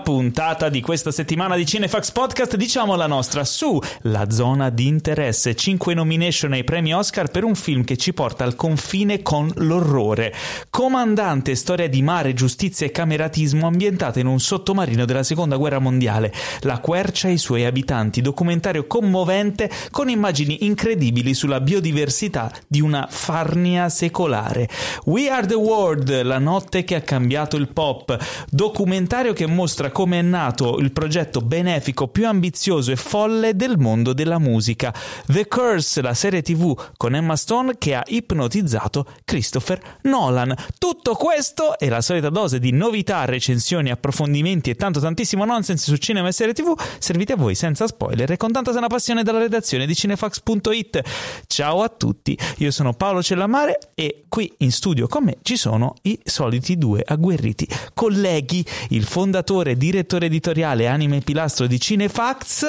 puntata di questa settimana di Cinefax Podcast diciamo la nostra su La zona di interesse, 5 nomination ai premi Oscar per un film che ci porta al confine con l'orrore. Comandante, storia di mare, giustizia e cameratismo ambientata in un sottomarino della seconda guerra mondiale. La quercia e i suoi abitanti, documentario commovente con immagini incredibili sulla biodiversità di una Farnia secolare. We Are the World, la notte che ha cambiato il pop, documentario che mostra come è nato il progetto benefico più ambizioso e folle del mondo della musica. The Curse, la serie TV con Emma Stone che ha ipnotizzato Christopher Nolan. Tutto questo e la solita dose di novità, recensioni, approfondimenti e tantissimo nonsense su cinema e serie TV servite a voi senza spoiler e con tanta sana passione dalla redazione di cinefax.it. Ciao a tutti, io sono Paolo Cellamare e qui in studio con me ci sono i soliti due agguerriti colleghi, il fondatore e direttore editoriale, anima e pilastro di Cinefax,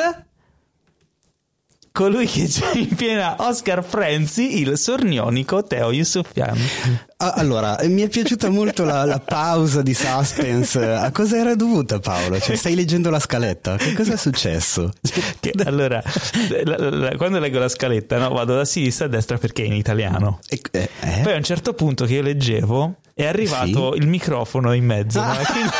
colui che è già in piena Oscar frenzy, il sornionico Teo Yusufian. Allora, mi è piaciuta molto la pausa di suspense. A cosa era dovuta, Paolo? Cioè, stai leggendo la scaletta? Che cosa è successo? Allora, quando leggo la scaletta, no, vado da sinistra a destra perché è in italiano. Poi a un certo punto che io leggevo è arrivato il microfono in mezzo. No? Quindi...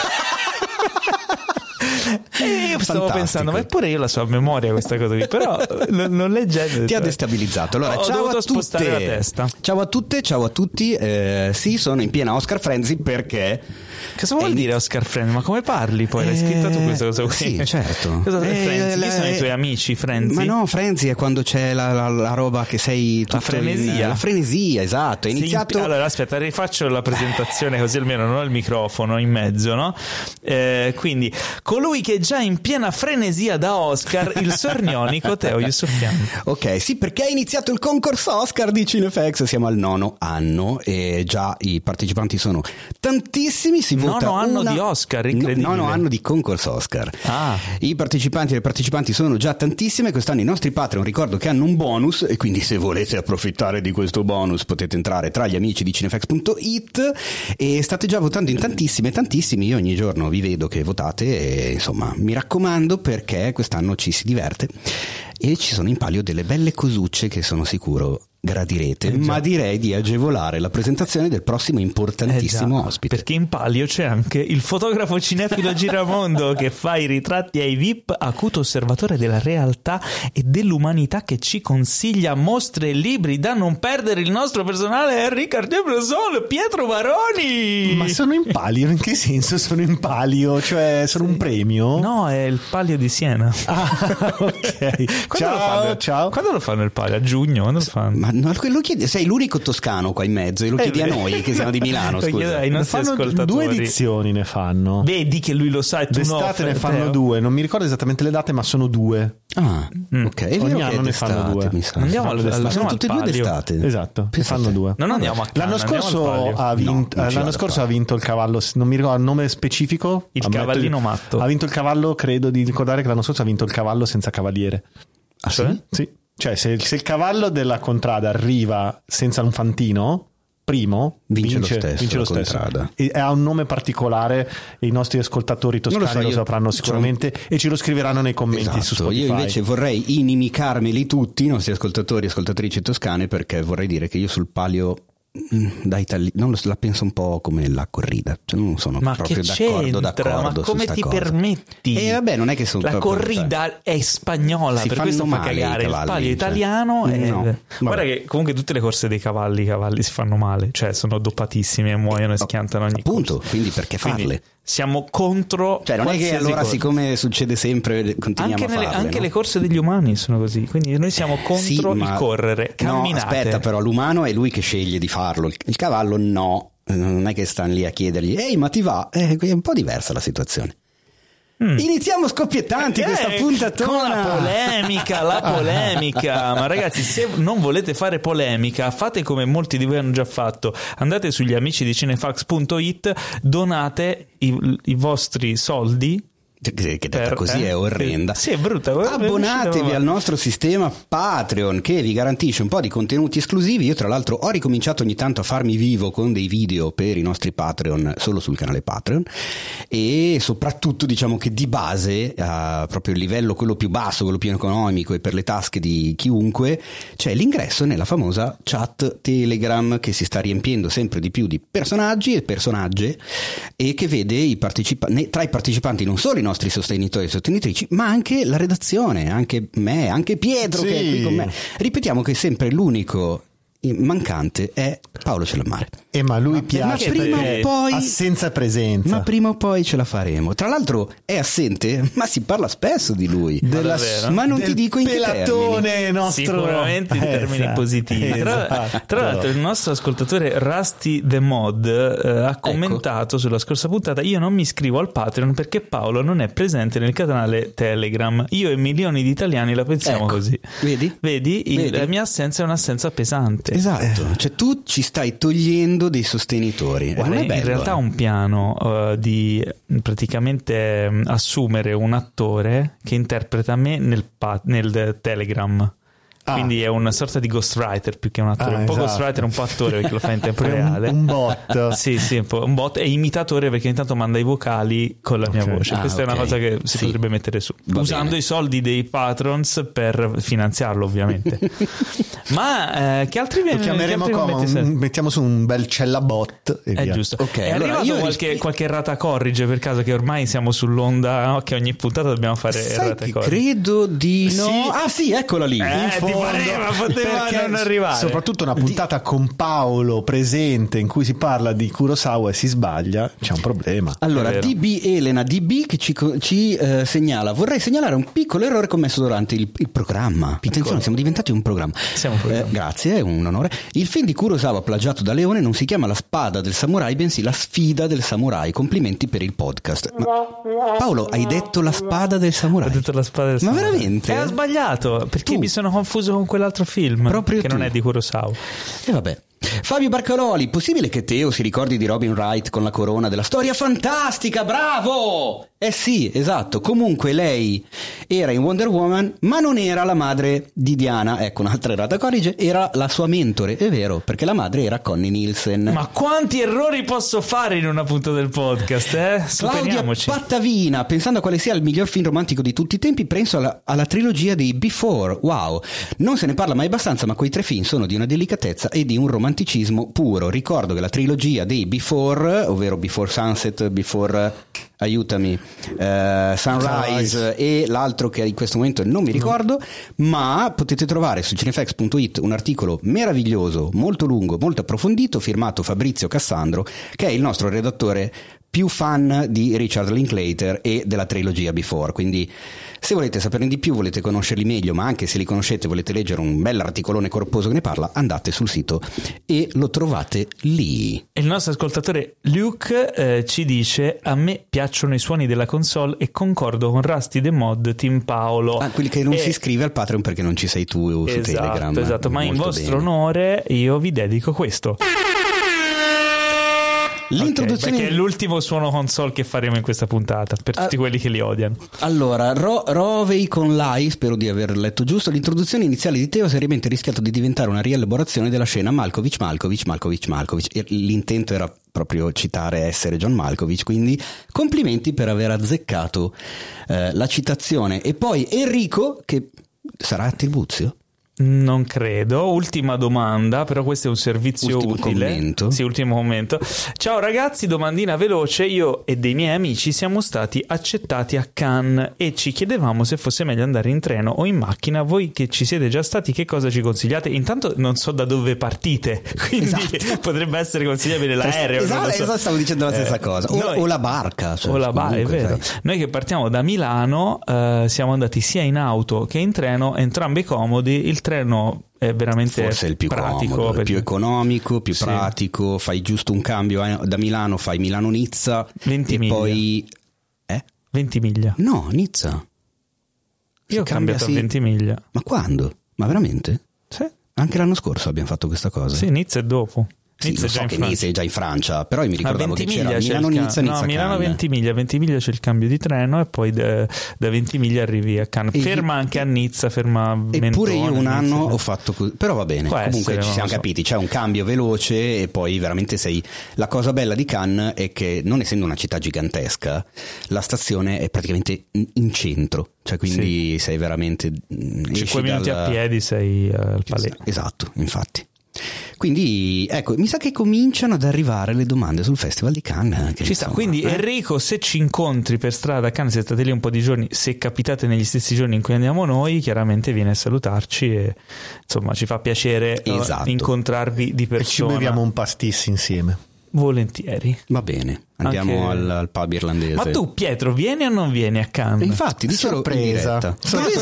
E io stavo pensando, ma eppure io la so a memoria questa cosa qui, però non leggendo ti ha destabilizzato. Allora, ho dovuto spostare la testa. Ciao a tutte, ciao a tutti. Sì, sono in piena Oscar Frenzy perché cosa vuol dire Oscar Frenzy? Ma come parli poi? L'hai scritta tu questa cosa qui? Sì, certo. Cosa Frenzy? Chi sono i tuoi amici Frenzy? Ma no, Frenzy è quando c'è la roba che sei tutto la frenesia. La frenesia, esatto. È iniziato... Allora aspetta, rifaccio la presentazione così almeno non ho il microfono in mezzo, no? Quindi colui che è già in piena frenesia da Oscar, il sornionico Teo Yusufian. Ok, sì, perché è iniziato il concorso Oscar di Cinefax, siamo al 9º anno e già i partecipanti sono tantissimi, si vota 9º anno di Oscar, incredibile. 9º anno di concorso Oscar. I partecipanti e le partecipanti sono già tantissime, quest'anno i nostri Patreon ricordo che hanno un bonus e quindi se volete approfittare di questo bonus potete entrare tra gli amici di cinefax.it e state già votando in tantissimi, io ogni giorno vi vedo che votate e insomma mi raccomando perché quest'anno ci si diverte e ci sono in palio delle belle cosucce che sono sicuro gradirete, ma direi di agevolare la presentazione del prossimo importantissimo ospite. Perché in palio c'è anche il fotografo cinefilo Giramondo che fa i ritratti ai VIP, acuto osservatore della realtà e dell'umanità che ci consiglia mostre e libri da non perdere. Il nostro personale è Riccardo Pietro Baroni. Ma sono in palio? In che senso sono in palio? Cioè sono un premio? No, è il palio di Siena. Ok. Ciao. Quando lo fanno il palio? A giugno? Quando lo fanno? Ma lo chiedi, sei l'unico toscano qua in mezzo e lo chiedi a noi che siamo di Milano, scusa. Ai nostri ascoltatori. 2 edizioni ne fanno. Vedi che lui lo sa e tu no. D'estate ne fanno 2, non mi ricordo esattamente le date ma sono 2. Ok, è ogni vero anno ne fanno 2. Andiamo ma sono tutte e 2 d'estate. Esatto, ne fanno 2. Non andiamo a Cannes, l'anno scorso ha vinto il cavallo, non mi ricordo il nome specifico, il cavallino matto. Ha vinto il cavallo, credo di ricordare che l'anno scorso ha vinto il cavallo senza cavaliere. Ah sì? Sì. Cioè se il cavallo della contrada arriva senza un fantino primo, vince lo stesso. E ha un nome particolare e i nostri ascoltatori toscani lo sapranno sicuramente e ce lo scriveranno nei commenti su Spotify. Io invece vorrei inimicarmeli tutti, i nostri ascoltatori e ascoltatrici toscane, perché vorrei dire che io sul palio da italiano la penso un po' come la corrida, cioè non sono proprio d'accordo ma come ti permetti? E vabbè, non è che sono la corrida è spagnola, per questo fa cagare il palio italiano guarda che comunque tutte le corse dei cavalli, i cavalli si fanno male, cioè sono dopatissimi e muoiono e schiantano ogni appunto corsa. Quindi perché farle? Quindi siamo contro, cioè non è che allora cosa. Siccome succede sempre continuiamo anche a farle, anche le corse degli umani sono così, quindi noi siamo contro il correre, camminate. No, aspetta, però l'umano è lui che sceglie di farlo, il cavallo no, non è che stanno lì a chiedergli ehi ma ti va, è un po' diversa la situazione. Iniziamo scoppiettanti questa puntatona con la polemica. Ma ragazzi, se non volete fare polemica, fate come molti di voi hanno già fatto, andate sugli amici di cinefax.it, donate i vostri soldi che detta così è orrenda. Sì, è brutta. Abbonatevi al nostro sistema Patreon che vi garantisce un po' di contenuti esclusivi. Io tra l'altro ho ricominciato ogni tanto a farmi vivo con dei video per i nostri Patreon solo sul canale Patreon, e soprattutto diciamo che di base proprio il livello quello più basso, quello più economico e per le tasche di chiunque, c'è l'ingresso nella famosa chat Telegram che si sta riempiendo sempre di più di personaggi e personagge, e che vede tra i partecipanti non solo i nostri sostenitori e sostenitrici, ma anche la redazione, anche me, anche Pietro, che è qui con me. Ripetiamo che sempre l'unico mancante è Paolo Cellammare. Ma lui piace prima o poi assenza e presenza. Ma prima o poi ce la faremo. Tra l'altro è assente, ma si parla spesso di lui. Ma non ti dico in che termini. Nostro... Sicuramente in termini positivi. Esatto. Tra l'altro il nostro ascoltatore Rusty the Mod ha commentato sulla scorsa puntata: io non mi iscrivo al Patreon perché Paolo non è presente nel canale Telegram. Io e milioni di italiani la pensiamo così. Vedi? La mia assenza è un'assenza pesante. Esatto, cioè tu ci stai togliendo dei sostenitori. Guarda, in realtà un piano di praticamente assumere un attore che interpreta me nel Telegram. Quindi è una sorta di ghostwriter più che un attore, un po' ghostwriter, un po' attore perché lo fa in tempo reale. Un bot. Sì, un bot, e imitatore perché intanto manda i vocali con la mia voce. Questa è una cosa che si potrebbe mettere su, usando i soldi dei patrons per finanziarlo, ovviamente. Ma che altri lo chiameremo mettiamo su un bel cellabot e è via. Giusto. È arrivato qualche errata corrige, per caso, che ormai siamo sull'onda, no? Che ogni puntata dobbiamo fare errate corrige. Credo di no. Sì, eccola lì. Poteva non arrivare. Soprattutto una puntata con Paolo presente in cui si parla di Kurosawa e si sbaglia, c'è un problema. Allora, DB Elena DB che ci segnala: vorrei segnalare un piccolo errore commesso durante il programma. Attenzione, siamo diventati un programma. Grazie, è un onore. Il film di Kurosawa plagiato da Leone non si chiama La spada del samurai, bensì La sfida del samurai. Complimenti per il podcast. Ma Paolo, hai detto La spada del samurai? Ho detto La spada del samurai. Ma veramente? Ho sbagliato perché mi sono confuso con quell'altro film proprio che non è di Kurosawa. E vabbè. Fabio Barcaroli: possibile che Teo si ricordi di Robin Wright con la corona della storia fantastica? Bravo! Sì, esatto. Comunque lei era in Wonder Woman, ma non era la madre di Diana. Ecco, un'altra errata corrige, era la sua mentore. È vero, perché la madre era Connie Nielsen. Ma quanti errori posso fare in una puntata del podcast, Claudia Pattavina: pensando a quale sia il miglior film romantico di tutti i tempi, penso alla trilogia dei Before. Wow, non se ne parla mai abbastanza, ma quei 3 film sono di una delicatezza e di un romanticismo puro. Ricordo che la trilogia dei Before, ovvero Before Sunset, Before, aiutami, Sunrise e l'altro che in questo momento non mi ricordo, ma potete trovare su cinefx.it un articolo meraviglioso, molto lungo, molto approfondito, firmato Fabrizio Cassandro, che è il nostro redattore più fan di Richard Linklater e della trilogia Before. Quindi se volete saperne di più, volete conoscerli meglio, ma anche se li conoscete volete leggere un bel articolone corposo che ne parla, andate sul sito e lo trovate lì. Il nostro ascoltatore Luke ci dice: a me piacciono i suoni della console e concordo con Rusty the Mod, Team Paolo. Quelli che non si iscrive al Patreon perché non ci sei tu su Telegram. Esatto, ma in vostro onore io vi dedico questo. L'introduzione, perché è l'ultimo suono console che faremo in questa puntata per tutti quelli che li odiano. Allora, Rovei con l'AI, spero di aver letto giusto. L'introduzione iniziale di Teo ha seriamente rischiato di diventare una rielaborazione della scena Malkovich. L'intento era proprio citare essere John Malkovich, quindi complimenti per aver azzeccato la citazione. E poi Enrico, che sarà Tribuzio? Non credo. Ultima domanda, però questo è un servizio utile. Commento. Sì, ultimo commento. Ciao ragazzi, domandina veloce. Io e dei miei amici siamo stati accettati a Cannes e ci chiedevamo se fosse meglio andare in treno o in macchina. Voi che ci siete già stati, che cosa ci consigliate? Intanto non so da dove partite, quindi potrebbe essere consigliabile l'aereo. Esatto, stavo dicendo la stessa cosa. O la barca. Cioè, o la barca, è vero. Noi che partiamo da Milano siamo andati sia in auto che in treno, entrambi comodi. Il treno è veramente forse il più pratico, comodo, perché... più economico, più pratico, fai giusto un cambio da Milano, fai Milano-Nizza 20 e miglia. Poi 20 miglia. No, Nizza. Io ho cambiato a 20 miglia. Ma quando? Ma veramente? Sì. Anche l'anno scorso abbiamo fatto questa cosa. Sì, Nizza è dopo. Sì, lo so che Nice è già in Francia, però io mi ricordavo che c'era Milano-Nizza, no, Milano-Ventimiglia c'è il cambio di treno e poi da Ventimiglia arrivi a Cannes. Ferma anche a Nizza, ferma Mentone. Eppure io un anno ho fatto così, però va bene. Comunque ci siamo capiti, c'è un cambio veloce e poi veramente la cosa bella di Cannes è che non essendo una città gigantesca, la stazione è praticamente in centro, cioè quindi sei veramente 5 minuti a piedi sei al Palais. Esatto, infatti. Quindi ecco, mi sa che cominciano ad arrivare le domande sul Festival di Cannes. Ci sta, quindi Enrico, se ci incontri per strada a Cannes, siete stati lì un po' di giorni, se capitate negli stessi giorni in cui andiamo noi, chiaramente viene a salutarci e insomma ci fa piacere incontrarvi di persona. E ci beviamo un pastis insieme. Volentieri. Va bene, andiamo al pub irlandese. Ma tu, Pietro, vieni o non vieni a Cannes? Infatti, dicelo sorpresa.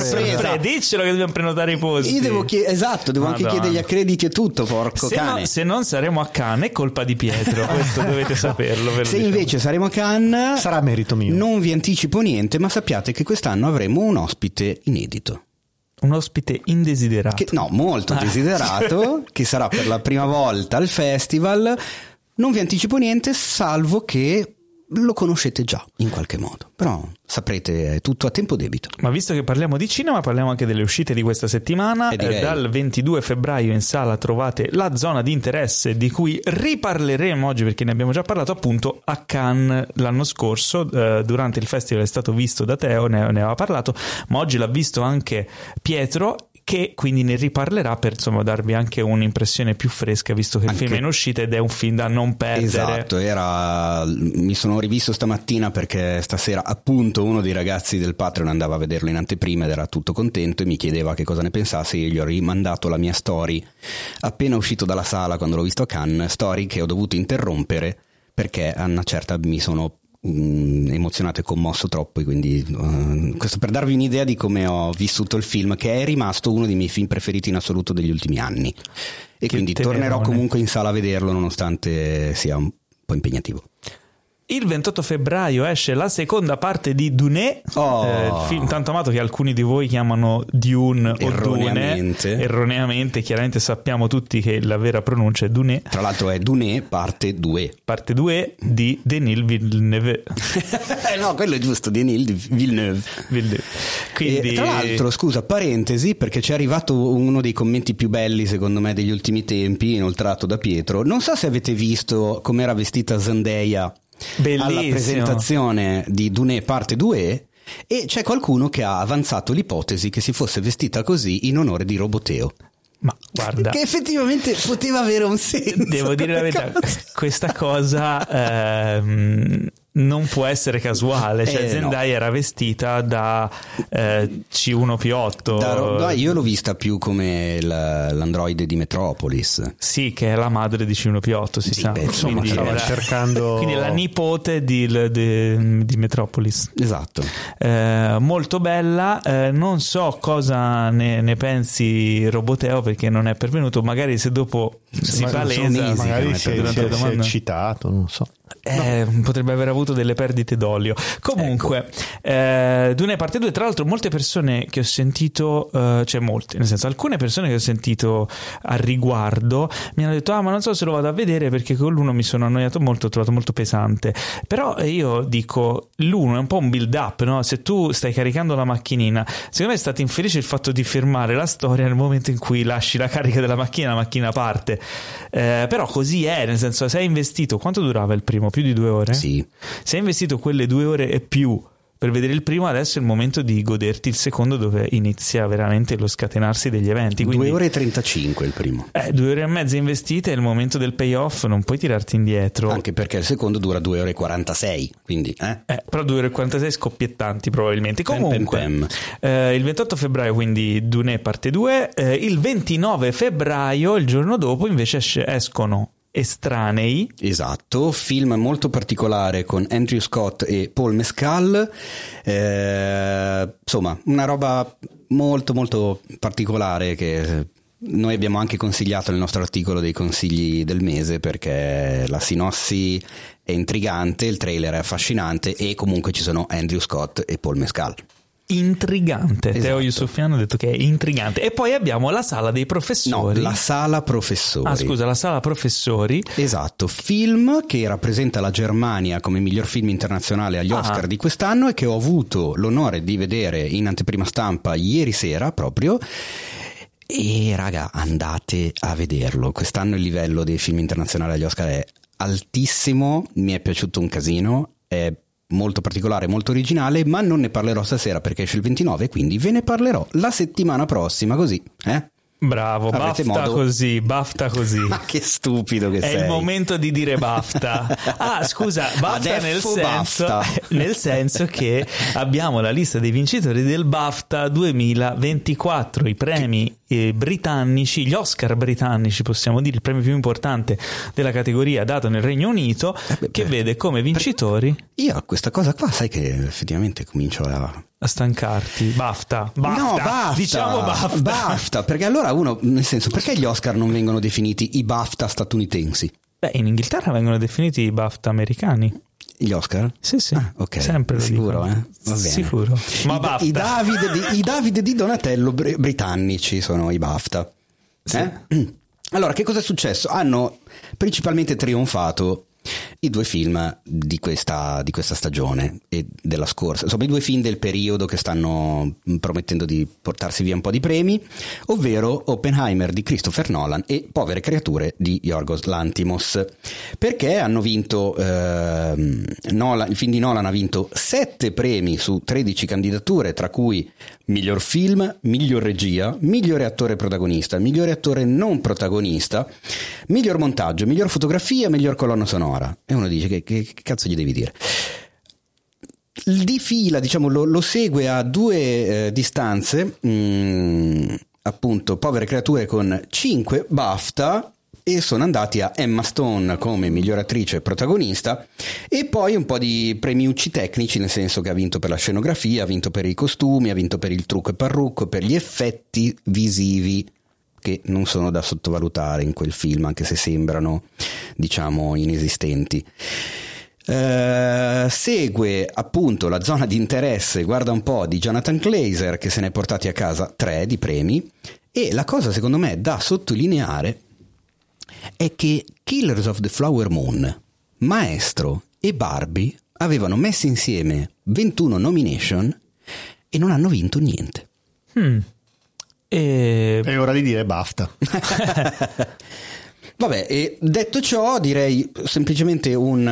Dicelo che dobbiamo prenotare i posti. Io devo anche chiedere gli accrediti e tutto, porco cane. Se non saremo a Cannes è colpa di Pietro, questo dovete saperlo. Se invece saremo a Cannes, sarà merito mio. Non vi anticipo niente, ma sappiate che quest'anno avremo un ospite inedito. Un ospite indesiderato. Molto desiderato, che sarà per la prima volta al festival. Non vi anticipo niente, salvo che lo conoscete già in qualche modo, però saprete tutto a tempo debito. Ma visto che parliamo di cinema, parliamo anche delle uscite di questa settimana. Dal 22 febbraio in sala trovate La Zona di Interesse, di cui riparleremo oggi perché ne abbiamo già parlato appunto a Cannes l'anno scorso. Durante il festival è stato visto da Teo, ne aveva parlato, ma oggi l'ha visto anche Pietro, che quindi ne riparlerà per darvi anche un'impressione più fresca, visto che il film è in uscita ed è un film da non perdere. Esatto, mi sono rivisto stamattina perché stasera appunto uno dei ragazzi del Patreon andava a vederlo in anteprima ed era tutto contento e mi chiedeva che cosa ne pensassi. Io gli ho rimandato la mia story appena uscito dalla sala quando l'ho visto a Cannes, story che ho dovuto interrompere perché a una certa mi sono emozionato e commosso troppo, e quindi questo per darvi un'idea di come ho vissuto il film, che è rimasto uno dei miei film preferiti in assoluto degli ultimi anni, e quindi tornerò comunque in sala a vederlo nonostante sia un po' impegnativo. Il 28 febbraio esce la seconda parte di Dune, il film tanto amato che alcuni di voi chiamano Dune o Dune. Erroneamente, chiaramente sappiamo tutti che la vera pronuncia è Dune. Tra l'altro è Dune parte 2. Parte 2 di Denis Villeneuve. No, quello è giusto, Denis Villeneuve. Quindi... tra l'altro, scusa, parentesi, perché ci è arrivato uno dei commenti più belli secondo me degli ultimi tempi, inoltrato da Pietro. Non so se avete visto com'era vestita Zendaya alla presentazione di Dune parte 2, e c'è qualcuno che ha avanzato l'ipotesi che si fosse vestita così in onore di Roboteo. Ma guarda, che effettivamente poteva avere un senso. Devo dire la verità, questa cosa non può essere casuale, cioè Zendaya era vestita da C1P8. Io l'ho vista più come l'androide di Metropolis. Sì, che è la madre di C1P8, si sa. Quindi stava cercando... Quindi la nipote di Metropolis. Esatto. Molto bella. Non so cosa ne pensi Roboteo, perché non è pervenuto. Magari se dopo si palesa, magari si è eccitato, non so. Potrebbe aver avuto delle perdite d'olio. Comunque, Dune parte 2, tra l'altro molte persone che ho sentito, cioè molte, nel senso alcune persone che ho sentito al riguardo mi hanno detto ma non so se lo vado a vedere perché con l'1 mi sono annoiato molto, ho trovato molto pesante. Però io dico, l'1 è un po' un build up, no? Se tu stai caricando la macchinina, secondo me è stato infelice il fatto di fermare la storia nel momento in cui lasci la carica della macchina, la macchina parte. Però così è, nel senso, se hai investito, quanto durava il primo? Più di 2 ore? Sì. Se hai investito quelle 2 ore e più per vedere il primo, adesso è il momento di goderti il secondo, dove inizia veramente lo scatenarsi degli eventi. Quindi, 2 ore e 35 il primo. 2 ore e mezza investite, è il momento del payoff, non puoi tirarti indietro. Anche perché il secondo dura 2 ore e 46, quindi però 2 ore e 46 scoppiettanti probabilmente. Comunque il 28 febbraio quindi Dune parte 2, il 29 febbraio, il giorno dopo, invece escono Estranei. Esatto, film molto particolare con Andrew Scott e Paul Mescal, insomma una roba molto molto particolare che noi abbiamo anche consigliato nel nostro articolo dei consigli del mese, perché la sinossi è intrigante, il trailer è affascinante e comunque ci sono Andrew Scott e Paul Mescal. intrigante. Esatto. Teo Yusufiano ha detto che è intrigante. E poi abbiamo la sala dei professori. No, la sala professori. Ah, scusa, la sala professori. Esatto, film che rappresenta la Germania come miglior film internazionale agli Oscar di quest'anno e che ho avuto l'onore di vedere in anteprima stampa ieri sera proprio. E raga, andate a vederlo. Quest'anno il livello dei film internazionali agli Oscar è altissimo, mi è piaciuto un casino, è molto particolare, molto originale, ma non ne parlerò stasera perché esce il 29, quindi ve ne parlerò la settimana prossima, così, Bravo, avete BAFTA così, BAFTA così. Ma che stupido che sei. È il momento di dire BAFTA. Ah, scusa, BAFTA nel senso che abbiamo la lista dei vincitori del BAFTA 2024, i premi britannici, gli Oscar britannici, possiamo dire, il premio più importante della categoria dato nel Regno Unito, che vede come vincitori. Io questa cosa qua, sai che effettivamente comincio a stancarti. BAFTA. No, BAFTA. Diciamo BAFTA. BAFTA, perché allora uno, nel senso, perché gli Oscar non vengono definiti i BAFTA statunitensi? Beh, in Inghilterra vengono definiti i BAFTA americani. Gli Oscar? Sì, sì. Ah, ok. Sempre sicuro, Va bene. Sicuro. Ma I Davide di Donatello britannici sono i BAFTA. Sì. Allora, che cosa è successo? Hanno principalmente trionfato i due film di questa stagione e della scorsa, insomma i due film del periodo che stanno promettendo di portarsi via un po' di premi, ovvero Oppenheimer di Christopher Nolan e Povere creature di Yorgos Lanthimos, perché hanno vinto il film di Nolan ha vinto 7 premi su 13 candidature, tra cui miglior film, miglior regia, migliore attore protagonista, migliore attore non protagonista, miglior montaggio, miglior fotografia, miglior colonna sonora. E uno dice che cazzo gli devi dire? Di fila, diciamo, lo segue a due distanze, appunto Povere creature con 5 BAFTA, e sono andati a Emma Stone come miglior attrice protagonista, e poi un po' di premiucci tecnici, nel senso che ha vinto per la scenografia, ha vinto per i costumi, ha vinto per il trucco e parrucco, per gli effetti visivi, che non sono da sottovalutare in quel film, anche se sembrano, diciamo, inesistenti. Segue appunto La zona di interesse, guarda un po', di Jonathan Glazer, che se ne è portati a casa 3 di premi, e la cosa secondo me da sottolineare è che Killers of the Flower Moon, Maestro e Barbie avevano messo insieme 21 nomination e non hanno vinto niente. È ora di dire BAFTA. Vabbè, e detto ciò, direi semplicemente un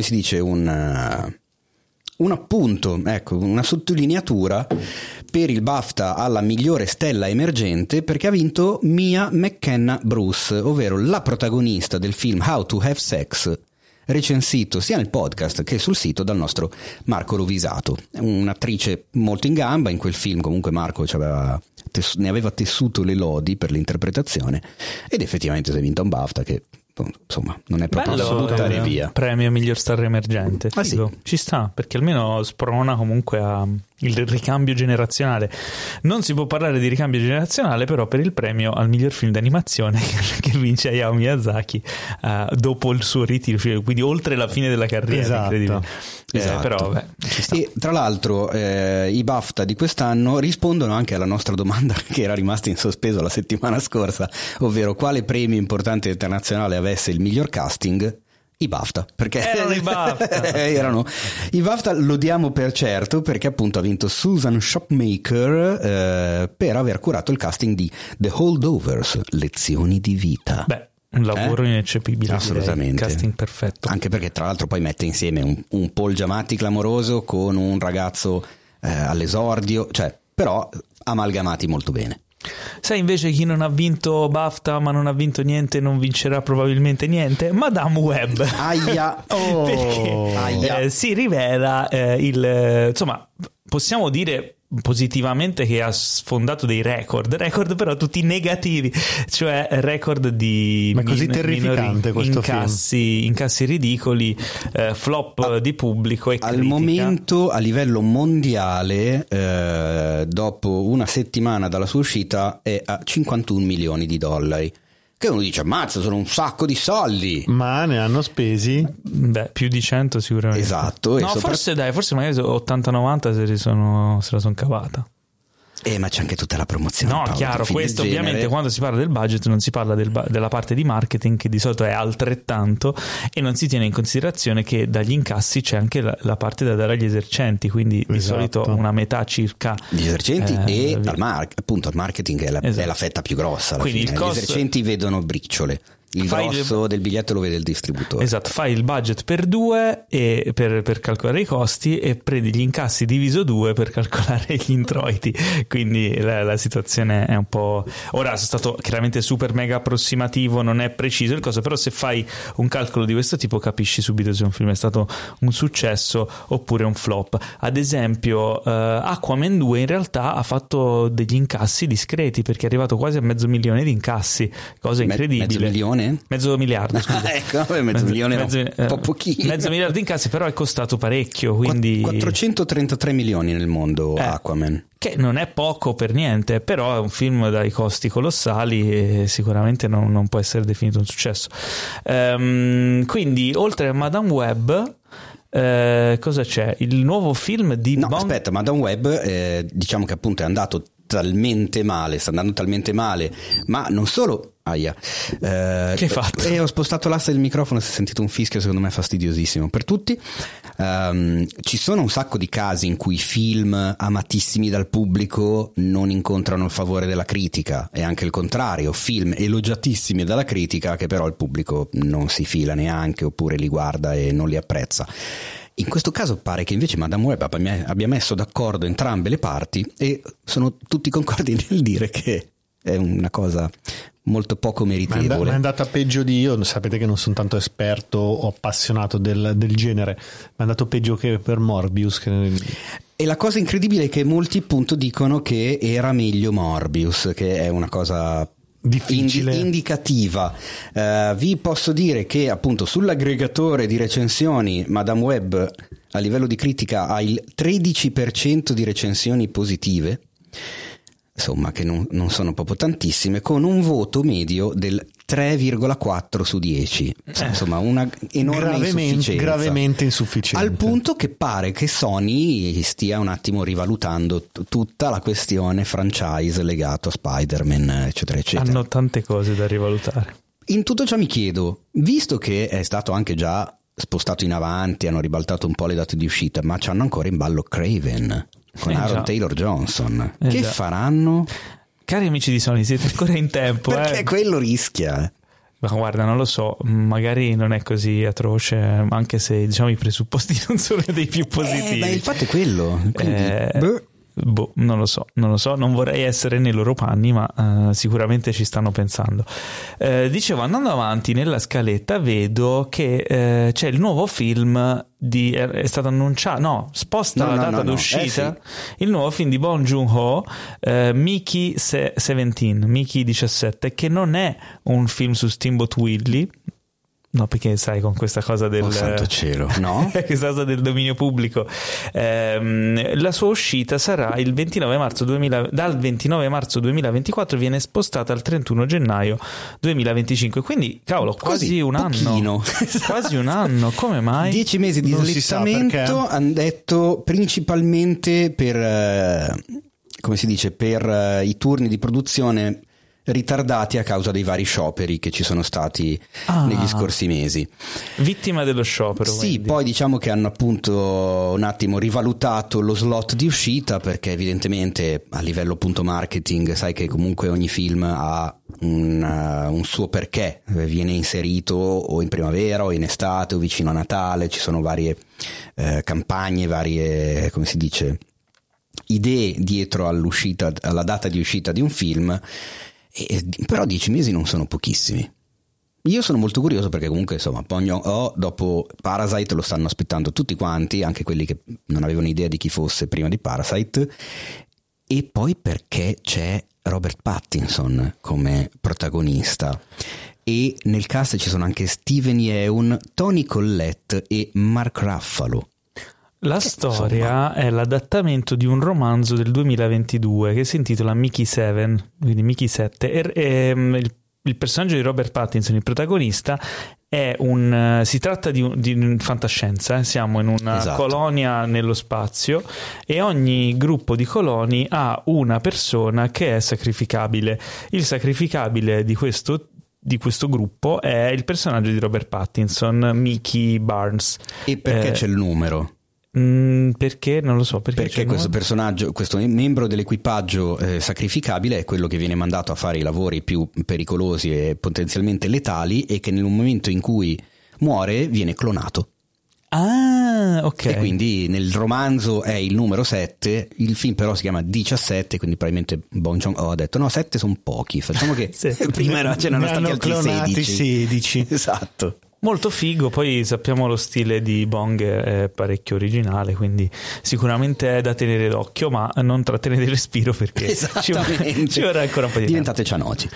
appunto, ecco, una sottolineatura per il BAFTA alla migliore stella emergente, perché ha vinto Mia McKenna Bruce, ovvero la protagonista del film How to Have Sex, recensito sia nel podcast che sul sito dal nostro Marco Rovisato. Un'attrice molto in gamba in quel film, comunque Marco ne aveva tessuto le lodi per l'interpretazione, ed effettivamente si è vinto un BAFTA che insomma non è proprio da buttare via. Premio miglior star emergente. Sì. Ci sta, perché almeno sprona comunque il ricambio generazionale. Non si può parlare di ricambio generazionale però per il premio al miglior film d'animazione che vince Hayao Miyazaki dopo il suo ritiro, quindi oltre la fine della carriera. Esatto. Incredibile. Esatto. Però vabbè, ci sta. E tra l'altro i BAFTA di quest'anno rispondono anche alla nostra domanda che era rimasta in sospeso la settimana scorsa, ovvero quale premio importante internazionale avesse il miglior casting. I BAFTA, perché erano i BAFTA. I BAFTA lo diamo per certo, perché appunto ha vinto Susan Shopmaker per aver curato il casting di The Holdovers, Lezioni di vita. Beh, un lavoro ineccepibile, assolutamente, casting perfetto, anche perché tra l'altro poi mette insieme un Paul Giamatti clamoroso con un ragazzo all'esordio, cioè, però amalgamati molto bene. Sai invece chi non ha vinto BAFTA ma non ha vinto niente, non vincerà probabilmente niente? Madame Web. Aia. Perché si rivela insomma, possiamo dire positivamente che ha sfondato dei record però tutti negativi, cioè record di ma così terrificante questo incassi ridicoli, flop di pubblico e al critica. Momento a livello mondiale dopo una settimana dalla sua uscita è a $51 milioni, Che uno dice, ammazza, sono un sacco di soldi. Ma ne hanno spesi? Beh, più di 100 sicuramente. Esatto. No, forse magari 80-90 se la sono cavata. Ma c'è anche tutta la promozione. No, Paolo, chiaro, questo ovviamente quando si parla del budget non si parla della parte di marketing, che di solito è altrettanto, e non si tiene in considerazione che dagli incassi c'è anche la parte da dare agli esercenti, quindi di solito una metà circa. Gli esercenti e appunto il marketing è la fetta più grossa. Quindi gli esercenti vedono bricciole. Il grosso del biglietto lo vede il distributore. Esatto, fai il budget per 2 e per calcolare i costi, e prendi gli incassi diviso 2 per calcolare gli introiti. Quindi la situazione è un po'. Ora sono stato chiaramente super mega approssimativo, non è preciso il coso, però se fai un calcolo di questo tipo capisci subito se un film è stato un successo oppure un flop. Ad esempio Aquaman 2 in realtà ha fatto degli incassi discreti, perché è arrivato quasi a $500,000 di incassi, cosa incredibile. Mezzo milione? $500 miliardi, scusa. Ecco, mezzo milione un po' pochino. $500 miliardi di incassi, però è costato parecchio, quindi 433 milioni nel mondo Aquaman. Che non è poco per niente, però è un film dai costi colossali e sicuramente non può essere definito un successo. Quindi oltre a Madame Web cosa c'è? Il nuovo film di aspetta, Madame Web diciamo che appunto è andato talmente male, sta andando talmente male, ma non solo. Che hai fatto? Ho spostato l'asse del microfono, si è sentito un fischio secondo me fastidiosissimo per tutti. Ci sono un sacco di casi in cui film amatissimi dal pubblico non incontrano il favore della critica, e anche il contrario, film elogiatissimi dalla critica che però il pubblico non si fila neanche, oppure li guarda e non li apprezza. In questo caso pare che invece Madame Web abbia messo d'accordo entrambe le parti, e sono tutti concordi nel dire che è una cosa molto poco meritevole. Ma è andata peggio di io, sapete che non sono tanto esperto o appassionato del genere, ma è andato peggio che per Morbius. E la cosa incredibile è che molti appunto dicono che era meglio Morbius, che è una cosa difficile, indicativa. Vi posso dire che appunto sull'aggregatore di recensioni Madame Web a livello di critica ha il 13% di recensioni positive, insomma che non sono proprio tantissime, con un voto medio del 3,4 su 10, insomma una enorme insufficienza, gravemente insufficiente, al punto che pare che Sony stia un attimo rivalutando tutta la questione franchise legato a Spider-Man eccetera eccetera. Hanno tante cose da rivalutare. In tutto ciò mi chiedo, visto che è stato anche già spostato in avanti, hanno ribaltato un po' le date di uscita, ma c'hanno ancora in ballo Craven con Aaron Taylor Johnson, che faranno? Cari amici di Sony, siete ancora in tempo. Perché quello rischia. Ma guarda, non lo so, magari non è così atroce, anche se diciamo i presupposti non sono dei più positivi. Ma il fatto è quello. Quindi, non lo so, non vorrei essere nei loro panni, ma sicuramente ci stanno pensando. Dicevo, andando avanti nella scaletta vedo che c'è il nuovo film è stato annunciato, sposta la data d'uscita, sì. Il nuovo film di Bong Joon-ho, Mickey 17, che non è un film su Steamboat Willie. No, perché sai, con questa cosa del santo cielo, no? questa cosa del dominio pubblico, la sua uscita sarà il 29 marzo dal 29 marzo 2024 viene spostata al 31 gennaio 2025, quindi cavolo, quasi un anno. Quasi un anno, come mai? 10 mesi di slittamento, hanno detto principalmente per come si dice, per i turni di produzione ritardati a causa dei vari scioperi che ci sono stati negli scorsi mesi. Vittima dello sciopero. Sì, quindi. Poi diciamo che hanno appunto un attimo rivalutato lo slot di uscita, perché evidentemente a livello appunto marketing sai che comunque ogni film ha un suo perché, viene inserito o in primavera o in estate o vicino a Natale, ci sono varie campagne, varie, come si dice, idee dietro all'uscita, alla data di uscita di un film. Però 10 mesi non sono pochissimi. Io sono molto curioso perché comunque insomma dopo Parasite lo stanno aspettando tutti quanti, anche quelli che non avevano idea di chi fosse prima di Parasite, e poi perché c'è Robert Pattinson come protagonista, e nel cast ci sono anche Steven Yeun, Toni Collette e Mark Ruffalo. La storia è l'adattamento di un romanzo del 2022 che si intitola Mickey 7, quindi Mickey 7, il personaggio di Robert Pattinson, il protagonista, si tratta di fantascienza, siamo in una colonia nello spazio e ogni gruppo di coloni ha una persona che è sacrificabile. Il sacrificabile di questo gruppo è il personaggio di Robert Pattinson, Mickey Barnes. E perché c'è il numero? Perché non lo so, perché questo personaggio, questo membro dell'equipaggio sacrificabile è quello che viene mandato a fare i lavori più pericolosi e potenzialmente letali, e che nel momento in cui muore viene clonato. Ah, ok. E quindi nel romanzo è il numero 7, il film però si chiama 17, quindi probabilmente Bong Joon-ho ha detto no, 7 sono pochi, facciamo che prima c'erano stati altri 16. Esatto. Molto figo, poi sappiamo lo stile di Bong è parecchio originale, quindi sicuramente è da tenere d'occhio, ma non trattenete il respiro perché ci vorrà ancora un po' di diventate cianotici.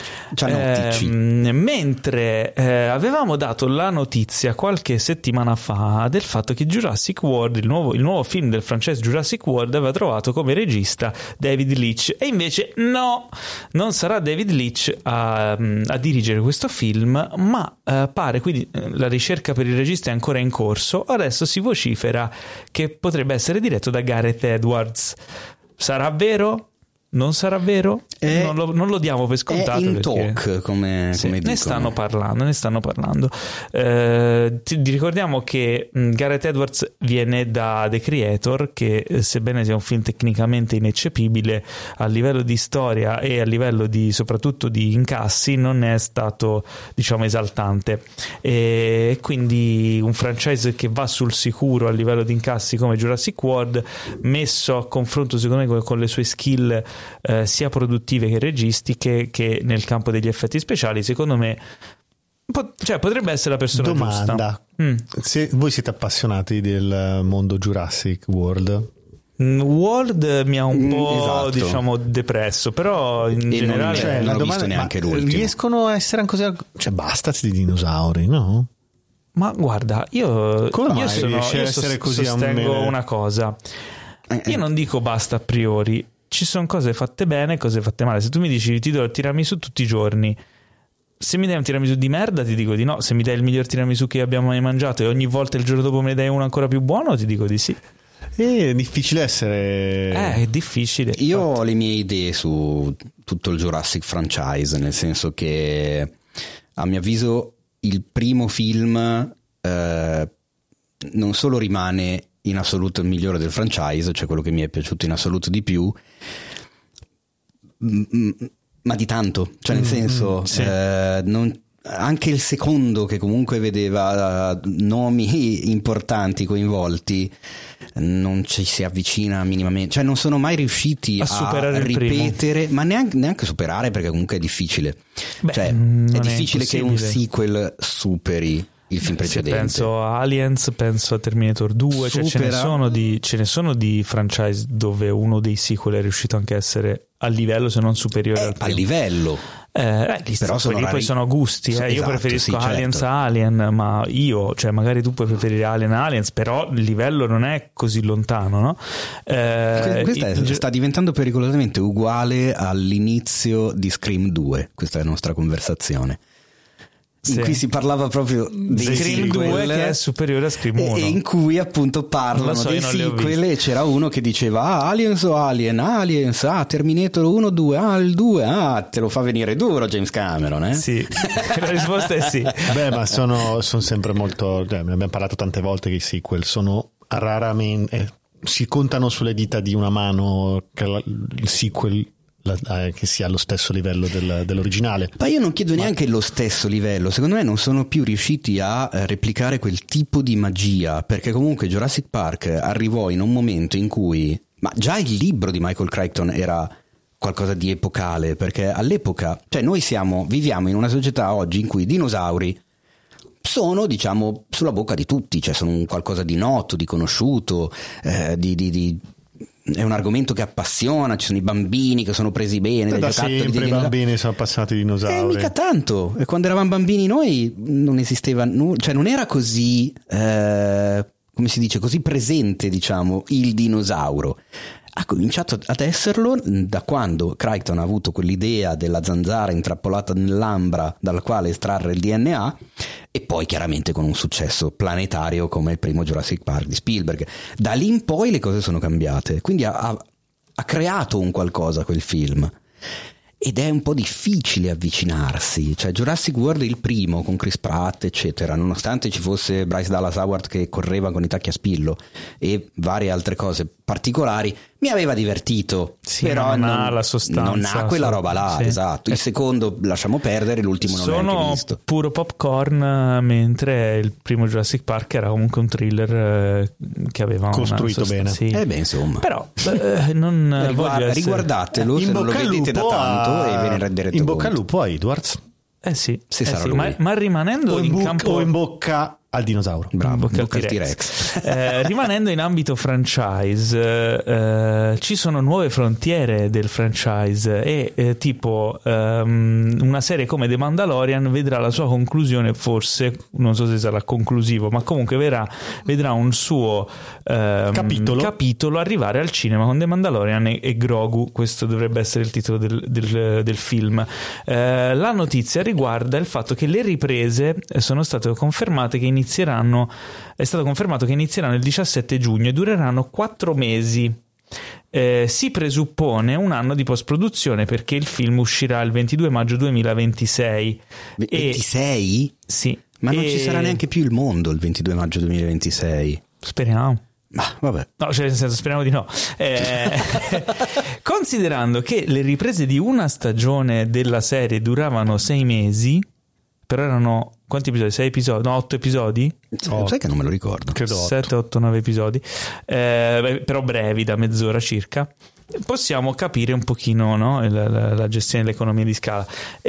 Mentre avevamo dato la notizia qualche settimana fa del fatto che Jurassic World, il nuovo film del franchise Jurassic World, aveva trovato come regista David Leitch, e invece no, non sarà David Leitch a dirigere questo film, ma pare, quindi la ricerca per il regista è ancora in corso. Adesso si vocifera che potrebbe essere diretto da Gareth Edwards. Sarà vero? Non sarà vero? Non lo diamo per scontato. È in talk, come dicono. Ne stanno parlando. Ti ricordiamo che Gareth Edwards viene da The Creator, che sebbene sia un film tecnicamente ineccepibile, a livello di storia e a livello soprattutto di incassi non è stato, diciamo, esaltante, e quindi un franchise che va sul sicuro a livello di incassi come Jurassic World, messo a confronto secondo me con le sue skill sia produttive che registiche che nel campo degli effetti speciali, secondo me potrebbe essere la persona giusta. Se voi siete appassionati del mondo Jurassic World mi ha un po' diciamo depresso, però in generale non ho visto neanche l'ultimo. Riescono a essere anche basta di dinosauri, no? Ma guarda, io sostengo una cosa, io non dico basta a priori. Ci sono cose fatte bene e cose fatte male. Se tu mi dici ti do il tiramisù tutti i giorni, se mi dai un tiramisù di merda ti dico di no. Se mi dai il miglior tiramisù che abbiamo mai mangiato e ogni volta il giorno dopo me ne dai uno ancora più buono, ti dico di sì. È difficile essere... È difficile. Io ho le mie idee su tutto il Jurassic franchise, nel senso che a mio avviso il primo film non solo rimane in assoluto il migliore del franchise, cioè quello che mi è piaciuto in assoluto di più, ma di tanto, cioè nel senso anche il secondo, che comunque vedeva nomi importanti coinvolti, non ci si avvicina minimamente, cioè non sono mai riusciti a superare ripetere, ma neanche superare, perché comunque è difficile. È difficile che un sequel superi il film precedente. Penso a Aliens, penso a Terminator 2, cioè ce ne sono di franchise dove uno dei sequel è riuscito anche a essere a livello, se non superiore al primo. A livello. Però poi sono gusti, io preferisco Aliens a Alien, ma magari tu puoi preferire Alien a Aliens, però il livello non è così lontano, no? Questa sta diventando pericolosamente uguale all'inizio di Scream 2, questa è la nostra conversazione. In cui si parlava proprio dei Scream 2 che è superiore a Scream 1 e in cui appunto parlano dei sequel, e c'era uno che diceva Aliens o Aliens, Terminator 1, 2, il 2, te lo fa venire duro James Cameron, Sì, la risposta è sì. Ma sono sempre molto, ne abbiamo parlato tante volte che i sequel sono raramente, si contano sulle dita di una mano che il sequel che sia allo stesso livello dell'originale. Ma io non chiedo neanche lo stesso livello, secondo me non sono più riusciti a replicare quel tipo di magia, perché comunque Jurassic Park arrivò in un momento in cui, ma già il libro di Michael Crichton era qualcosa di epocale, perché all'epoca, cioè noi viviamo in una società oggi in cui i dinosauri sono, diciamo, sulla bocca di tutti, cioè sono un qualcosa di noto, di conosciuto, è un argomento che appassiona, ci sono i bambini che sono presi bene da sempre, i bambini sono appassionati di dinosauri, mica tanto, e quando eravamo bambini noi non esisteva cioè non era così come si dice, così presente, diciamo, il dinosauro. Ha cominciato ad esserlo da quando Crichton ha avuto quell'idea della zanzara intrappolata nell'ambra dalla quale estrarre il DNA, e poi chiaramente con un successo planetario come il primo Jurassic Park di Spielberg. Da lì in poi le cose sono cambiate, quindi ha creato un qualcosa quel film. Ed è un po' difficile avvicinarsi, cioè Jurassic World il primo con Chris Pratt eccetera, nonostante ci fosse Bryce Dallas Howard che correva con i tacchi a spillo e varie altre cose particolari, mi aveva divertito, sì, però non ha la sostanza, non ha quella roba là, sì. Esatto. Il secondo lasciamo perdere, l'ultimo non l'ho neanche visto. Sono puro popcorn, mentre il primo Jurassic Park era comunque un thriller che aveva costruito bene. Sì. Beh, insomma. Però non riguardatelo se non lo vedete da tanto e ve ne renderete in bocca conto. al lupo a Edwards. Sì, sarà sì, ma rimanendo in campo o in bocca al dinosauro. Bravo, in bocca al T-Rex. Rimanendo in ambito franchise, ci sono nuove frontiere del franchise e tipo una serie come The Mandalorian vedrà la sua conclusione, forse non so se sarà conclusivo, ma comunque vedrà un suo capitolo arrivare al cinema con The Mandalorian e Grogu. Questo dovrebbe essere il titolo del film. La notizia riguarda il fatto che le riprese sono state confermate che è stato confermato che inizieranno il 17 giugno e dureranno 4 mesi. Si presuppone un anno di post-produzione perché il film uscirà il 22 maggio 2026. 26? Sì. Ma non ci sarà neanche più il mondo il 22 maggio 2026. Speriamo. Ma vabbè. No, cioè nel senso, speriamo di no. Considerando che le riprese di una stagione della serie duravano 6 mesi, però erano quanti episodi? 6 episodi? No, 8 episodi? Sai che non me lo ricordo. Credo 7, 8, 9 episodi, però brevi, da mezz'ora circa. Possiamo capire un pochino, no? la gestione dell'economia di scala.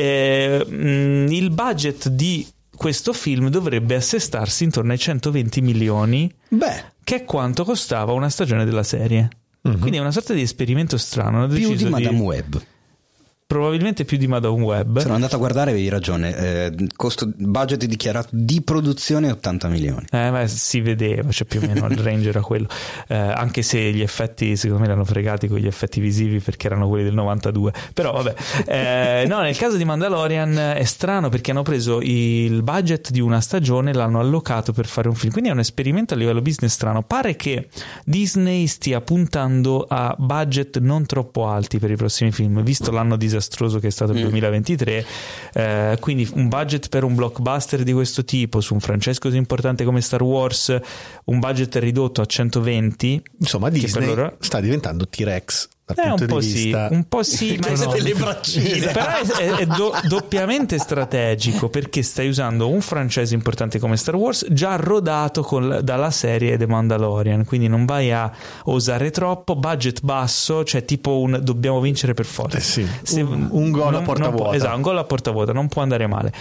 Il budget di questo film dovrebbe assestarsi intorno ai 120 milioni, che è quanto costava una stagione della serie. Quindi è una sorta di esperimento strano. Più di Madame Web. Probabilmente più di Madame Web. Sono andato a guardare, avevi ragione, budget dichiarato di produzione 80 milioni. Ma si vedeva, cioè più o meno il range era quello, anche se gli effetti secondo me l'hanno fregati con gli effetti visivi perché erano quelli del 92, però vabbè. No, nel caso di Mandalorian è strano perché hanno preso il budget di una stagione e l'hanno allocato per fare un film, quindi è un esperimento a livello business strano. Pare che Disney stia puntando a budget non troppo alti per i prossimi film, visto l'anno disastroso che è stato il 2023, quindi un budget per un blockbuster di questo tipo su un franchise così importante come Star Wars, un budget ridotto a 120. Insomma, Disney sta diventando T-Rex. Un po' sì, ma delle braccine. Però è doppiamente strategico perché stai usando un franchise importante come Star Wars già rodato dalla serie The Mandalorian, quindi non vai a osare troppo, budget basso, cioè tipo dobbiamo vincere per forza. Sì. Un gol a porta vuota. Esatto, un gol a porta vuota, non può andare male.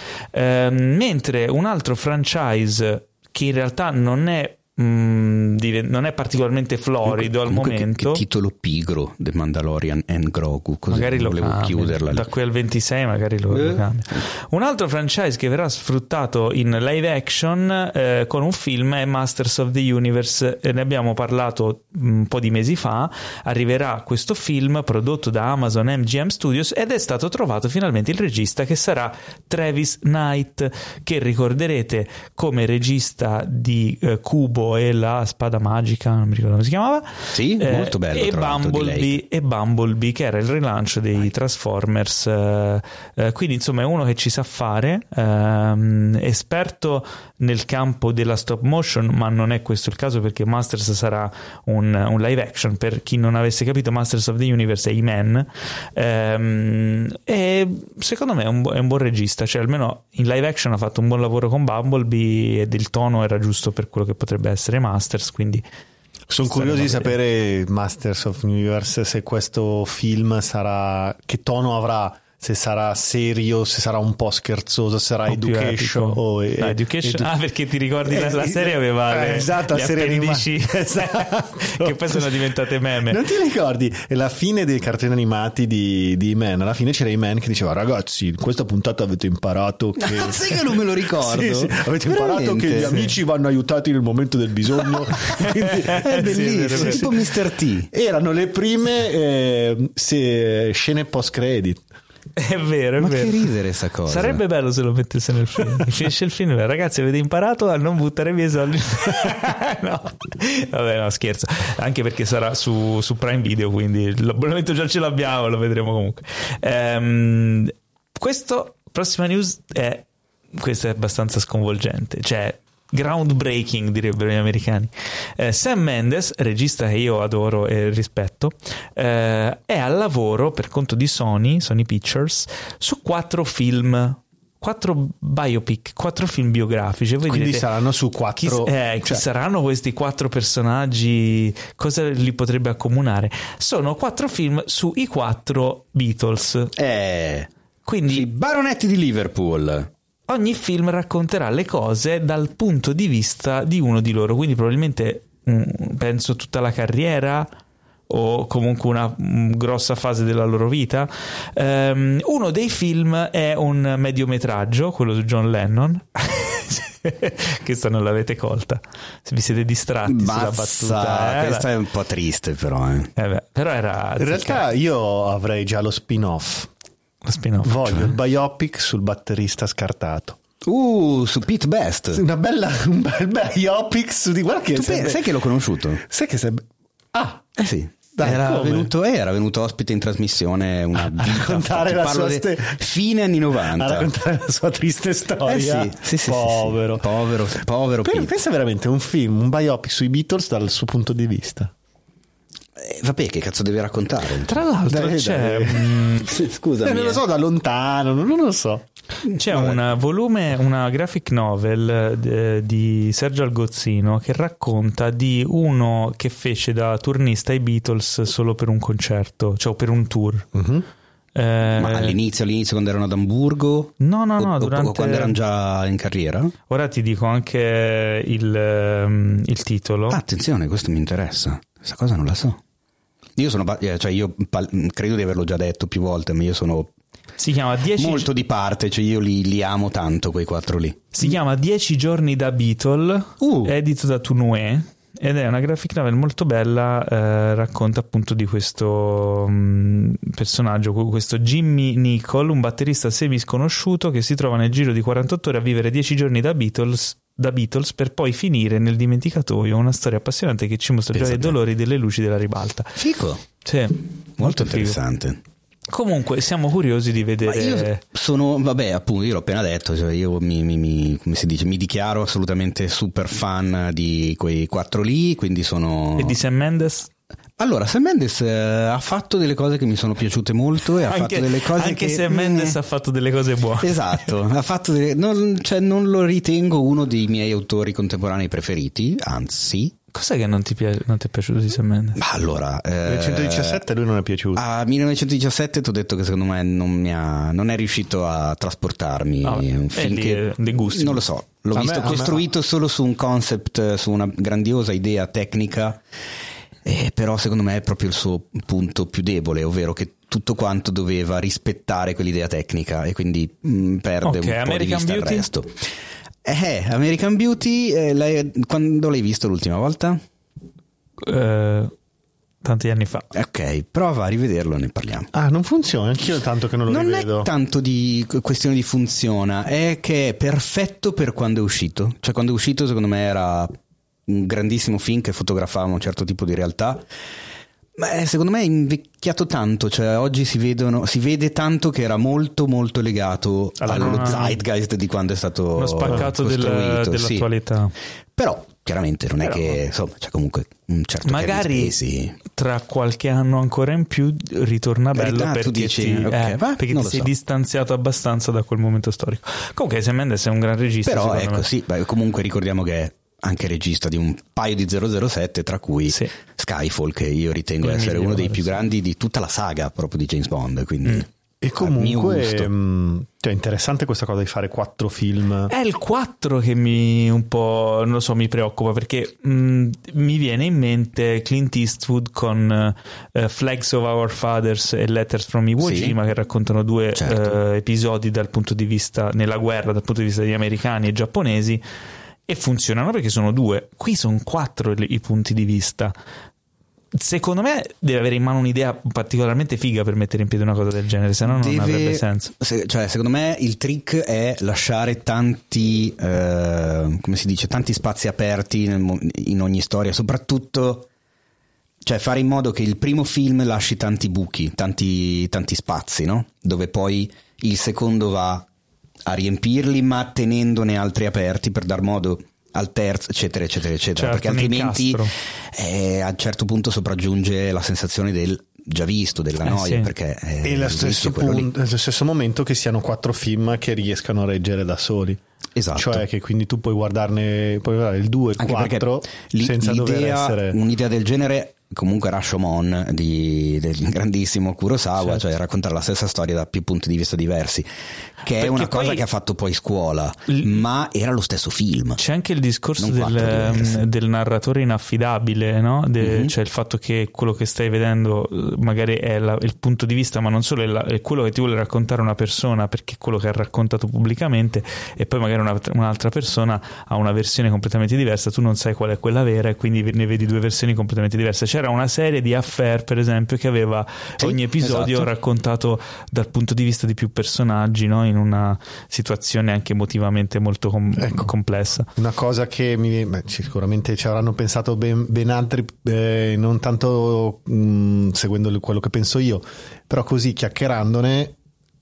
Mentre un altro franchise che in realtà non è particolarmente florido al momento. Che titolo pigro, The Mandalorian and Grogu. Magari lo chiuderla da qui al 26 magari lo cambia. Un altro franchise che verrà sfruttato in live action con un film è Masters of the Universe. Ne abbiamo parlato un po' di mesi fa. Arriverà questo film prodotto da Amazon MGM Studios ed è stato trovato finalmente il regista, che sarà Travis Knight, che ricorderete come regista di Kubo e la spada magica, non mi ricordo come si chiamava. Sì, molto bello. E Bumblebee, che era il rilancio dei Transformers. Quindi insomma è uno che ci sa fare, esperto nel campo della stop motion, ma non è questo il caso perché Masters sarà un live action. Per chi non avesse capito, Masters of the Universe è He-Man, e secondo me è un buon regista, cioè almeno in live action ha fatto un buon lavoro con Bumblebee ed il tono era giusto per quello che potrebbe essere Masters, quindi sono curioso di sapere Masters of the Universe se questo film sarà, che tono avrà, se sarà serio, se sarà un po' scherzoso, se sarà Education o Education. Perché ti ricordi la serie aveva la serie appendici che poi sono diventate meme. Non ti ricordi? E la fine dei cartoni animati di E-Man, alla fine c'era E-Man che diceva: ragazzi, in questa puntata avete imparato che sai che non me lo ricordo. Sì, avete imparato che gli amici vanno aiutati nel momento del bisogno. Quindi, è bellissimo, tipo Mr. T. Erano le prime scene post credit. È vero, ma che ridere sta cosa. Sarebbe bello se lo mettesse nel film. Finisce il film, ragazzi, avete imparato a non buttare via i soldi. No, vabbè, no, scherzo. Anche perché sarà su Prime Video, quindi l'abbonamento già ce l'abbiamo, lo vedremo comunque. Prossima news questa è abbastanza sconvolgente, cioè groundbreaking direbbero gli americani. Sam Mendes, regista che io adoro e rispetto, è al lavoro per conto di Sony Pictures su 4 film, 4 biopic, 4 film biografici. Voi quindi direte, saranno su 4 chi saranno questi 4 personaggi, cosa li potrebbe accomunare? Sono 4 film sui 4 Beatles, quindi i baronetti di Liverpool. Ogni film racconterà le cose dal punto di vista di uno di loro, quindi probabilmente penso tutta la carriera o comunque una grossa fase della loro vita. Uno dei film è un mediometraggio, quello su John Lennon. Questa non l'avete colta, se vi siete distratti sulla battuta. Questa è un po' triste però. Però era in realtà io avrei già lo spin-off. Voglio il biopic sul batterista scartato. Su Pete Best. Un bel biopic su di guarda che sai che l'ho conosciuto? Sai che sì. Dai, era venuto ospite in trasmissione una vita, a raccontare la sua fine anni 90. A raccontare la sua triste storia. Sì, povero. Povero Pete. Pensa veramente un film, un biopic sui Beatles dal suo punto di vista. Vabbè, che cazzo deve raccontare? Tra l'altro c'è scusami, non lo so, da lontano, non lo so. C'è un volume, una graphic novel di Sergio Algozzino che racconta di uno che fece da turnista ai Beatles solo per un concerto, cioè per un tour. Ma all'inizio quando erano ad Amburgo? No, durante... o quando erano già in carriera? Ora ti dico anche il titolo. Attenzione, questo mi interessa. Questa cosa non la so. Io credo di averlo già detto più volte, ma io sono si chiama molto di parte, cioè io li amo tanto quei 4 lì. Si chiama 10 giorni da Beatle, edito da Tourneur, ed è una graphic novel molto bella, racconta appunto di questo personaggio, questo Jimmy Nicol, un batterista semisconosciuto che si trova nel giro di 48 ore a vivere 10 giorni da Beatles per poi finire nel dimenticatoio, una storia appassionante che ci mostra gioie e dolori delle luci della ribalta. Fico. Sì, molto interessante. Figo. Comunque siamo curiosi di vedere. Appunto, io l'ho appena detto, cioè io come si dice, mi dichiaro assolutamente super fan di quei 4 lì, quindi sono. E di Sam Mendes? Allora, Sam Mendes ha fatto delle cose che mi sono piaciute molto e ha fatto delle cose anche Sam Mendes ha fatto delle cose buone. Esatto, ha fatto non lo ritengo uno dei miei autori contemporanei preferiti, anzi. Cos'è che non ti è piaciuto di Sam Mendes? Ma allora, 1917 lui non è piaciuto. A 1917 ti ho detto che secondo me non è riuscito a trasportarmi. Un film che dei gusti. Non lo so, l'ho visto costruito solo su un concept, su una grandiosa idea tecnica. Però secondo me è proprio il suo punto più debole, ovvero che tutto quanto doveva rispettare quell'idea tecnica e quindi perde un po' di vista il resto. American Beauty, quando l'hai visto l'ultima volta? Tanti anni fa. Ok, prova a rivederlo e ne parliamo. Non funziona, anch'io tanto che non lo rivedo. Non è tanto di questione di funziona, è che è perfetto per quando è uscito. Cioè quando è uscito secondo me era un grandissimo film che fotografava un certo tipo di realtà, ma secondo me è invecchiato tanto, cioè oggi si vede tanto che era molto molto legato allo zeitgeist di quando è stato lo spaccato dell'attualità. Però chiaramente non è che insomma c'è comunque un certo magari tra qualche anno ancora in più ritorna bello perché ti sei distanziato abbastanza da quel momento storico. Comunque Sam Mendes è un gran regista, però ecco sì, comunque ricordiamo che è anche regista di un paio di 007, tra cui Skyfall, che io ritengo essere uno dei più grandi di tutta la saga proprio di James Bond, quindi E comunque cioè, interessante questa cosa di fare 4 film. È il 4 che un po', non lo so, mi preoccupa, perché mi viene in mente Clint Eastwood con Flags of Our Fathers e Letters from Iwo Jima, che raccontano 2 episodi dal punto di vista, nella guerra, dal punto di vista degli americani e giapponesi, e funzionano perché sono 2. Qui sono 4 i punti di vista. Secondo me deve avere in mano un'idea particolarmente figa per mettere in piedi una cosa del genere, se no non avrebbe senso. Cioè, secondo me il trick è lasciare tanti come si dice, tanti spazi aperti in ogni storia, soprattutto, cioè fare in modo che il primo film lasci tanti buchi, tanti spazi, no? Dove poi il secondo va a riempirli, ma tenendone altri aperti per dar modo al terzo, eccetera eccetera eccetera, perché altrimenti a un certo punto sopraggiunge la sensazione del già visto, della noia, perché e allo stesso momento che siano 4 film che riescano a reggere da soli. Esatto. Cioè che quindi tu puoi guardare il 2 e il 4 senza dover essere... Un'idea del genere comunque Rashomon del grandissimo Kurosawa, cioè raccontare la stessa storia da più punti di vista diversi, che è una cosa che ha fatto poi scuola, ma era lo stesso film. C'è anche il discorso del narratore inaffidabile, no? Cioè il fatto che quello che stai vedendo magari è il punto di vista, ma non solo è quello che ti vuole raccontare una persona, perché è quello che ha raccontato pubblicamente, e poi magari un'altra persona ha una versione completamente diversa, tu non sai qual è quella vera e quindi ne vedi 2 versioni completamente diverse. C'era una serie di Affair, per esempio, che aveva ogni episodio raccontato dal punto di vista di più personaggi, no? In una situazione anche emotivamente molto complessa. Una cosa che sicuramente ci avranno pensato ben altri, non tanto seguendo quello che penso io, però così chiacchierandone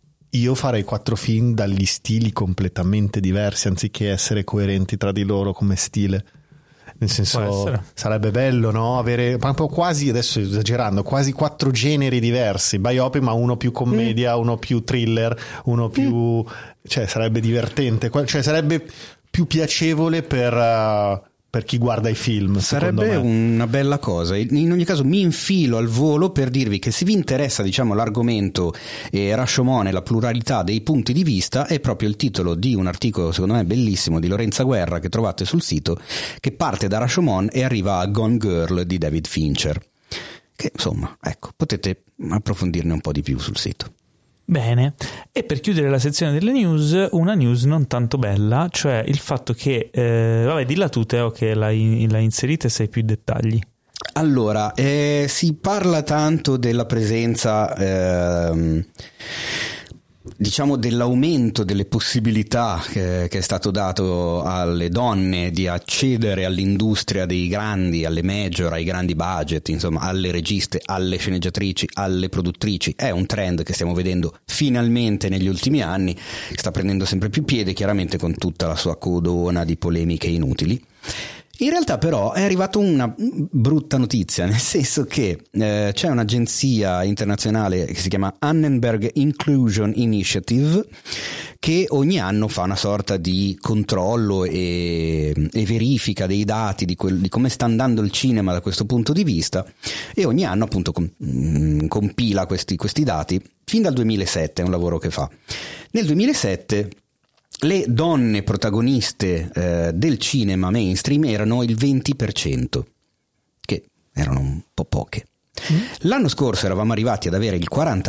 io farei 4 film dagli stili completamente diversi, anziché essere coerenti tra di loro come stile. Nel senso, sarebbe bello, no? Avere proprio quasi, adesso esagerando, quasi 4 generi diversi, biopic, ma uno più commedia, uno più thriller, uno più, cioè sarebbe divertente, cioè sarebbe più piacevole per chi guarda i film. Sarebbe una bella cosa. In ogni caso mi infilo al volo per dirvi che se vi interessa, diciamo, l'argomento Rashomon e la pluralità dei punti di vista, è proprio il titolo di un articolo secondo me bellissimo di Lorenza Guerra che trovate sul sito, che parte da Rashomon e arriva a Gone Girl di David Fincher, che insomma, ecco, potete approfondirne un po' di più sul sito. Bene, e per chiudere la sezione delle news, una news non tanto bella, cioè il fatto che vabbè, dilla tu Teo che l'hai inserita e sai più dettagli. Allora, si parla tanto della presenza diciamo dell'aumento delle possibilità che è stato dato alle donne di accedere all'industria dei grandi, alle major, ai grandi budget, insomma alle registe, alle sceneggiatrici, alle produttrici. È un trend che stiamo vedendo finalmente negli ultimi anni, che sta prendendo sempre più piede, chiaramente con tutta la sua codona di polemiche inutili. In realtà però è arrivata una brutta notizia, nel senso che c'è un'agenzia internazionale che si chiama Annenberg Inclusion Initiative, che ogni anno fa una sorta di controllo e verifica dei dati di come sta andando il cinema da questo punto di vista, e ogni anno appunto compila questi dati fin dal 2007, è un lavoro che fa. Nel 2007 le donne protagoniste del cinema mainstream erano il 20%, che erano un po' poche. L'anno scorso eravamo arrivati ad avere il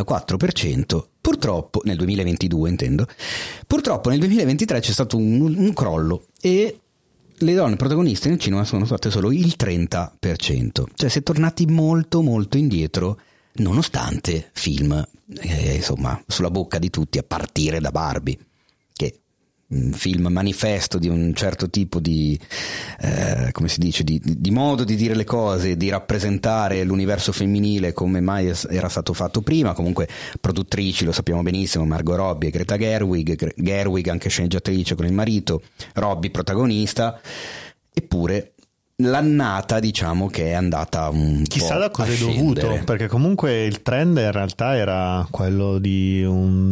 44%, purtroppo, nel 2022 intendo, purtroppo nel 2023 c'è stato un crollo e le donne protagoniste nel cinema sono state solo il 30%, cioè si è tornati molto molto indietro, nonostante film insomma sulla bocca di tutti, a partire da Barbie, che un film manifesto di un certo tipo di come si dice, di modo di dire le cose, di rappresentare l'universo femminile come mai era stato fatto prima. Comunque produttrici, lo sappiamo benissimo, Margot Robbie e Greta Gerwig anche sceneggiatrice con il marito, Robbie protagonista, eppure l'annata diciamo che è andata un chissà po' da cosa è dovuto, perché comunque il trend in realtà era quello di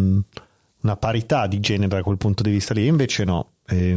una parità di genere da quel punto di vista lì, invece no.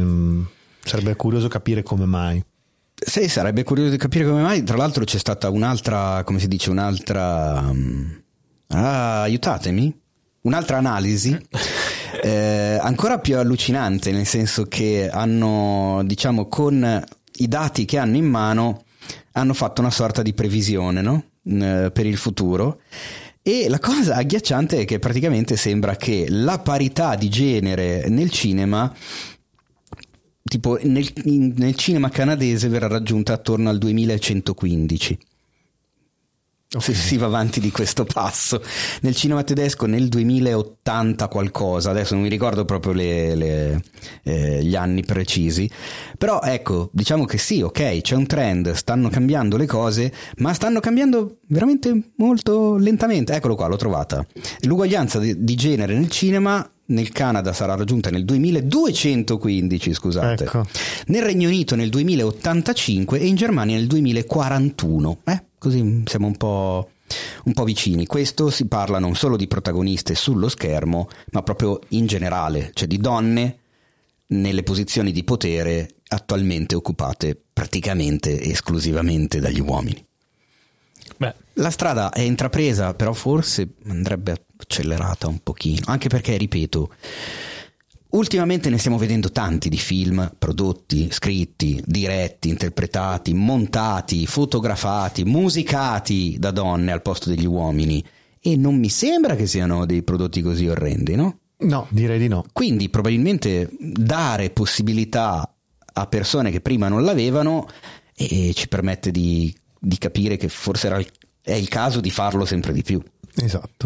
Sarebbe curioso capire come mai. Sì, sarebbe curioso di capire come mai. Tra l'altro c'è stata un'altra, come si dice, aiutatemi. un'altra analisi ancora più allucinante, nel senso che hanno, diciamo, con i dati che hanno in mano, hanno fatto una sorta di previsione, no? Per il futuro. E la cosa agghiacciante è che praticamente sembra che la parità di genere nel cinema, tipo nel cinema canadese, verrà raggiunta attorno al 2115. Se si va avanti di questo passo. Nel cinema tedesco nel 2080 qualcosa, adesso non mi ricordo proprio gli anni precisi, però ecco, diciamo che sì, ok, c'è un trend, stanno cambiando le cose, ma stanno cambiando veramente molto lentamente. Eccolo qua, l'ho trovata. L'uguaglianza di genere nel cinema nel Canada sarà raggiunta nel 2215, scusate. Ecco. Nel Regno Unito nel 2085 e in Germania nel 2041. Così siamo un po' vicini. Questo si parla non solo di protagoniste sullo schermo, ma proprio in generale, cioè di donne nelle posizioni di potere attualmente occupate praticamente esclusivamente dagli uomini. Beh, la strada è intrapresa, però forse andrebbe accelerata un pochino, anche perché, ripeto, ultimamente ne stiamo vedendo tanti di film prodotti, scritti, diretti, interpretati, montati, fotografati, musicati da donne al posto degli uomini, e non mi sembra che siano dei prodotti così orrendi, no? No, direi di no. Quindi probabilmente dare possibilità a persone che prima non l'avevano ci permette di capire che forse è il caso di farlo sempre di più. Esatto.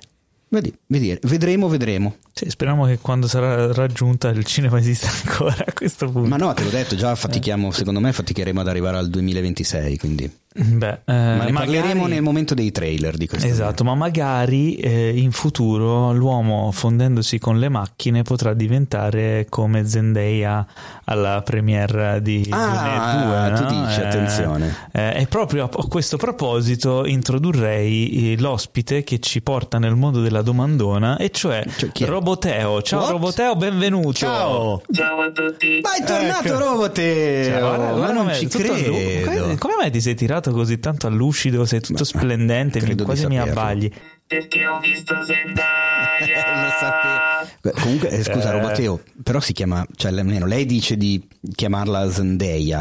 Vedremo. Sì, speriamo che quando sarà raggiunta il cinema esista ancora a questo punto. Ma no, te l'ho detto, già secondo me faticheremo ad arrivare al 2026, quindi ma ne parleremo nel momento dei trailer di questo. Esatto, ma magari in futuro l'uomo, fondendosi con le macchine, potrà diventare come Zendaya alla premiere di Dune 2, tu no? dici, attenzione. E proprio a questo proposito introdurrei l'ospite che ci porta nel mondo della domandona, e cioè Roboteo. Ciao. What? Roboteo, benvenuto. Ciao a tutti. Ma è tornato, Roboteo. Ciao, ma non ci credo. Come mai ti sei tirato così tanto a lucido? Sei tutto splendente, quasi mi abbagli. Perché ho visto Zendaya. Lo sapevo. Comunque, scusa, Roboteo, però si chiama, cioè almeno lei dice di chiamarla Zendaya.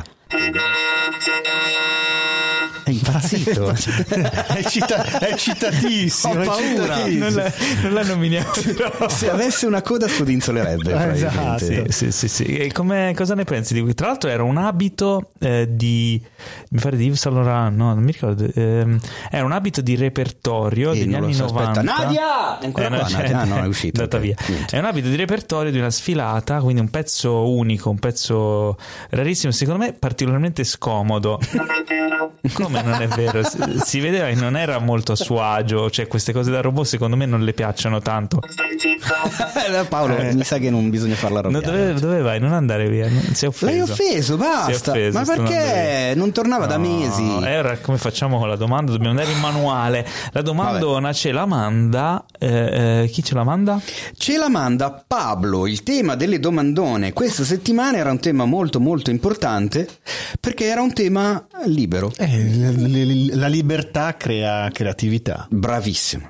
È impazzito. è eccitatissimo. Ho paura. Non la nominiamo. Se avesse una coda scodinzolerebbe. Esatto. Sì. E cosa ne pensi di qui? Tra l'altro era un abito di Yves Saint Laurent, no, non mi ricordo. Era un abito di repertorio degli anni 90. Nadia! È ancora qua, Nadia? No, è uscita. Andata via. È un abito di repertorio di una sfilata, quindi un pezzo unico, un pezzo rarissimo, secondo me particolarmente scomodo. Come non è vero? Si vedeva che non era molto a suo agio, cioè queste cose da robot secondo me non le piacciono tanto. Paolo, mi sa che non bisogna farla arrabbiare. Dove vai? Non andare via, si è offeso. L'hai offeso, basta. Ma perché? Non tornava da mesi. Ora come facciamo con la domanda? Dobbiamo andare in manuale. La domandona ce la manda chi ce la manda? Ce la manda Pablo. Il tema delle domandone questa settimana era un tema molto molto importante, perché era un tema libero. La libertà crea creatività. Bravissimo.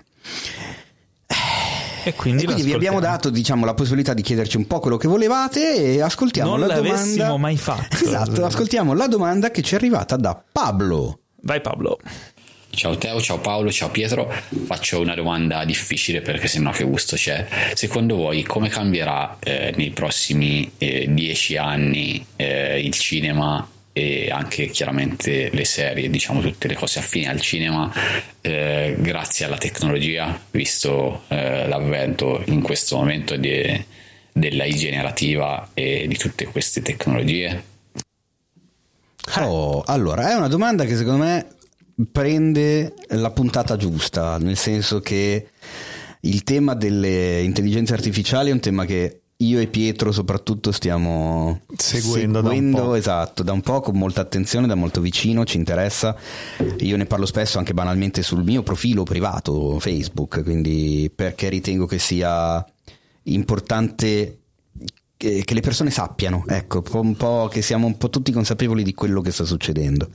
E quindi vi abbiamo dato, diciamo, la possibilità di chiederci un po' quello che volevate, e ascoltiamo la domanda. Non l'avessimo mai fatto. Esatto, ascoltiamo la domanda che ci è arrivata da Pablo. Vai Pablo. Ciao Teo, ciao Paolo, ciao Pietro. Faccio una domanda difficile perché sennò che gusto c'è. Secondo voi come cambierà nei prossimi 10 anni il cinema e anche chiaramente le serie, diciamo tutte le cose affini al cinema, grazie alla tecnologia, visto l'avvento in questo momento dell'AI generativa e di tutte queste tecnologie? Allora, è una domanda che secondo me prende la puntata giusta, nel senso che il tema delle intelligenze artificiali è un tema che io e Pietro soprattutto stiamo seguendo da un po'. Esatto, da un po', con molta attenzione, da molto vicino, ci interessa. Io ne parlo spesso anche banalmente sul mio profilo privato Facebook, quindi perché ritengo che sia importante che le persone sappiano, ecco, un po' che siamo un po' tutti consapevoli di quello che sta succedendo.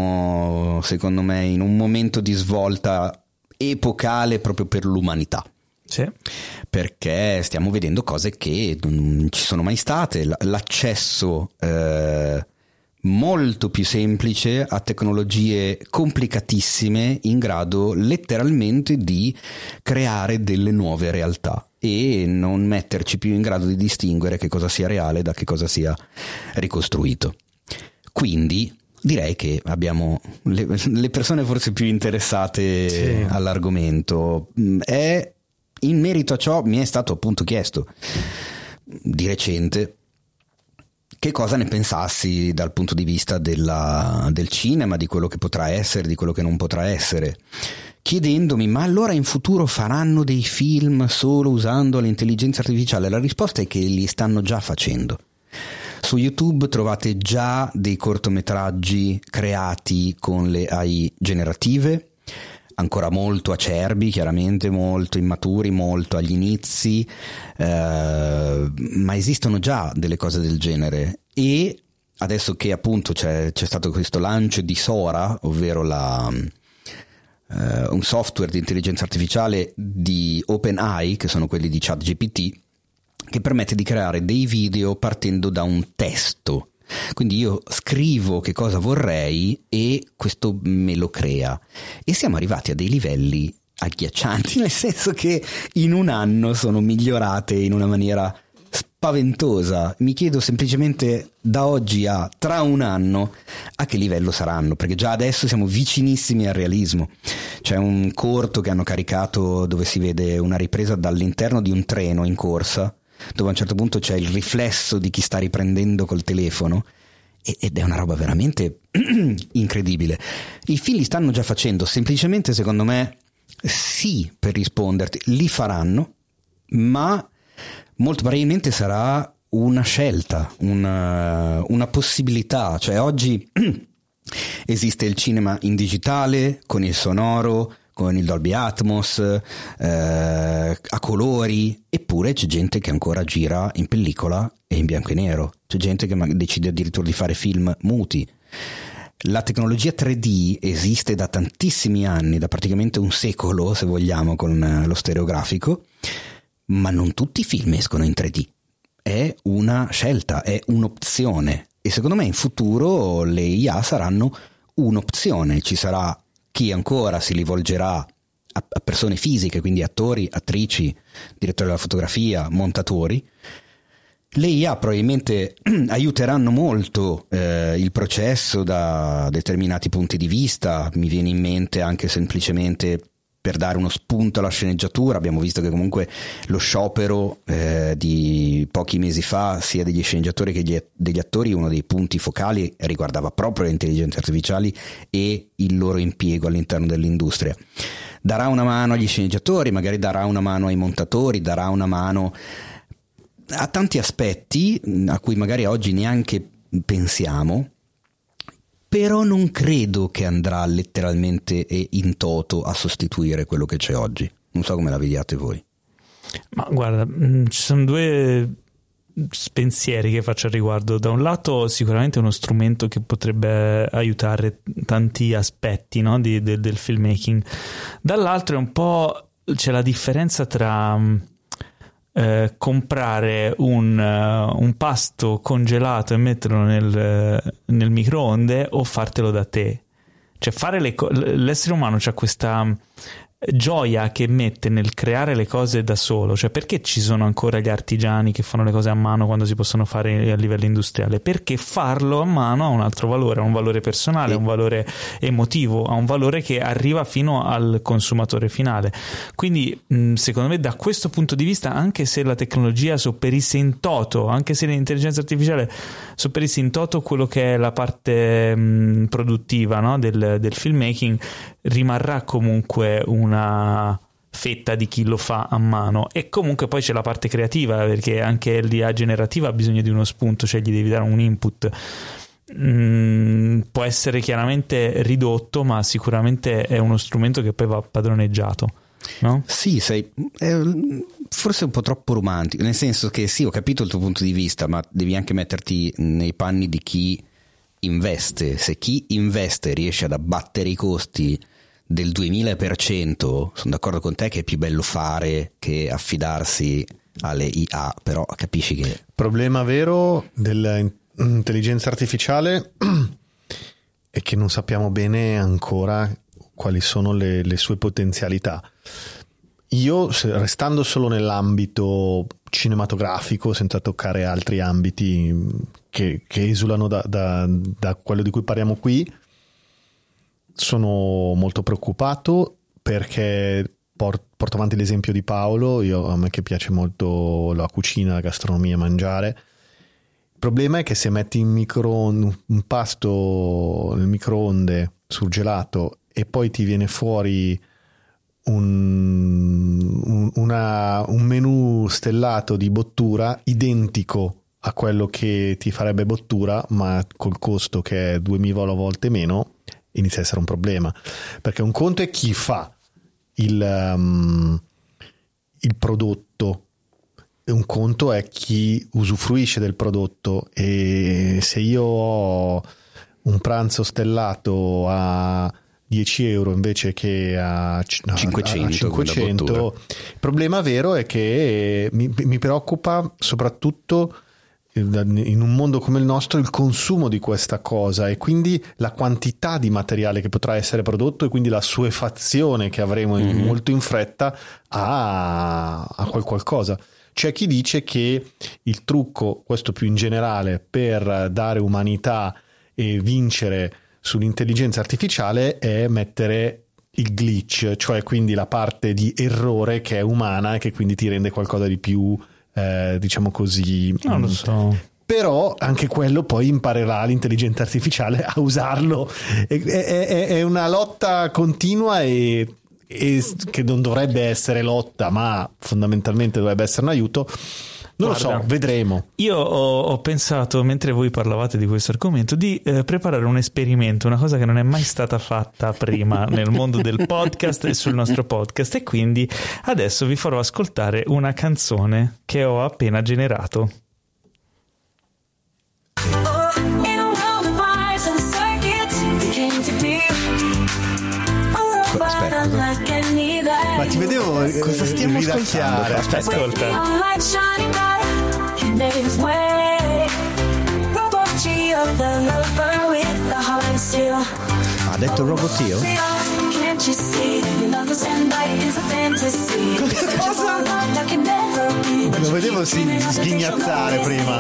Siamo, secondo me, in un momento di svolta epocale proprio per l'umanità. Sì. Perché stiamo vedendo cose che non ci sono mai state, l'accesso molto più semplice a tecnologie complicatissime in grado letteralmente di creare delle nuove realtà e non metterci più in grado di distinguere che cosa sia reale da che cosa sia ricostruito. Quindi direi che abbiamo le persone forse più interessate all'argomento. In merito a ciò mi è stato appunto chiesto di recente che cosa ne pensassi dal punto di vista del cinema, di quello che potrà essere, di quello che non potrà essere, chiedendomi: ma allora in futuro faranno dei film solo usando l'intelligenza artificiale? La risposta è che li stanno già facendo. Su YouTube trovate già dei cortometraggi creati con le AI generative, ancora molto acerbi, chiaramente molto immaturi, molto agli inizi, ma esistono già delle cose del genere. E adesso che appunto c'è stato questo lancio di Sora, ovvero un software di intelligenza artificiale di OpenAI, che sono quelli di ChatGPT, che permette di creare dei video partendo da un testo. Quindi io scrivo che cosa vorrei e questo me lo crea, e siamo arrivati a dei livelli agghiaccianti, nel senso che in un anno sono migliorate in una maniera spaventosa. Mi chiedo semplicemente, da oggi a tra un anno, a che livello saranno, perché già adesso siamo vicinissimi al realismo. C'è un corto che hanno caricato dove si vede una ripresa dall'interno di un treno in corsa, dove a un certo punto c'è il riflesso di chi sta riprendendo col telefono, ed è una roba veramente incredibile. I film li stanno già facendo, semplicemente secondo me sì, per risponderti, li faranno, ma molto probabilmente sarà una scelta, una possibilità. Cioè oggi esiste il cinema in digitale, con il sonoro, con il Dolby Atmos, a colori, eppure c'è gente che ancora gira in pellicola e in bianco e nero, c'è gente che decide addirittura di fare film muti. La tecnologia 3D esiste da tantissimi anni, da praticamente un secolo se vogliamo, con lo stereografico, ma non tutti i film escono in 3D. È una scelta, è un'opzione, e secondo me in futuro le IA saranno un'opzione. Ci sarà chi ancora si rivolgerà a persone fisiche, quindi attori, attrici, direttori della fotografia, montatori. Le IA probabilmente aiuteranno molto il processo da determinati punti di vista. Mi viene in mente anche semplicemente per dare uno spunto alla sceneggiatura. Abbiamo visto che comunque lo sciopero di pochi mesi fa, sia degli sceneggiatori che degli attori, uno dei punti focali riguardava proprio le intelligenze artificiali e il loro impiego all'interno dell'industria. Darà una mano agli sceneggiatori, magari darà una mano ai montatori, darà una mano a tanti aspetti a cui magari oggi neanche pensiamo, però non credo che andrà letteralmente e in toto a sostituire quello che c'è oggi. Non so come la vediate voi. Ma guarda, ci sono due pensieri che faccio al riguardo. Da un lato sicuramente è uno strumento che potrebbe aiutare tanti aspetti, no, del filmmaking. Dall'altro è un po', c'è la differenza tra comprare un pasto congelato e metterlo nel microonde o fartelo da te. Cioè fare l'essere umano c'ha questa gioia che mette nel creare le cose da solo. Cioè perché ci sono ancora gli artigiani che fanno le cose a mano quando si possono fare a livello industriale? Perché farlo a mano ha un altro valore, ha un valore personale, ha un valore emotivo, ha un valore che arriva fino al consumatore finale. Quindi secondo me da questo punto di vista, anche se la tecnologia sopperisse in toto, anche se l'intelligenza artificiale sopperisse in toto quello che è la parte produttiva, no, del filmmaking, rimarrà comunque una fetta di chi lo fa a mano. E comunque poi c'è la parte creativa, perché anche l'IA generativa ha bisogno di uno spunto, cioè gli devi dare un input. Può essere chiaramente ridotto, ma sicuramente è uno strumento che poi va padroneggiato, no? Sì, forse un po' troppo romantico, nel senso che sì, ho capito il tuo punto di vista, ma devi anche metterti nei panni di chi investe. Se chi investe riesce ad abbattere i costi del 2000%, sono d'accordo con te che è più bello fare che affidarsi alle IA, però capisci che... Il problema vero dell'intelligenza artificiale è che non sappiamo bene ancora quali sono le sue potenzialità. Io, restando solo nell'ambito cinematografico, senza toccare altri ambiti che esulano da quello di cui parliamo qui, sono molto preoccupato perché porto avanti l'esempio di Paolo. A me che piace molto la cucina, la gastronomia, mangiare. Il problema è che se metti un pasto nel microonde surgelato e poi ti viene fuori un menù stellato di bottura identico a quello che ti farebbe bottura, ma col costo che è 2000 volte meno, inizia a essere un problema, perché un conto è chi fa il prodotto e un conto è chi usufruisce del prodotto. E se io ho un pranzo stellato a 10 euro invece che a 500, il problema vero è che mi preoccupa soprattutto in un mondo come il nostro il consumo di questa cosa, e quindi la quantità di materiale che potrà essere prodotto, e quindi la suefazione che avremo molto in fretta a qualcosa. C'è chi dice che il trucco, questo più in generale, per dare umanità e vincere sull'intelligenza artificiale è mettere il glitch, cioè quindi la parte di errore che è umana e che quindi ti rende qualcosa di più diciamo così, non lo so, però anche quello poi imparerà l'intelligenza artificiale a usarlo. È una lotta continua e che non dovrebbe essere lotta, ma fondamentalmente dovrebbe essere un aiuto. Non lo so, vedremo. Io ho pensato, mentre voi parlavate di questo argomento, di preparare un esperimento, una cosa che non è mai stata fatta prima nel mondo del podcast e sul nostro podcast, e quindi adesso vi farò ascoltare una canzone che ho appena generato. Aspetta, ma ti vedevo cosa stiamo ascoltando? Ascolta. Ha detto Robotio? Cosa? Lo vedevo sghignazzare prima.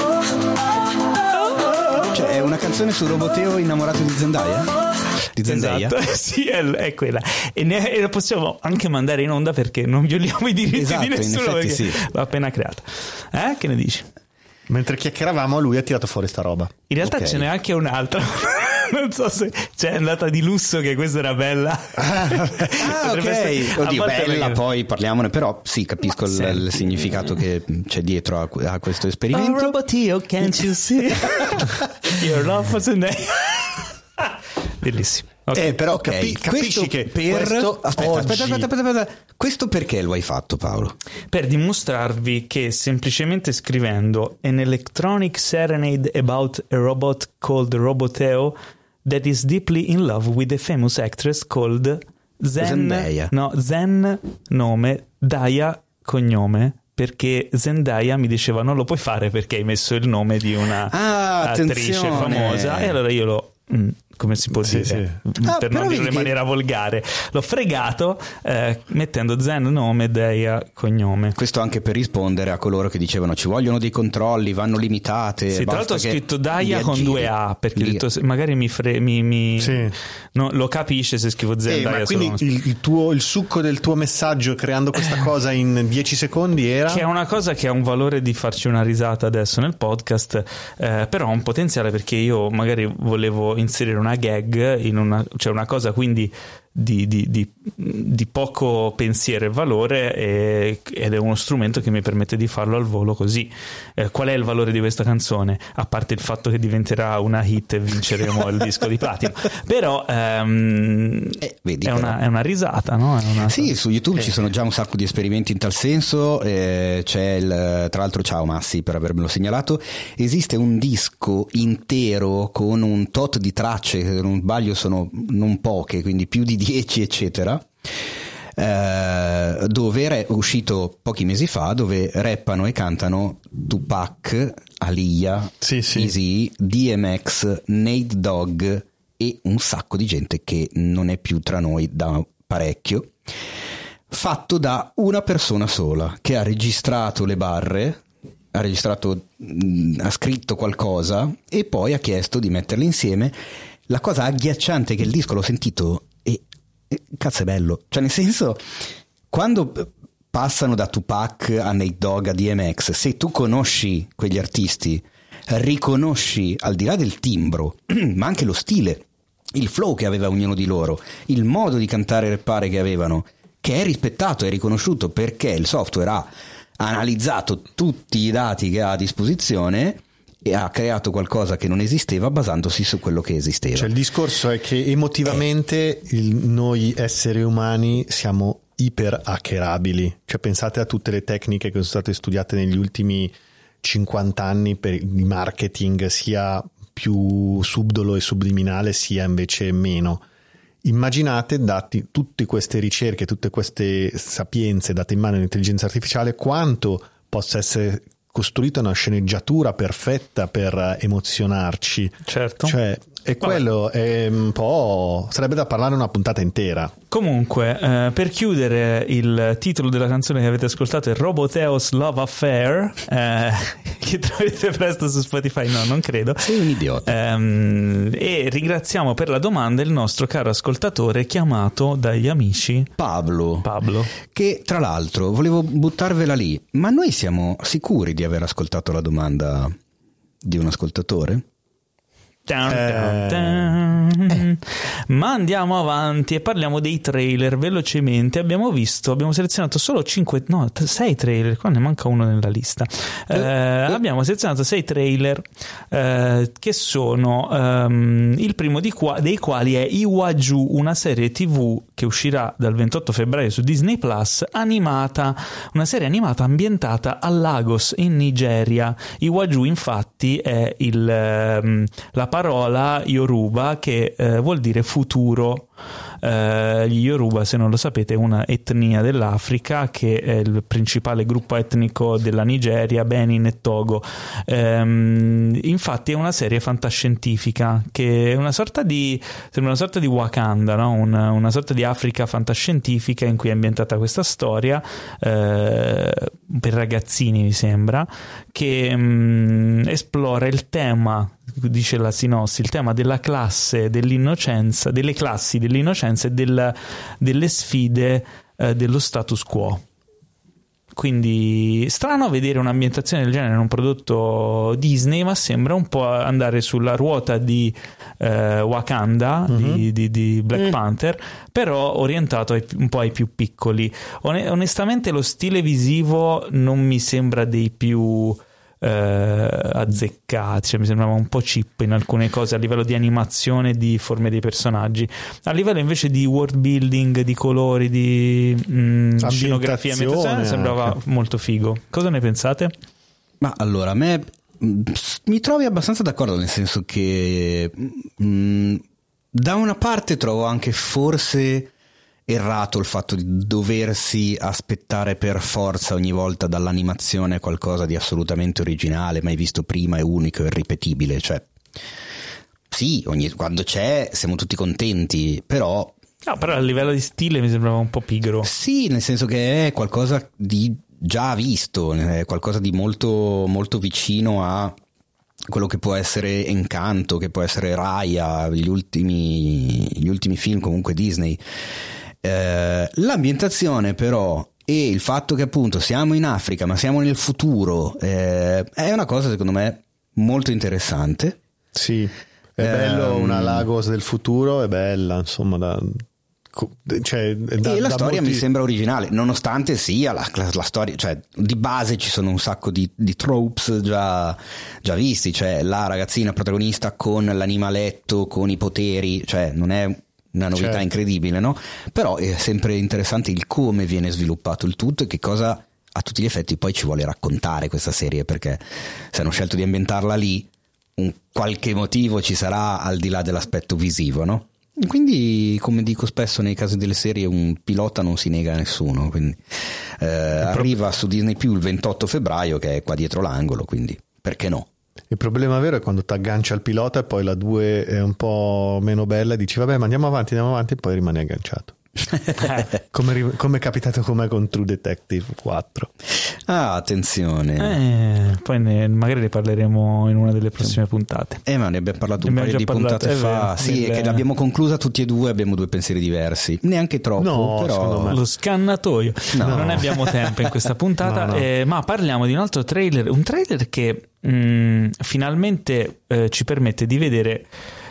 Cioè è una canzone su Roboteo innamorato di Zendaya? Di Zendaya? Esatto, sì, è quella. E la possiamo anche mandare in onda perché non violiamo i diritti di nessuno, perché sì, l'ho appena creata. Che ne dici? Mentre chiacchieravamo lui ha tirato fuori sta roba. In realtà ce n'è anche un'altra. Non so se c'è andata di lusso che questa era bella. Ok. Oddio, bella, poi parliamone, però sì, capisco il significato che c'è dietro a questo esperimento. Oh, Robotio, can't you see? Your love for Zendaya. Bellissimo. Okay. Però capisci che questo aspetta. Questo perché lo hai fatto, Paolo? Per dimostrarvi che semplicemente scrivendo An electronic serenade about a robot called Roboteo that is deeply in love with a famous actress called Zendaya. No, Zen nome, Daya cognome. Perché Zendaya mi diceva non lo puoi fare perché hai messo il nome di una attrice famosa, e allora io l'ho come si può dire, sì. Per non dirlo in maniera volgare, l'ho fregato mettendo Zen nome, Daya cognome. Questo anche per rispondere a coloro che dicevano ci vogliono dei controlli, vanno limitate. Sì, tra l'altro ho scritto Daya con 2 A perché ho detto magari sì. No, lo capisce se scrivo Zendaya. Ma quindi il succo del tuo messaggio creando questa cosa in 10 secondi era? Che è una cosa che ha un valore di farci una risata adesso nel podcast, però ha un potenziale, perché io magari volevo inserire una gag in una cosa quindi di poco pensiero e valore, ed è uno strumento che mi permette di farlo al volo così. Qual è il valore di questa canzone? A parte il fatto che diventerà una hit e vinceremo il disco di platino, però vedi, è una risata, no? Sì, su YouTube ci sono già un sacco di esperimenti in tal senso. C'è tra l'altro, ciao Massi per avermelo segnalato, esiste un disco intero con un tot di tracce, se non sbaglio sono non poche, quindi più di 10 eccetera, dove è uscito pochi mesi fa, dove rappano e cantano Tupac, Aaliyah, Eazy, DMX, Nate Dogg e un sacco di gente che non è più tra noi da parecchio, fatto da una persona sola che ha registrato le barre, ha scritto qualcosa e poi ha chiesto di metterle insieme. La cosa agghiacciante è che il disco l'ho sentito e cazzo è bello, cioè nel senso, quando passano da Tupac a Nate Dogg a DMX, se tu conosci quegli artisti riconosci, al di là del timbro ma anche lo stile, il flow che aveva ognuno di loro, il modo di cantare e rappare che avevano, che è rispettato e riconosciuto perché il software ha analizzato tutti i dati che ha a disposizione e ha creato qualcosa che non esisteva basandosi su quello che esisteva. Cioè il discorso è che emotivamente noi esseri umani siamo iper hackerabili, cioè pensate a tutte le tecniche che sono state studiate negli ultimi 50 anni per il marketing, sia più subdolo e subliminale sia invece meno. Immaginate, dati tutte queste ricerche, tutte queste sapienze date in mano all'intelligenza artificiale, quanto possa essere costruita una sceneggiatura perfetta per emozionarci. Certo. Cioè, e quello è un po'... sarebbe da parlare una puntata intera. Comunque, per chiudere, il titolo della canzone che avete ascoltato è Robotheos Love Affair, che troverete presto su Spotify. No, non credo. Sei un idiota. E ringraziamo per la domanda il nostro caro ascoltatore chiamato dagli amici Pablo, che tra l'altro volevo buttarvela lì, ma noi siamo sicuri di aver ascoltato la domanda di un ascoltatore? Ma andiamo avanti e parliamo dei trailer velocemente. Abbiamo selezionato solo 6 trailer, qua ne manca uno nella lista. Abbiamo selezionato 6 trailer che sono il primo dei quali è Iwaju, una serie TV che uscirà dal 28 febbraio su Disney Plus, una serie animata ambientata a Lagos in Nigeria. Iwaju infatti è la parola Yoruba che vuol dire futuro. Gli Yoruba, se non lo sapete, è una etnia dell'Africa che è il principale gruppo etnico della Nigeria, Benin e Togo. Infatti è una serie fantascientifica che è sembra una sorta di Wakanda, no? Una sorta di Africa fantascientifica in cui è ambientata questa storia per ragazzini, mi sembra, che esplora il tema, dice la sinossi, il tema della classe dell'innocenza, delle classi dell'innocenza e delle sfide dello status quo. Quindi strano vedere un'ambientazione del genere in un prodotto Disney, ma sembra un po' andare sulla ruota di Wakanda, di Black Panther, però orientato un po' ai più piccoli. Onestamente lo stile visivo non mi sembra dei più azzeccati, cioè mi sembrava un po' cheap in alcune cose a livello di animazione, di forme dei personaggi. A livello invece di world building, di colori, di scenografia, sembrava molto figo. Cosa ne pensate? Ma allora, a me mi trovi abbastanza d'accordo, nel senso che da una parte trovo anche forse errato il fatto di doversi aspettare per forza ogni volta dall'animazione qualcosa di assolutamente originale, mai visto prima, e unico e irripetibile. Cioè sì, quando c'è siamo tutti contenti, però a livello di stile mi sembrava un po' pigro. Sì, nel senso che è qualcosa di già visto, è qualcosa di molto molto vicino a quello che può essere Encanto, che può essere Raya, gli ultimi film comunque Disney. L'ambientazione però e il fatto che appunto siamo in Africa ma siamo nel futuro è una cosa secondo me molto interessante. Sì, è bello, una Lagos del futuro è bella, insomma, e la storia mi sembra originale, nonostante sia la storia, cioè di base ci sono un sacco di tropes già visti, cioè la ragazzina protagonista con l'animaletto con i poteri, cioè non è una novità incredibile, no? Però è sempre interessante il come viene sviluppato il tutto e che cosa a tutti gli effetti poi ci vuole raccontare questa serie, perché se hanno scelto di ambientarla lì un qualche motivo ci sarà al di là dell'aspetto visivo, no? Quindi, come dico spesso nei casi delle serie, un pilota non si nega a nessuno, quindi arriva su Disney Più il 28 febbraio, che è qua dietro l'angolo, quindi perché no? Il problema vero è quando ti aggancia il pilota e poi la 2 è un po' meno bella e dici vabbè, ma andiamo avanti e poi rimani agganciato. Come è capitato con me con True Detective 4. Attenzione, poi magari ne parleremo in una delle prossime puntate. Ma ne abbiamo parlato un paio di puntate fa. Sì, che l'abbiamo conclusa tutti e due, abbiamo due pensieri diversi, neanche troppo, però lo scannatoio. No. Non abbiamo tempo in questa puntata. No. Ma parliamo di un altro trailer, un trailer che finalmente ci permette di vedere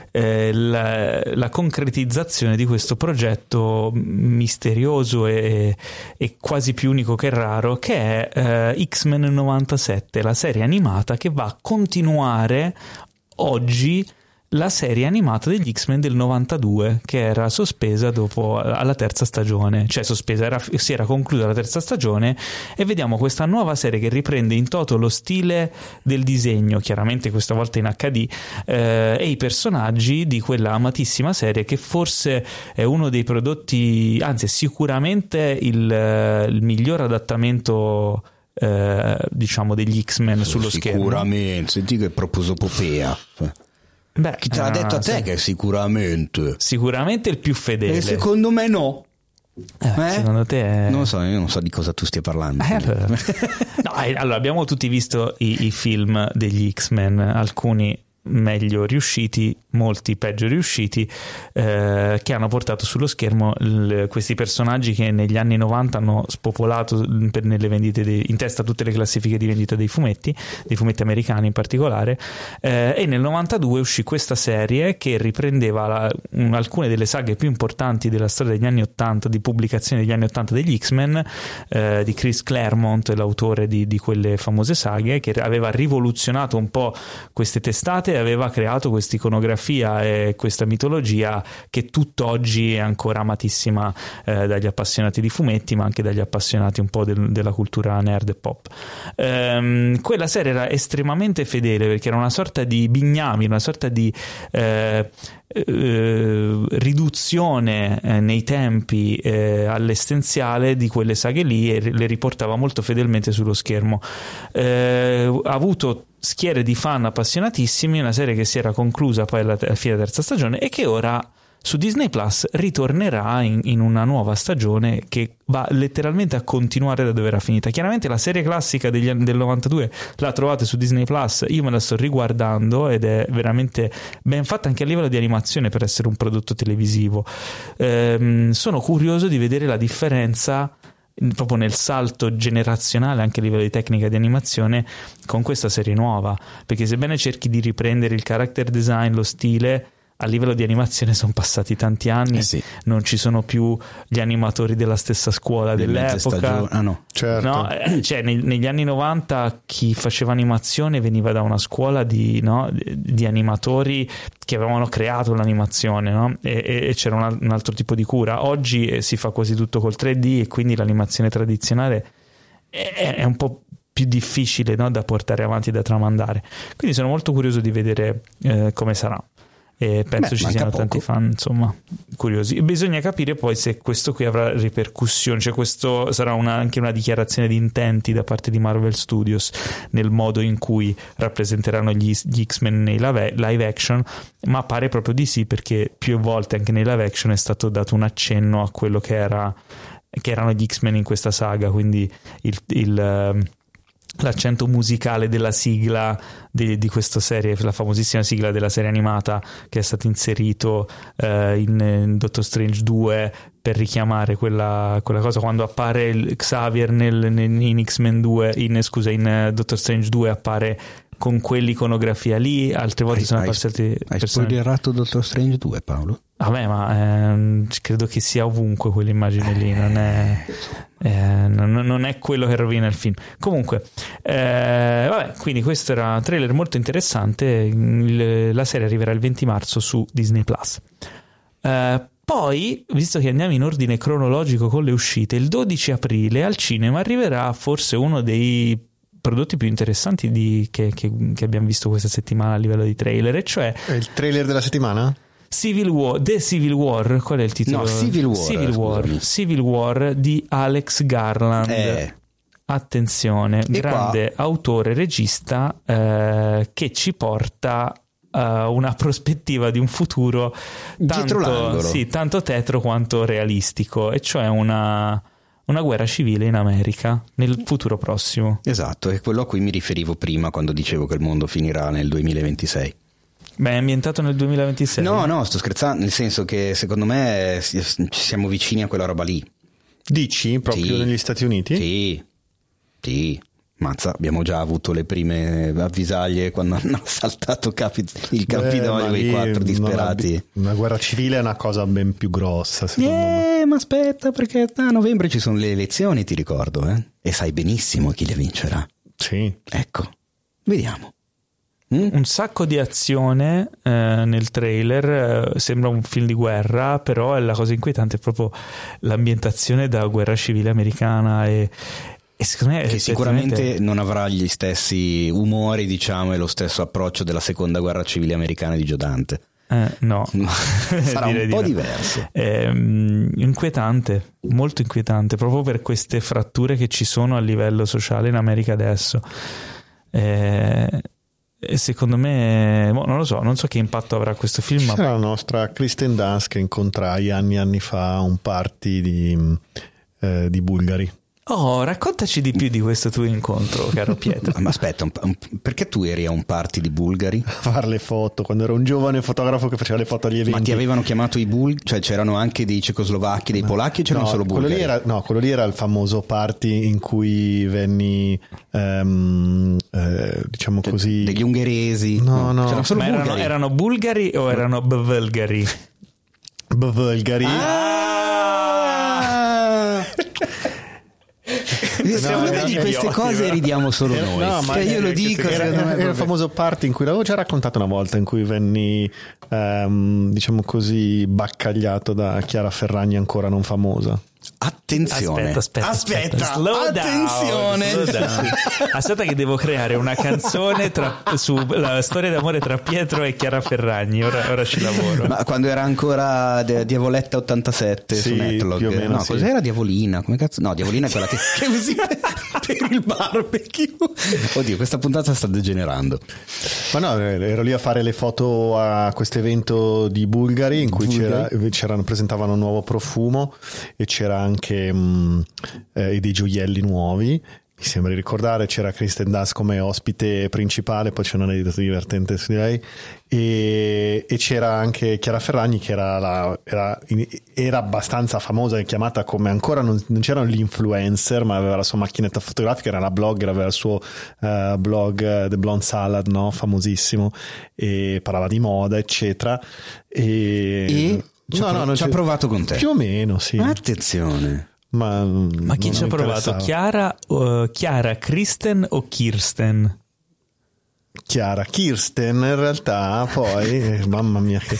la concretizzazione di questo progetto misterioso e quasi più unico che raro, che è X-Men 97, la serie animata che va a continuare oggi la serie animata degli X-Men del 92, che era sospesa dopo alla terza stagione, cioè sospesa, si era conclusa la terza stagione, e vediamo questa nuova serie che riprende in toto lo stile del disegno, chiaramente questa volta in HD, e i personaggi di quella amatissima serie che forse è uno dei prodotti, anzi è sicuramente il miglior adattamento diciamo degli X-Men sullo schermo. Sicuramente, senti che prosopopea. Beh, chi te l'ha detto a te che sicuramente il più fedele? Secondo me no. Secondo te è... Non lo so, io non so di cosa tu stia parlando. Allora abbiamo tutti visto i film degli X-Men, alcuni meglio riusciti, molti peggio riusciti, che hanno portato sullo schermo questi personaggi che negli anni 90 hanno spopolato nelle vendite in testa tutte le classifiche di vendita dei fumetti americani in particolare, e nel 92 uscì questa serie che riprendeva alcune delle saghe più importanti della storia degli anni 80, di pubblicazione degli anni 80 degli X-Men, di Chris Claremont, l'autore di quelle famose saghe, che aveva rivoluzionato un po' queste testate, aveva creato questa iconografia e questa mitologia che tutt'oggi è ancora amatissima dagli appassionati di fumetti, ma anche dagli appassionati un po' della cultura nerd e pop. Quella serie era estremamente fedele perché era una sorta di bignami, una sorta di riduzione nei tempi all'essenziale di quelle saghe lì, e le riportava molto fedelmente sullo schermo. Ha avuto schiere di fan appassionatissimi, una serie che si era conclusa poi alla fine della terza stagione e che ora su Disney Plus ritornerà in una nuova stagione che va letteralmente a continuare da dove era finita. Chiaramente la serie classica del 92 la trovate su Disney Plus, io me la sto riguardando ed è veramente ben fatta anche a livello di animazione per essere un prodotto televisivo. Sono curioso di vedere la differenza proprio nel salto generazionale anche a livello di tecnica di animazione con questa serie nuova, perché sebbene cerchi di riprendere il character design, lo stile, a livello di animazione sono passati tanti anni, non ci sono più gli animatori della stessa scuola dell'epoca. Certo. No, cioè negli anni 90 chi faceva animazione veniva da una scuola di animatori che avevano creato l'animazione, no? E c'era un altro tipo di cura. Oggi si fa quasi tutto col 3D e quindi l'animazione tradizionale è un po' più difficile, no, da portare avanti e da tramandare. Quindi sono molto curioso di vedere come sarà. E penso ci siano tanti fan, insomma, curiosi. Bisogna capire poi se questo qui avrà ripercussioni, cioè questo sarà anche una dichiarazione di intenti da parte di Marvel Studios nel modo in cui rappresenteranno gli X-Men nei live action, ma pare proprio di sì, perché più volte anche nei live action è stato dato un accenno a quello che erano gli X-Men in questa saga, quindi l'accento musicale della sigla di questa serie, la famosissima sigla della serie animata che è stato inserito in Doctor Strange 2 per richiamare quella cosa, quando appare il Xavier in X-Men 2 in Doctor Strange 2 appare con quell'iconografia lì, altre volte sono passati. Hai spoilerato Doctor Strange 2, Paolo? Vabbè, ma credo che sia ovunque quell'immagine lì, non è quello che rovina il film. Comunque, vabbè, quindi questo era un trailer molto interessante. La serie arriverà il 20 marzo su Disney Plus. Poi, visto che andiamo in ordine cronologico con le uscite, il 12 aprile al cinema arriverà forse uno dei prodotti più interessanti che abbiamo visto questa settimana a livello di trailer, e cioè è il trailer della settimana? Civil War, The Civil War, qual è il titolo? No, Civil War di Alex Garland. Attenzione, grande autore, regista, che ci porta una prospettiva di un futuro tanto tetro quanto realistico, e cioè una guerra civile in America nel futuro prossimo. Esatto, è quello a cui mi riferivo prima quando dicevo che il mondo finirà nel 2026. Beh, è ambientato nel 2026? No, sto scherzando, nel senso che secondo me ci siamo vicini a quella roba lì. Dici? Proprio negli Stati Uniti? Sì. Mazza, abbiamo già avuto le prime avvisaglie quando hanno saltato il Campidoglio, quei 4 disperati. Una guerra civile è una cosa ben più grossa, secondo me. Ma aspetta, perché a novembre ci sono le elezioni, ti ricordo, e sai benissimo chi le vincerà. Sì. Ecco, vediamo. Un sacco di azione nel trailer, sembra un film di guerra, però la cosa inquietante è proprio l'ambientazione da guerra civile americana, e secondo me che sicuramente non avrà gli stessi umori, diciamo, e lo stesso approccio della seconda guerra civile americana di Joe Dante. No, sarà un po' diverso. Inquietante, molto inquietante, proprio per queste fratture che ci sono a livello sociale in America adesso. E secondo me, non so che impatto avrà questo film. C'era la nostra Kristen Dunst che incontrai anni fa un party di bulgari. Oh, raccontaci di più di questo tuo incontro, caro Pietro. Ma aspetta, perché tu eri a un party di bulgari? A fare le foto, quando ero un giovane fotografo che faceva le foto agli eventi. Ma ti avevano chiamato i bulgari? Cioè c'erano anche dei cecoslovacchi, dei polacchi, o c'erano solo bulgari? Quello lì era il famoso party in cui venni, diciamo così... Degli ungheresi? No. C'erano solo bulgari. Erano bulgari o erano bvulgari? Bvulgari. Secondo me di queste cose ridiamo solo noi. No, ma io lo dico. Era il famoso party in cui l'avevo già raccontato una volta, in cui venni, diciamo così, baccagliato da Chiara Ferragni, ancora non famosa. Attenzione, aspetta, slow attenzione down. Aspetta che devo creare una canzone sulla storia d'amore tra Pietro e Chiara Ferragni. Ora ci lavoro. Ma quando era ancora Diavoletta 87 su Netlog, più o meno, no, cos'era Diavolina? Come cazzo? No, Diavolina è quella che usi per il barbecue. Oddio, questa puntata sta degenerando. Ma no, ero lì a fare le foto a questo evento di bulgari in cui presentavano un nuovo profumo e c'era anche dei gioielli nuovi. Mi sembra di ricordare, c'era Kristen Dunst come ospite principale, poi c'è un aneddoto divertente su di lei, e c'era anche Chiara Ferragni che era abbastanza famosa e chiamata come, ancora non c'erano gli influencer, ma aveva la sua macchinetta fotografica, era una blogger, aveva il suo blog The Blonde Salad, no? Famosissimo, e parlava di moda eccetera, e ci ha provato con te? Più o meno, sì. Attenzione. Ma chi ci ha provato? Chiara, Kristen o Kirsten? Chiara, Kirsten in realtà poi mamma mia che...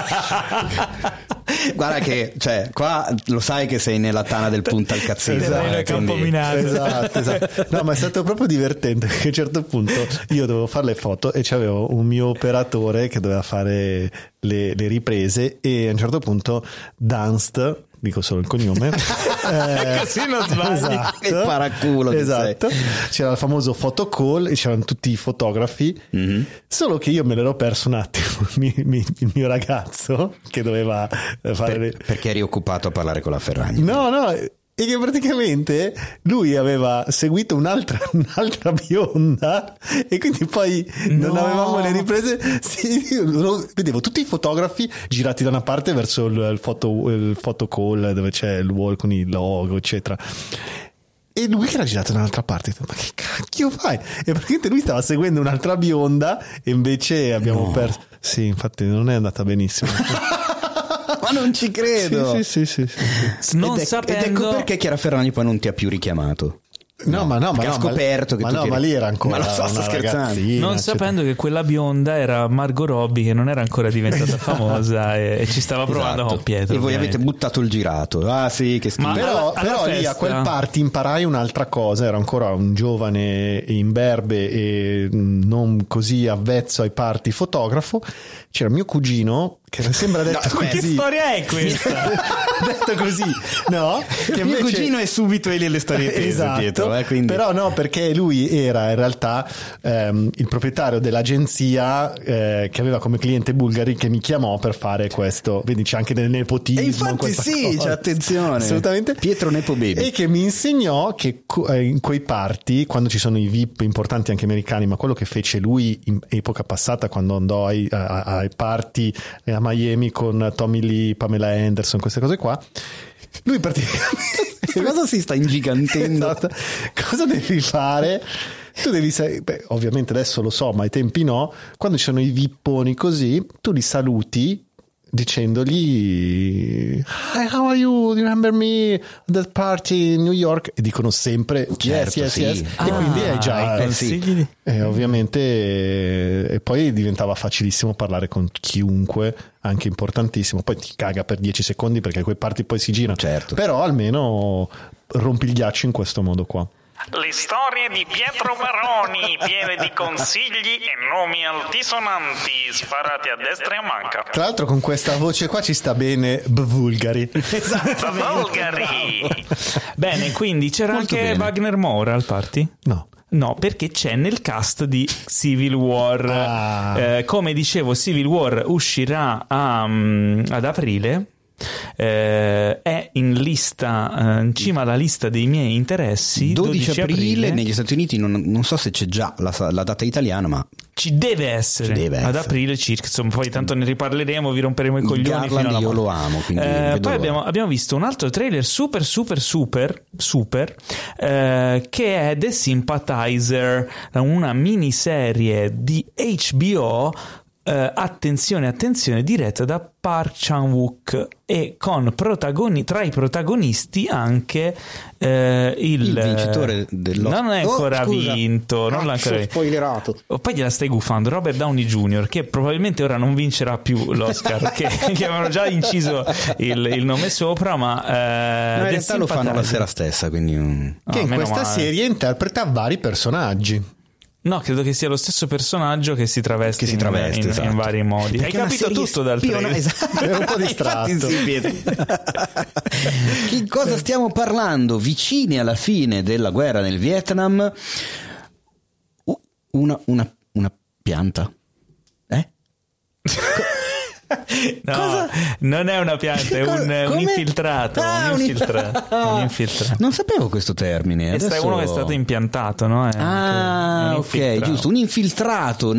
Guarda che, cioè, qua lo sai che sei nella tana del Punta al Cazzese, esatto. No, ma è stato proprio divertente perché a un certo punto io dovevo fare le foto e c'avevo un mio operatore che doveva fare le riprese, e a un certo punto Dunst, dico solo il cognome, così non sbagli. Esatto, che paraculo, esatto. C'era il famoso photo call e c'erano tutti i fotografi, solo che io me l'ero perso un attimo il mio ragazzo che doveva fare perché eri occupato a parlare con la Ferragni. No, e che praticamente lui aveva seguito un'altra bionda, e quindi poi non avevamo le riprese. Vedevo tutti i fotografi girati da una parte verso il photo call dove c'è il wall con il logo eccetera, e lui che era girato da un'altra parte. Ma che cacchio fai? E praticamente lui stava seguendo un'altra bionda e invece abbiamo perso. Sì, infatti non è andata benissimo. Ma non ci credo. Sì. Non ed ecco perché Chiara Ferragni poi non ti ha più richiamato. Ma ha scoperto che ma lì era ancora, ma lo so, sto scherzando, non sapendo che quella bionda era Margot Robbie, che non era ancora diventata famosa e ci stava provando con Pietro, e voi avete buttato il girato. Sì, che schifo. Però lì a quel party imparai un'altra cosa. Ero ancora un giovane imberbe e non così avvezzo ai party fotografo. C'era mio cugino che sembra detto così. Che storia è questa? Detto così, no? Che mio cugino è subito lì le storie tese, esatto, Pietro, quindi. Però no, perché lui era in realtà il proprietario dell'agenzia che aveva come cliente Bulgari, che mi chiamò per fare questo. Vedi, c'è anche del nepotismo. E infatti sì, c'è, attenzione. Assolutamente. Pietro Nepo Baby. E che mi insegnò che in quei party, quando ci sono i VIP importanti anche americani, ma quello che fece lui in epoca passata, quando andò ai party a Miami con Tommy Lee, Pamela Anderson, queste cose qua, lui praticamente cosa si sta ingigantendo? Esatto. Cosa devi fare? Tu devi ovviamente adesso lo so, ma ai tempi no, quando ci sono i vipponi così, tu li saluti dicendogli "Hi, how are you? Do you remember me at that party in New York?" E dicono sempre certo, yes. Sì. E quindi hai già sì. ovviamente e poi diventava facilissimo parlare con chiunque, anche importantissimo. Poi ti caga per 10 secondi perché quei party poi si girano, certo. Però almeno rompi il ghiaccio in questo modo qua. Le storie di Pietro Baroni, piene di consigli e nomi altisonanti, sparati a destra e a manca. Tra l'altro con questa voce qua ci sta bene Bvulgari. Esatto, Bvulgari. Bene, quindi c'era molto anche bene. Wagner Moura al party? No, perché c'è nel cast di Civil War. Come dicevo, Civil War uscirà ad aprile. È in lista in cima alla lista dei miei interessi. 12 aprile negli Stati Uniti, non so se c'è già la data italiana, ma ci deve essere ad aprile circa, insomma, poi tanto ne riparleremo, vi romperemo i coglioni. Garland io lo amo, quindi poi abbiamo visto un altro trailer super che è The Sympathizer, una miniserie di HBO. Attenzione, diretta da Park Chan-wook e con tra i protagonisti anche il vincitore dell'Oscar. Non è ancora vinto, non l'ha ancora vinto. Spoilerato. Poi gliela stai gufando, Robert Downey Jr., che probabilmente ora non vincerà più l'Oscar, che avevano già inciso il nome sopra, ma in realtà lo fanno la sera stessa, quindi che in questa serie interpreta vari personaggi. No, credo che sia lo stesso personaggio che si traveste, esatto. in vari modi. Perché hai capito tutto dal trailer. Esatto. È un po' distratto. Che cosa stiamo parlando? Vicini alla fine della guerra nel Vietnam, una pianta. No, cosa? Non è una pianta, è un infiltrato. Un infiltrato. Non sapevo questo termine. Questo è uno che è stato impiantato, no? Ok, giusto. Un infiltrato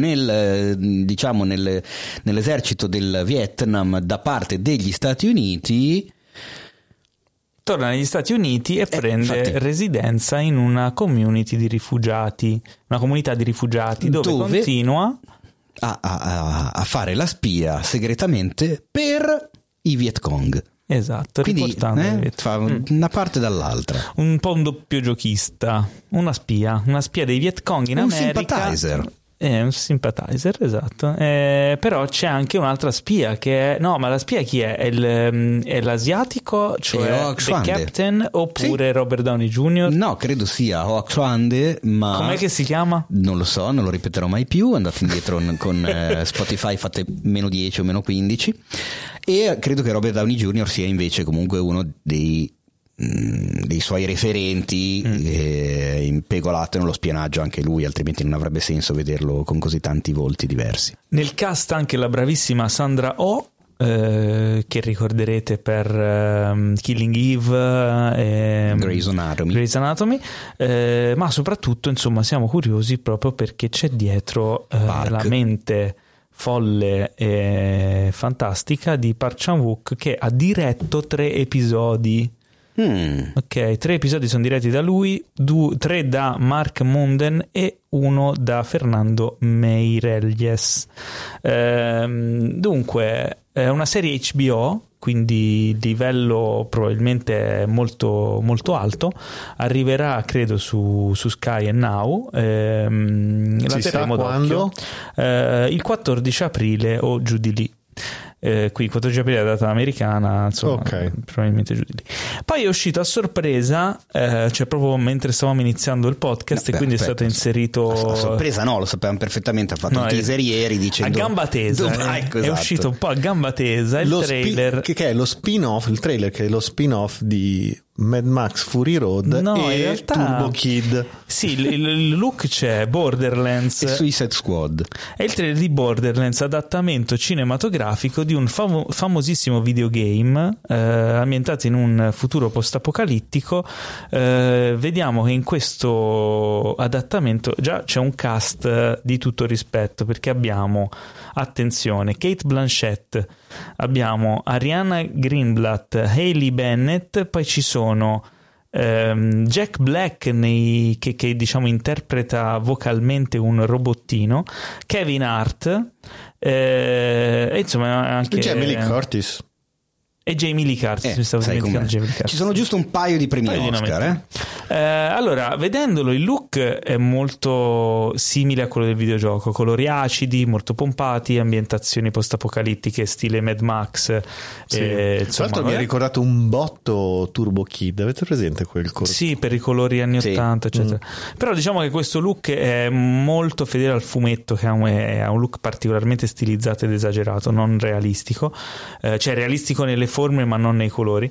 nell'esercito del Vietnam da parte degli Stati Uniti. Torna negli Stati Uniti e prende residenza in una community di rifugiati, una comunità di rifugiati dove continua a fare la spia segretamente per i Viet Cong. Esatto, quindi fa una parte dall'altra. Un po' un doppio giochista, una spia dei Viet Cong in America. Sympathizer. Un sympathizer, esatto. Però c'è anche un'altra spia che è... No, ma la spia chi è? È l'asiatico, cioè The Captain, oppure sì. Robert Downey Jr.? No, credo sia Ho Xuande, ma... Com'è che si chiama? Non lo so, non lo ripeterò mai più. Andate indietro con Spotify, fate meno 10 o meno 15. E credo che Robert Downey Jr. sia invece comunque uno dei suoi referenti, impegolato nello spionaggio anche lui, altrimenti non avrebbe senso vederlo con così tanti volti diversi. Nel cast anche la bravissima Sandra Oh, che ricorderete per Killing Eve, Grey's Anatomy, ma soprattutto insomma siamo curiosi proprio perché c'è dietro la mente folle e fantastica di Park Chan-wook, che ha diretto 3 episodi. Ok, 3 episodi sono diretti da lui, 3 da Mark Munden e 1 da Fernando Meirelles. Dunque è una serie HBO, quindi livello probabilmente molto, molto alto. Arriverà credo su Sky e Now. La terremo d'occhio il 14 aprile o giù di lì. qui 14 aprile è la data americana, insomma, probabilmente giù di lì. Poi è uscito a sorpresa, cioè proprio mentre stavamo iniziando il podcast, e quindi è stato inserito a sorpresa, no, lo sapevamo perfettamente, ha fatto un teaser ieri dicendo a gamba tesa, esatto. È uscito un po' a gamba tesa il trailer che è lo spin-off, il trailer che è lo spin-off di Mad Max Fury Road e realtà, Turbo Kid. Sì, il look c'è Borderlands e Suicide Squad. È il trailer di Borderlands, adattamento cinematografico di un famosissimo videogame ambientato in un futuro post-apocalittico. Vediamo che in questo adattamento già c'è un cast di tutto rispetto, perché abbiamo, attenzione, Kate Blanchett, abbiamo Ariana Greenblatt, Hailey Bennett, poi ci sono Jack Black che diciamo interpreta vocalmente un robottino, Kevin Hart, e insomma anche Jamie Lee Curtis. E Jamie Lee Curtis, mi stavo dimenticando Jamie Lee Curtis. Ci sono giusto un paio di premi Oscar. Allora, vedendolo, il look è molto simile a quello del videogioco, colori acidi, molto pompati, ambientazioni post-apocalittiche stile Mad Max. Sì. Tra l'altro mi ha ricordato un botto Turbo Kid, avete presente quel corso? Sì, per i colori anni 80 eccetera. Però diciamo che questo look è molto fedele al fumetto, che ha un look particolarmente stilizzato ed esagerato, non realistico, cioè realistico nelle forme ma non nei colori,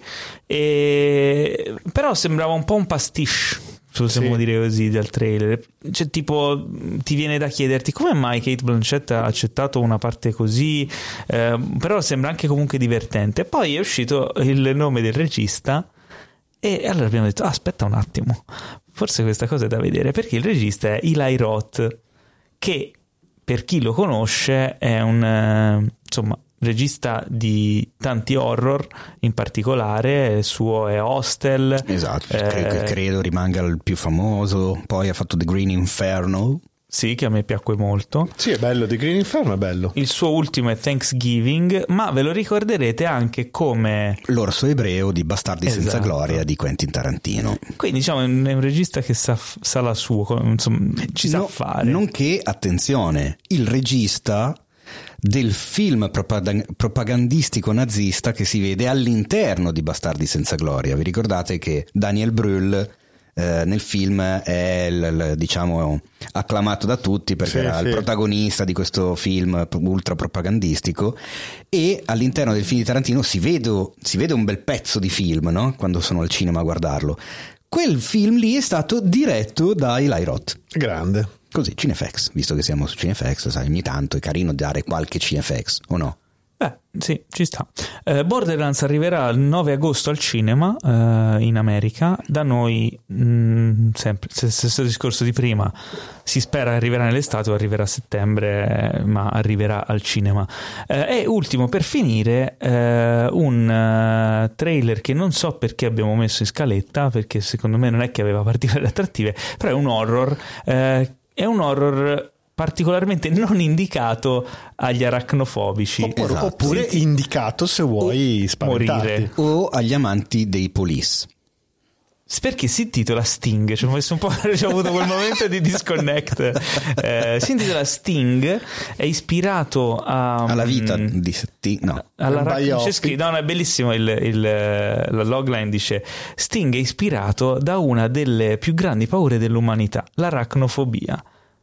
però sembrava un po' un pastiche, se possiamo dire così, del trailer. Cioè, tipo, ti viene da chiederti come mai Kate Blanchett ha accettato una parte così, però sembra anche comunque divertente. Poi è uscito il nome del regista e allora abbiamo detto aspetta un attimo, forse questa cosa è da vedere, perché il regista è Eli Roth, che per chi lo conosce è un regista di tanti horror, in particolare il suo è Hostel. Esatto, credo rimanga il più famoso. Poi ha fatto The Green Inferno. Sì, che a me piacque molto. Sì, è bello, The Green Inferno è bello. Il suo ultimo è Thanksgiving, ma ve lo ricorderete anche come L'orso ebreo di Bastardi senza gloria di Quentin Tarantino. Quindi diciamo è un regista che sa la sua, insomma, ci sa fare. Nonché, attenzione, il regista del film propagandistico nazista che si vede all'interno di Bastardi senza gloria. Vi ricordate che Daniel Brühl nel film è diciamo acclamato da tutti perché era il protagonista di questo film ultra propagandistico, e all'interno del film di Tarantino si vede un bel pezzo di film, no? Quando sono al cinema a guardarlo. Quel film lì è stato diretto da Eli Roth. Grande. Così, Cinefx, visto che siamo su Cinefx, sai, ogni tanto è carino dare qualche Cinefx, o no? Sì, ci sta. Borderlands arriverà il 9 agosto al cinema in America. Da noi sempre stesso discorso di prima, si spera arriverà nell'estate o arriverà a settembre, ma arriverà al cinema. E ultimo, per finire, un trailer che non so perché abbiamo messo in scaletta, perché secondo me non è che aveva particolari attrattive, però è un horror. È un horror particolarmente non indicato agli aracnofobici, oppure indicato se vuoi spaventarti, o agli amanti dei police, perché si intitola Sting, cioè ho messo un po', ho avuto quel momento di disconnect. Si intitola Sting, è ispirato alla vita di Sting, no, c'è scritto, no, è bellissimo, la logline dice: Sting è ispirato da una delle più grandi paure dell'umanità, l'aracnofobia,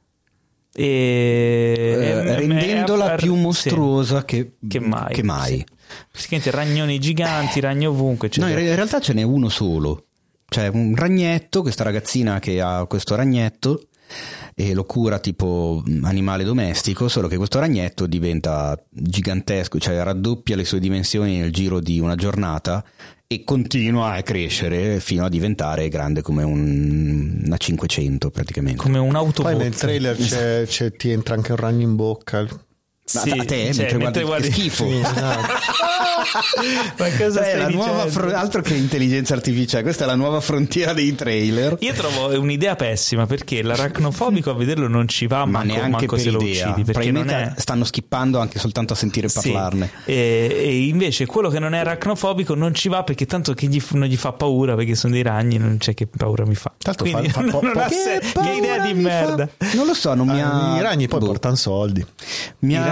e rendendola più mostruosa che mai. Praticamente ragnoni giganti, ragni ovunque, eccetera. No, in realtà ce n'è uno solo, cioè un ragnetto, questa ragazzina che ha questo ragnetto e lo cura tipo animale domestico, solo che questo ragnetto diventa gigantesco, cioè raddoppia le sue dimensioni nel giro di una giornata e continua a crescere fino a diventare grande come una 500 praticamente, come un autobus. Poi nel trailer ti entra anche un ragno in bocca. Sì, a te mentre guardi schifo. Sì, ma cosa è la nuova altro che intelligenza artificiale, questa è la nuova frontiera dei trailer. Io trovo un'idea pessima, perché l'aracnofobico a vederlo non ci va, ma neanche per se lo idea. uccidi, perché non stanno skippando anche soltanto a sentire parlarne. E invece quello che non è aracnofobico non ci va, perché tanto che non gli fa paura, perché sono dei ragni, non c'è che paura mi fa. Tanto quindi che idea di merda. Non lo so, i ragni poi portano soldi. Mi ha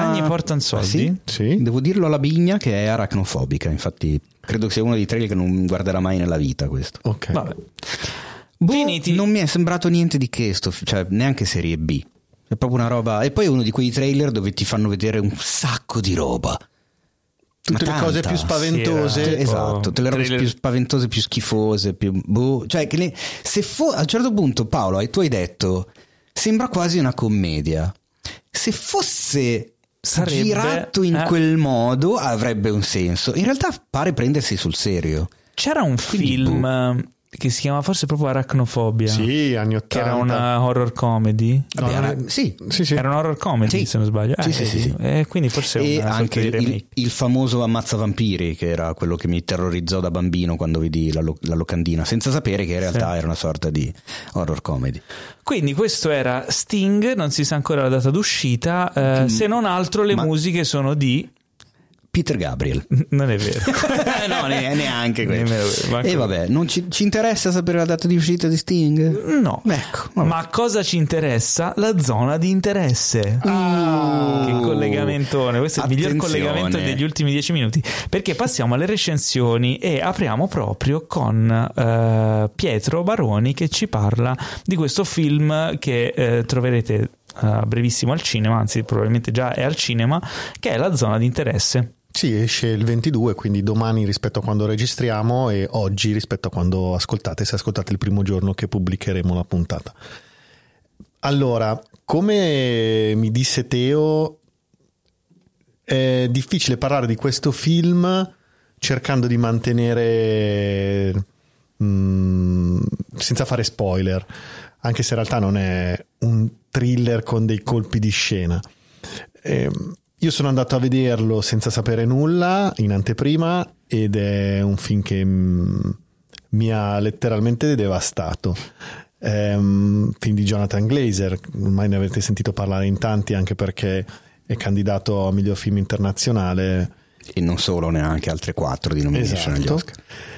ragni portano soldi? Sì. Devo dirlo alla Bigna che è aracnofobica, infatti credo che sia uno dei trailer che non guarderà mai nella vita questo. Ok. Vabbè. Finiti. Non mi è sembrato niente di che, cioè neanche serie B. È proprio una roba. E poi è uno di quei trailer dove ti fanno vedere un sacco di roba. Tutte le cose più spaventose. Esatto, tutte le robe più spaventose, più schifose, più cioè che a un certo punto, Paolo, tu hai detto sembra quasi una commedia. Se fosse girato in quel modo avrebbe un senso. In realtà pare prendersi sul serio. C'era un film che si chiama forse proprio Aracnofobia. Sì, anni 80. Che era una horror comedy. Sì. Era un horror comedy, se non sbaglio. Sì. Quindi forse e una anche il famoso Ammazza Vampiri, che era quello che mi terrorizzò da bambino quando vidi la locandina, senza sapere che in realtà era una sorta di horror comedy. Quindi questo era Sting, non si sa ancora la data d'uscita, se non altro le musiche sono di Peter Gabriel. Non è vero. No, neanche quello. E vabbè, non ci interessa sapere la data di uscita di Sting? No. Ecco, ma cosa ci interessa? La zona di interesse. Che collegamentone. Questo è il miglior collegamento degli ultimi 10 minuti. Perché passiamo alle recensioni e apriamo proprio con Pietro Baroni che ci parla di questo film che troverete a brevissimo al cinema, anzi probabilmente già è al cinema, che è La zona di interesse. Sì, esce il 22, quindi domani rispetto a quando registriamo e oggi rispetto a quando ascoltate, se ascoltate il primo giorno che pubblicheremo la puntata. Allora, come mi disse Teo, è difficile parlare di questo film cercando di mantenere senza fare spoiler, anche se in realtà non è un thriller con dei colpi di scena. Io sono andato a vederlo senza sapere nulla in anteprima ed è un film che mi ha letteralmente devastato. È un film di Jonathan Glazer, ormai ne avete sentito parlare in tanti anche perché è candidato a miglior film internazionale. E non solo, neanche altre 4 di nomination agli Oscar.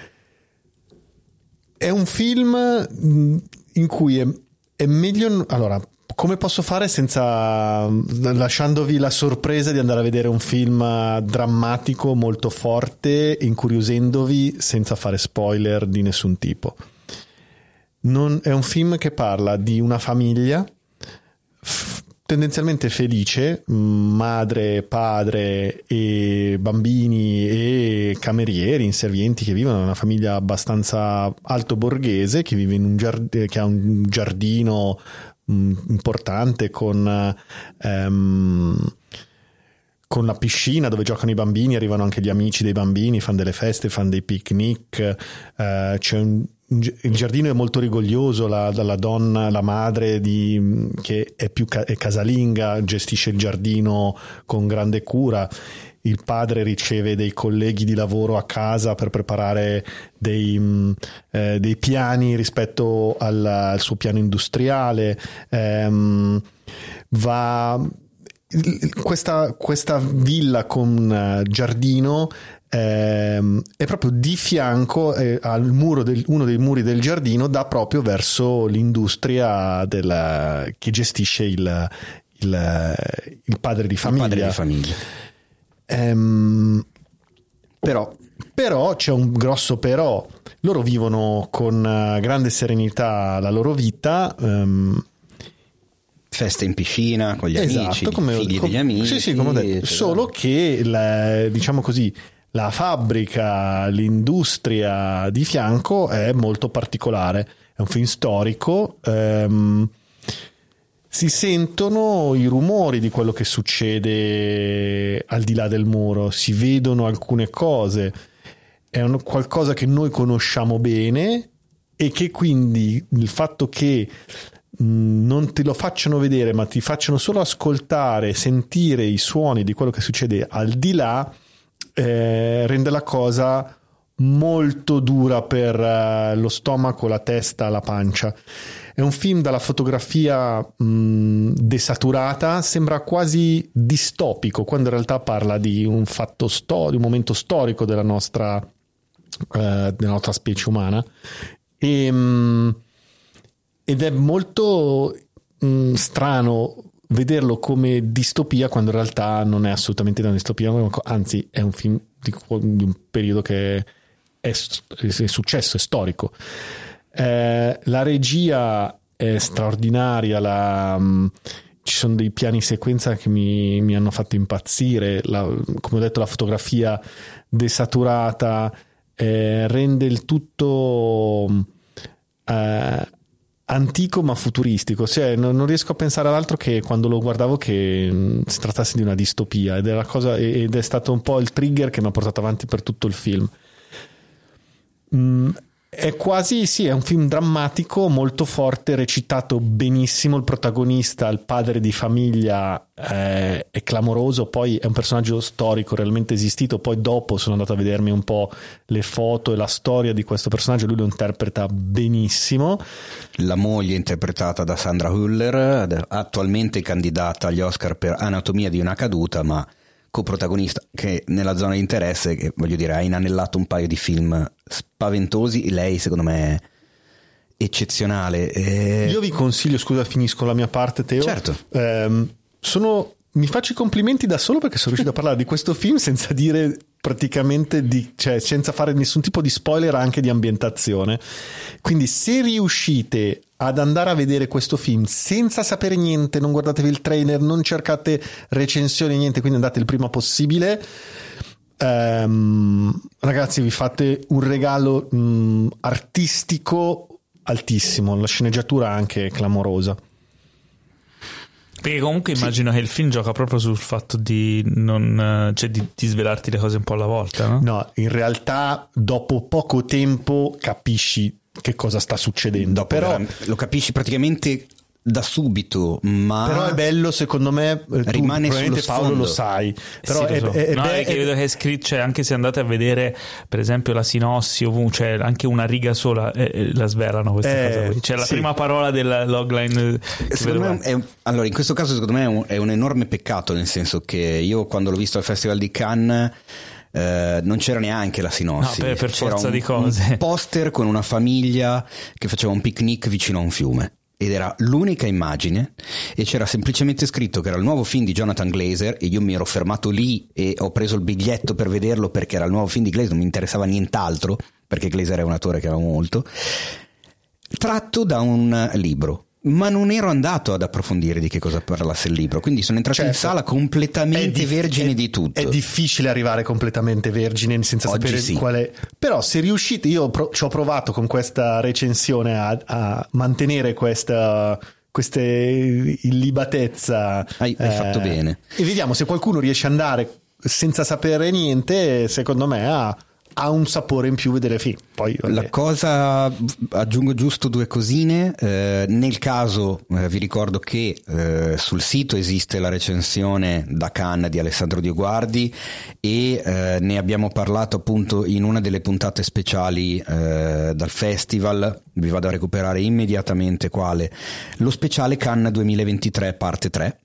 È un film in cui è meglio... Allora, come posso fare senza lasciandovi la sorpresa di andare a vedere un film drammatico molto forte, incuriosendovi senza fare spoiler di nessun tipo? È un film che parla di una famiglia tendenzialmente felice, madre, padre e bambini e camerieri, inservienti che vivono in una famiglia abbastanza alto borghese che vive in che ha un giardino importante con la piscina dove giocano i bambini, arrivano anche gli amici dei bambini, fanno delle feste, fanno dei picnic, il giardino è molto rigoglioso, la donna, la madre che è casalinga, gestisce il giardino con grande cura. Il padre riceve dei colleghi di lavoro a casa per preparare dei piani rispetto al suo piano industriale. Questa villa con giardino è proprio di fianco al muro uno dei muri del giardino dà proprio verso l'industria che gestisce il padre di famiglia. Il padre di famiglia. Però c'è un grosso però. Loro vivono con grande serenità la loro vita. Feste in piscina con gli amici, figli degli amici. Sì, come ho detto. Solo che diciamo così, la fabbrica, l'industria di fianco è molto particolare. È un film storico. Si sentono i rumori di quello che succede al di là del muro, si vedono alcune cose, è qualcosa che noi conosciamo bene e che quindi il fatto che non te lo facciano vedere ma ti facciano solo ascoltare, sentire i suoni di quello che succede al di là, rende la cosa molto dura per lo stomaco, la testa, la pancia. È un film dalla fotografia desaturata, sembra quasi distopico, quando in realtà parla di un fatto di un momento storico della nostra specie umana. Ed è molto strano vederlo come distopia quando in realtà non è assolutamente una distopia, anzi è un film di un periodo che è successo, è storico. La regia è straordinaria, ci sono dei piani sequenza che mi hanno fatto impazzire, come ho detto la fotografia desaturata rende il tutto antico ma futuristico, cioè non riesco a pensare ad altro che quando lo guardavo che si trattasse di una distopia, ed è stato un po' il trigger che mi ha portato avanti per tutto il film. È quasi, sì, è un film drammatico molto forte, recitato benissimo, il protagonista, il padre di famiglia è clamoroso, poi è un personaggio storico realmente esistito, poi dopo sono andato a vedermi un po' le foto e la storia di questo personaggio, lui lo interpreta benissimo. La moglie interpretata da Sandra Hüller, attualmente candidata agli Oscar per Anatomia di una caduta, ma coprotagonista che nella zona di interesse, che voglio dire ha inanellato un paio di film spaventosi. Lei secondo me è eccezionale. Io vi consiglio, scusa finisco la mia parte Teo, certo, mi faccio i complimenti da solo perché sono riuscito a parlare di questo film senza dire praticamente cioè senza fare nessun tipo di spoiler anche di ambientazione, quindi se riuscite ad andare a vedere questo film senza sapere niente, non guardatevi il trailer, non cercate recensioni, niente, quindi andate il prima possibile, ragazzi vi fate un regalo artistico altissimo, la sceneggiatura anche clamorosa. Perché comunque immagino che il film gioca proprio sul fatto di non, cioè di svelarti le cose un po' alla volta, no? No, in realtà dopo poco tempo capisci che cosa sta succedendo. Però lo capisci praticamente da subito, ma però è bello secondo me, rimane sullo Paolo sfondo. Lo sai, però sì, è che vedo che è scritto, cioè, anche se andate a vedere per esempio la sinossi ovunque, cioè anche una riga sola la svelano queste cose qui. Cioè la prima parola della logline secondo me allora in questo caso secondo me è un enorme peccato, nel senso che io quando l'ho visto al Festival di Cannes non c'era neanche la sinossi, no, per c'era forza di cose, un poster con una famiglia che faceva un picnic vicino a un fiume ed era l'unica immagine e c'era semplicemente scritto che era il nuovo film di Jonathan Glazer e io mi ero fermato lì e ho preso il biglietto per vederlo perché era il nuovo film di Glazer, non mi interessava nient'altro perché Glazer è un attore che amo molto, tratto da un libro. Ma non ero andato ad approfondire di che cosa parlasse il libro, quindi sono entrato in sala completamente vergine di tutto. È difficile arrivare completamente vergine senza sapere qual è. Però se riuscite, io ci ho provato con questa recensione a mantenere questa illibatezza. Hai fatto bene. E vediamo se qualcuno riesce ad andare senza sapere niente, secondo me ha un sapore in più vedere film. Poi la cosa, aggiungo giusto due cosine, nel caso vi ricordo che sul sito esiste la recensione da Cannes di Alessandro Dioguardi e ne abbiamo parlato appunto in una delle puntate speciali dal festival, vi vado a recuperare immediatamente quale, lo speciale Cannes 2023 parte 3.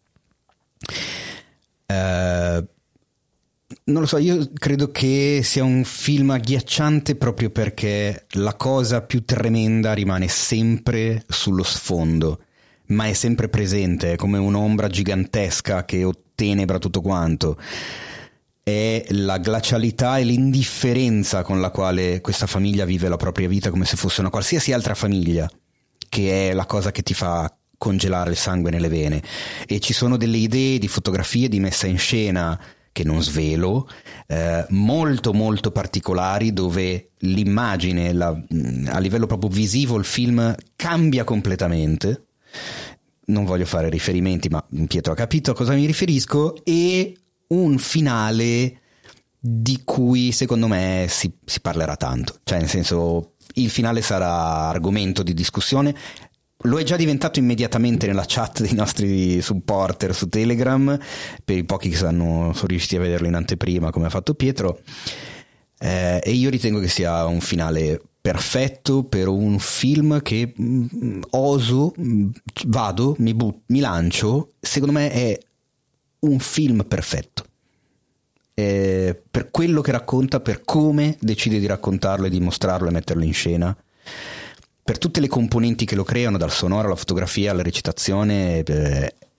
Non lo so, io credo che sia un film agghiacciante proprio perché la cosa più tremenda rimane sempre sullo sfondo, ma è sempre presente, è come un'ombra gigantesca che ottenebra tutto quanto. È la glacialità e l'indifferenza con la quale questa famiglia vive la propria vita come se fosse una qualsiasi altra famiglia, che è la cosa che ti fa congelare il sangue nelle vene. E ci sono delle idee di fotografie, di messa in scena che non svelo, molto molto particolari, dove l'immagine a livello proprio visivo il film cambia completamente. Non voglio fare riferimenti, ma Pietro ha capito a cosa mi riferisco, e un finale di cui secondo me si parlerà tanto, cioè nel senso il finale sarà argomento di discussione. Lo è già diventato immediatamente nella chat dei nostri supporter su Telegram, per i pochi che sono riusciti a vederlo in anteprima come ha fatto Pietro, e io ritengo che sia un finale perfetto per un film che oso, vado, mi lancio, secondo me è un film perfetto per quello che racconta, per come decide di raccontarlo e di mostrarlo e metterlo in scena, per tutte le componenti che lo creano, dal sonoro alla fotografia alla recitazione.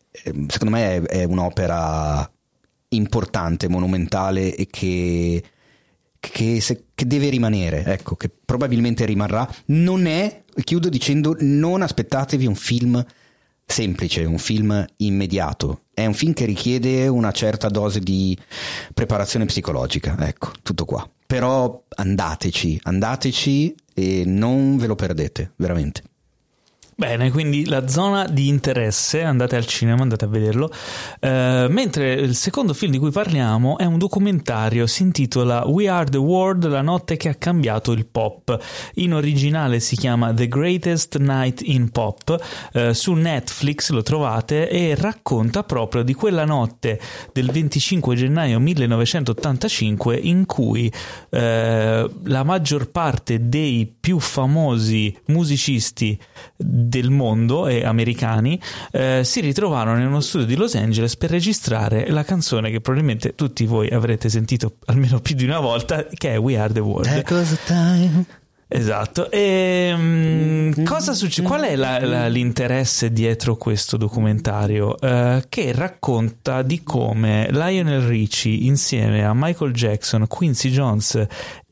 secondo me è un'opera importante, monumentale e che deve rimanere, ecco, che probabilmente rimarrà. Chiudo dicendo, non aspettatevi un film semplice, un film immediato, è un film che richiede una certa dose di preparazione psicologica, ecco, tutto qua. Però andateci e non ve lo perdete, veramente. Bene, quindi La zona di interesse, andate al cinema, andate a vederlo. Mentre il secondo film di cui parliamo è un documentario, si intitola We Are the World, la notte che ha cambiato il pop. In originale si chiama The Greatest Night in Pop, su Netflix lo trovate, e racconta proprio di quella notte del 25 gennaio 1985 in cui la maggior parte dei più famosi musicisti del mondo e americani si ritrovarono in uno studio di Los Angeles per registrare la canzone che probabilmente tutti voi avrete sentito almeno più di una volta, che è We Are the World. Esatto. E cosa succede? Qual è l'interesse dietro questo documentario? Che racconta di come Lionel Richie insieme a Michael Jackson, Quincy Jones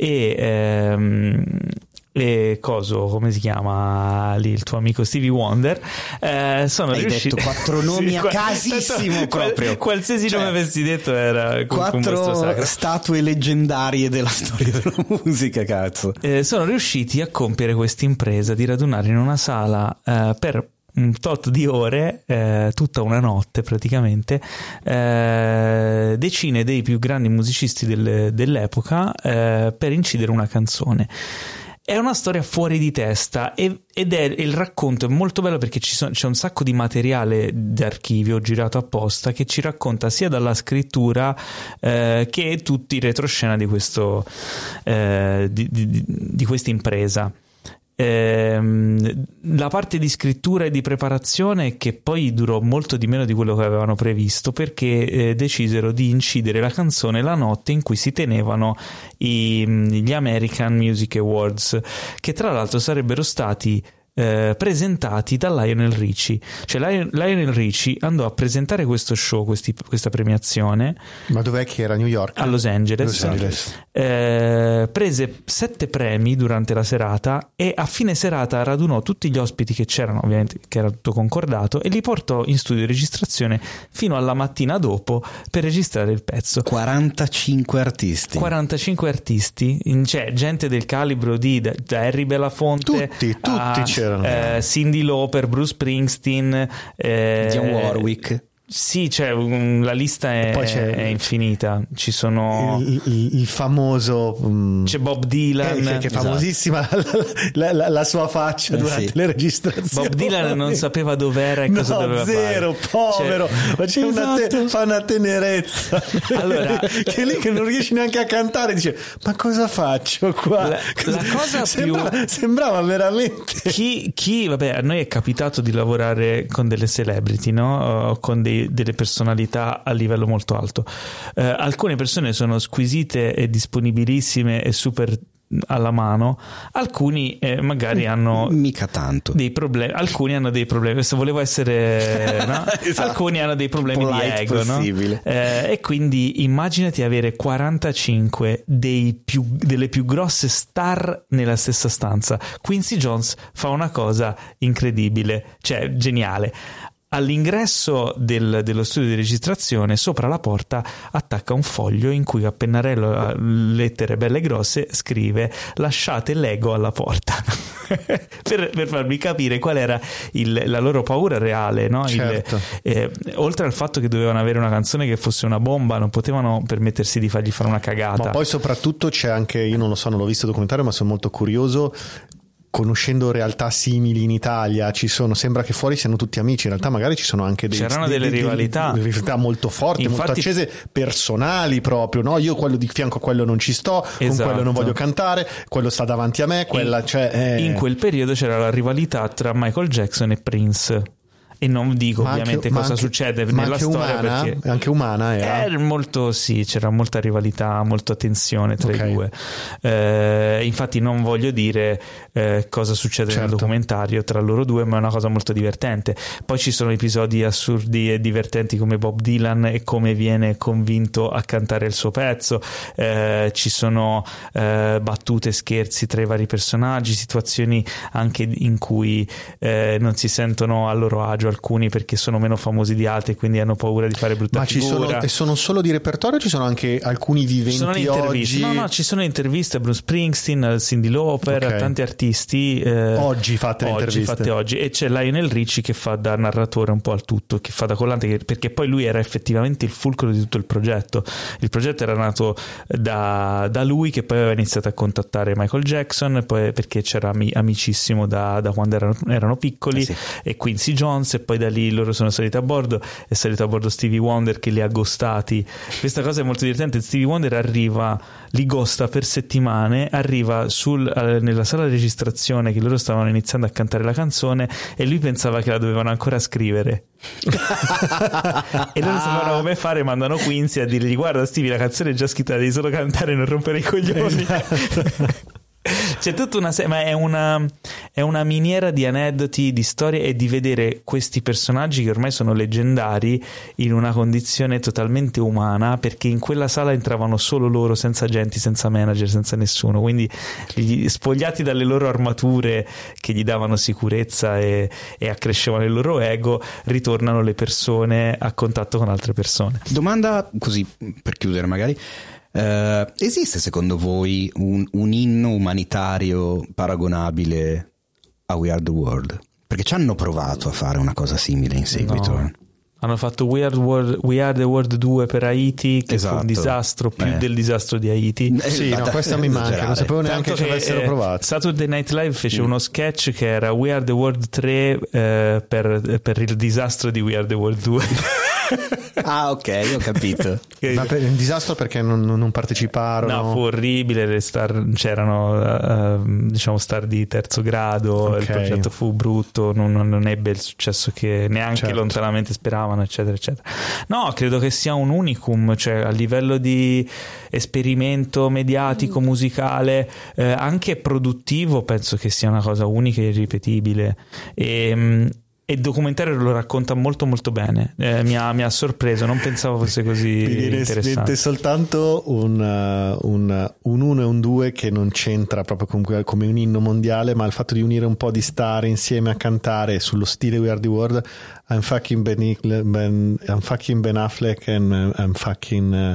e come si chiama lì il tuo amico Stevie Wonder, sono riusciti. Hai detto 4 nomi a casissimo proprio. Qualsiasi nome avessi detto era 4 statue leggendarie della storia della musica, cazzo. Sono riusciti a compiere questa impresa di radunare in una sala per un tot di ore, tutta una notte praticamente, decine dei più grandi musicisti dell'epoca per incidere una canzone. È una storia fuori di testa ed è il racconto è molto bello perché c'è un sacco di materiale d'archivio girato apposta che ci racconta sia dalla scrittura che tutti i retroscena di questo di questa impresa. La parte di scrittura e di preparazione, che poi durò molto di meno di quello che avevano previsto, perché decisero di incidere la canzone la notte in cui si tenevano gli American Music Awards, che tra l'altro sarebbero stati presentati da Lionel Richie. Cioè Lionel Richie andò a presentare questo show, questa premiazione. Ma dov'è che era? New York? A Los Angeles. Prese 7 premi durante la serata e a fine serata radunò tutti gli ospiti che c'erano, ovviamente, che era tutto concordato, e li portò in studio di registrazione fino alla mattina dopo per registrare il pezzo. 45 artisti, cioè gente del calibro da Harry Belafonte tutti c'erano. Cyndi Lauper, Bruce Springsteen, Dionne Warwick. Sì, cioè la lista è infinita. Ci sono il famoso c'è Bob Dylan, che è famosissima, la sua faccia durante le registrazioni. Bob Dylan non sapeva dov'era e cosa doveva fare. Povero, ma c'è fa una tenerezza. Allora, che lì che non riesci neanche a cantare, dice: ma cosa faccio qua? La cosa sembrava veramente vabbè, a noi è capitato di lavorare con delle celebrity, no? Con delle personalità a livello molto alto. Alcune persone sono squisite e disponibilissime e super alla mano, alcuni magari hanno mica tanto dei problemi, alcuni hanno dei problemi, questo volevo essere no? Esatto. Alcuni hanno dei problemi di ego, no? E quindi immaginati avere 45 delle più grosse star nella stessa stanza. Quincy Jones fa una cosa incredibile, cioè geniale. All'ingresso dello studio di registrazione, sopra la porta, attacca un foglio in cui a pennarello a lettere belle grosse scrive: lasciate l'ego alla porta. per farvi capire qual era la loro paura reale, no? Certo. Oltre al fatto che dovevano avere una canzone che fosse una bomba, non potevano permettersi di fargli fare una cagata. Ma poi soprattutto c'è anche, io non lo so, non l'ho visto il documentario, ma sono molto curioso. Conoscendo realtà simili in Italia, sembra che fuori siano tutti amici, in realtà magari ci sono anche delle rivalità molto forti, molto accese, personali proprio, no? Io quello di fianco a quello non ci sto, con quello non voglio cantare, quello sta davanti a me, in quel periodo c'era la rivalità tra Michael Jackson e Prince. e non dico ovviamente cosa succede nella storia, umana, perché anche umana era molto, sì, c'era molta rivalità, molta tensione tra i due, infatti non voglio dire cosa succede nel documentario tra loro due, ma è una cosa molto divertente. Poi ci sono episodi assurdi e divertenti come Bob Dylan e come viene convinto a cantare il suo pezzo, ci sono battute, scherzi tra i vari personaggi, situazioni anche in cui non si sentono a loro agio alcuni perché sono meno famosi di altri, quindi hanno paura di fare brutta figura. Sono solo di repertorio o ci sono anche alcuni viventi oggi? No, ci sono interviste a Bruce Springsteen, a Cyndi Lauper, a tanti artisti oggi fatte oggi, e c'è Lionel Richie che fa da narratore un po' al tutto, che fa da collante, perché poi lui era effettivamente il fulcro di tutto il progetto era nato da lui, che poi aveva iniziato a contattare Michael Jackson, poi perché c'era amicissimo da quando erano piccoli, e Quincy Jones, e poi da lì loro sono saliti a bordo, è salito a bordo Stevie Wonder che li ha ghostati. Questa cosa è molto divertente. Stevie Wonder li ghosta per settimane, arriva nella sala di registrazione che loro stavano iniziando a cantare la canzone e lui pensava che la dovevano ancora scrivere e non sapevano come fare, mandano Quincy a dirgli: guarda Stevie, la canzone è già scritta, devi solo cantare e non rompere i coglioni. C'è tutta una ma è una miniera di aneddoti, di storie, e di vedere questi personaggi che ormai sono leggendari in una condizione totalmente umana, perché in quella sala entravano solo loro, senza agenti, senza manager, senza nessuno, quindi spogliati dalle loro armature che gli davano sicurezza e accrescevano il loro ego, ritornano le persone a contatto con altre persone. Domanda così per chiudere magari: esiste secondo voi un inno umanitario paragonabile a We Are The World? Perché ci hanno provato a fare una cosa simile in seguito. No. Hanno fatto We Are The World 2 per Haiti, che fu un disastro, più del disastro di Haiti. Sì, no, questa mi manca, non sapevo neanche che avessero provato. Saturday Night Live fece uno sketch che era We Are The World 3 per il disastro di We Are The World 2. Ah, ok, ho capito. Ma per il disastro perché non parteciparono? No, fu orribile, c'erano diciamo star di terzo grado, il progetto fu brutto, non ebbe il successo che neanche lontanamente speravano, eccetera eccetera. No, credo che sia un unicum, cioè a livello di esperimento mediatico, musicale, anche produttivo, penso che sia una cosa unica e irripetibile. E il documentario lo racconta molto molto bene, mi ha sorpreso, non pensavo fosse così interessante. Mi viene soltanto un 1 e un 2 che non c'entra proprio come un inno mondiale, ma il fatto di unire un po' di star insieme a cantare sullo stile We Are The World. I'm fucking Ben Affleck and I'm fucking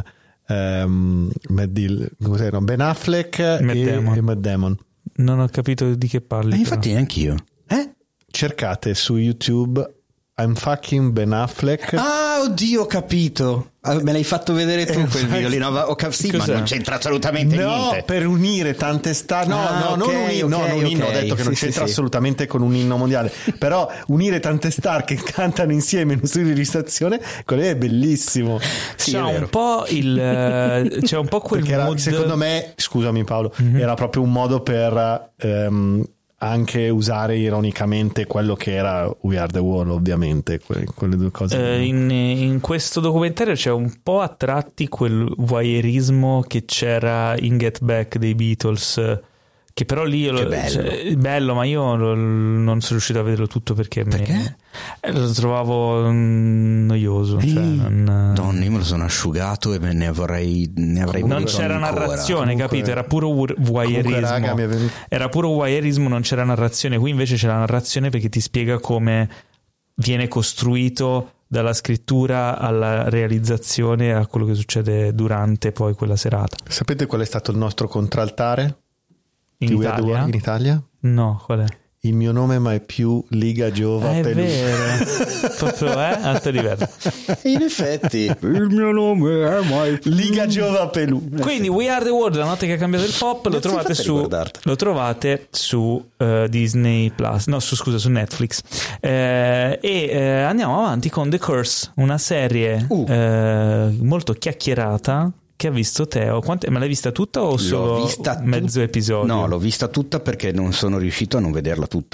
Ben Affleck e Matt Damon. Non ho capito di che parli. Infatti neanch'io. Cercate su YouTube I'm fucking Ben Affleck. Ah, oddio, ho capito. Me l'hai fatto vedere tu quel video lì, no? Sì, ma non c'entra assolutamente niente. No, per unire tante star. Non un inno. Ho detto che non c'entra assolutamente con un inno mondiale. Però unire tante star che cantano insieme in uno studio di registrazione, quello è bellissimo. Sì, c'è un po' c'è un po' quel mood. Secondo me, scusami Paolo, era proprio un modo per anche usare ironicamente quello che era We Are The World, ovviamente quelle due cose. In questo documentario c'è un po' a tratti quel voyeurismo che c'era in Get Back dei Beatles, che però lì bello, ma io non sono riuscito a vederlo tutto perché lo trovavo noioso. Donne, io me lo sono asciugato e ne avrei non c'era narrazione, comunque, capito? Era puro voyeurismo. Era puro voyeurismo, non c'era narrazione. Qui invece c'è la narrazione perché ti spiega come viene costruito dalla scrittura alla realizzazione a quello che succede durante poi quella serata. Sapete qual è stato il nostro contraltare? In Italia? No, qual è? Il mio nome mai più Liga Giova Pelù. È vero, proprio alto livello. In effetti, il mio nome è mai più Liga Giova Pelù. Quindi We Are The World, la notte che ha cambiato il pop, lo trovate su Disney Plus, no, su Netflix. Andiamo avanti con The Curse, una serie molto chiacchierata che ha visto Teo. Me l'hai vista tutta o solo mezzo episodio? No, l'ho vista tutta perché non sono riuscito a non vederla tutta.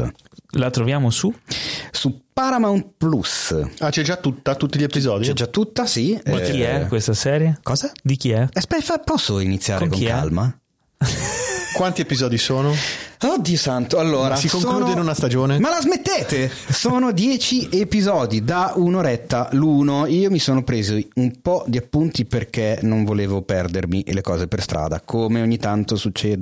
La troviamo su Paramount Plus. Ah, c'è già tutti gli episodi? C'è già tutta, sì. Di chi è questa serie? Cosa? Di chi è? Aspetta, posso iniziare con calma? Quanti episodi sono? Oddio santo, allora... Ma si conclude in una stagione? Ma la smettete? Sono 10 episodi da un'oretta l'uno. Io mi sono preso un po' di appunti perché non volevo perdermi le cose per strada, come ogni tanto succede.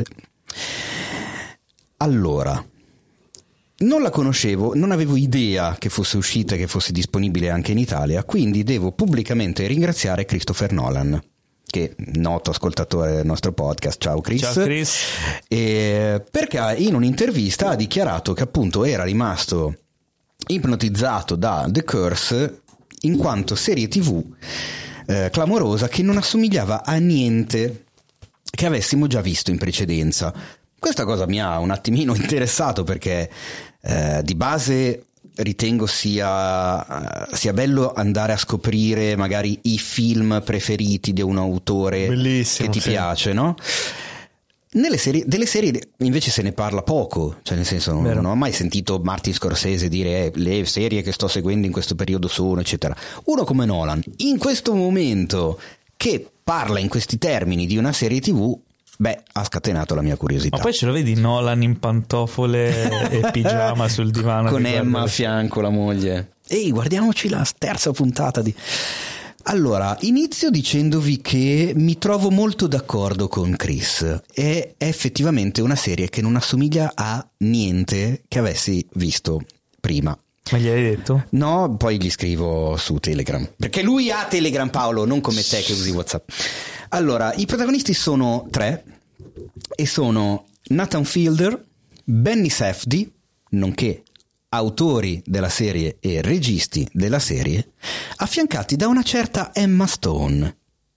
Allora... non la conoscevo, non avevo idea che fosse uscita e che fosse disponibile anche in Italia, quindi devo pubblicamente ringraziare Christopher Nolan, che noto ascoltatore del nostro podcast. Ciao Chris. Ciao Chris. Perché in un'intervista ha dichiarato che appunto era rimasto ipnotizzato da The Curse in quanto serie TV clamorosa che non assomigliava a niente che avessimo già visto in precedenza. Questa cosa mi ha un attimino interessato perché di base ritengo sia bello andare a scoprire magari i film preferiti di un autore bellissimo, che ti piace, no? Delle serie invece se ne parla poco, cioè nel senso non ho mai sentito Martin Scorsese dire le serie che sto seguendo in questo periodo sono eccetera. Uno come Nolan in questo momento che parla in questi termini di una serie TV, beh, ha scatenato la mia curiosità. Ma poi ce lo vedi Nolan in pantofole e pigiama sul divano con Emma a fianco, la moglie. Ehi, guardiamoci la terza puntata di... Allora, inizio dicendovi che mi trovo molto d'accordo con Chris. È effettivamente una serie che non assomiglia a niente che avessi visto prima. Ma gli hai detto? No, poi gli scrivo su Telegram. Perché lui ha Telegram, Paolo, non come te che usi WhatsApp. Allora, i protagonisti sono 3 e sono Nathan Fielder, Benny Safdie, nonché autori della serie e registi della serie, affiancati da una certa Emma Stone.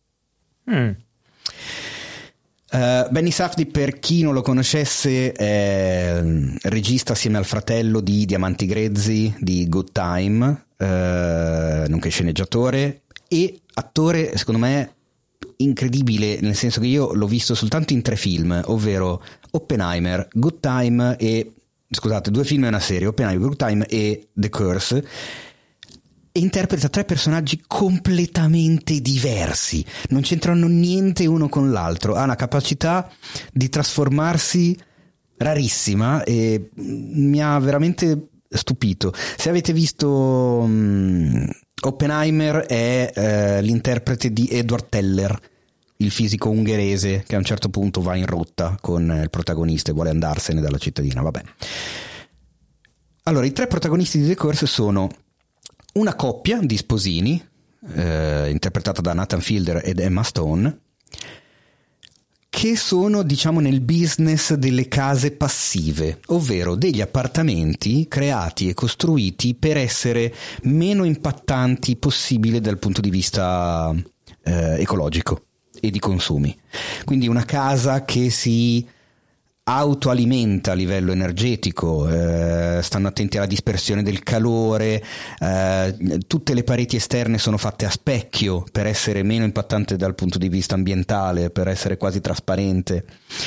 Benny Safdie, per chi non lo conoscesse, è regista assieme al fratello di Diamanti Grezzi, di Good Time, nonché sceneggiatore e attore, secondo me incredibile, nel senso che io l'ho visto soltanto in 3 film, ovvero Oppenheimer, Good Time e... scusate, 2 film e una serie, Oppenheimer, Good Time e The Curse, e interpreta 3 personaggi completamente diversi, non c'entrano niente uno con l'altro, ha una capacità di trasformarsi rarissima e mi ha veramente stupito. Se avete visto Oppenheimer è l'interprete di Edward Teller, il fisico ungherese che a un certo punto va in rotta con il protagonista e vuole andarsene dalla cittadina. Vabbè. Allora, i 3 protagonisti di The Curse sono una coppia di sposini, interpretata da Nathan Fielder ed Emma Stone, che sono, diciamo, nel business delle case passive, ovvero degli appartamenti creati e costruiti per essere meno impattanti possibile dal punto di vista ecologico e di consumi. Quindi una casa che si autoalimenta a livello energetico, stanno attenti alla dispersione del calore, tutte le pareti esterne sono fatte a specchio per essere meno impattante dal punto di vista ambientale, per essere quasi trasparente.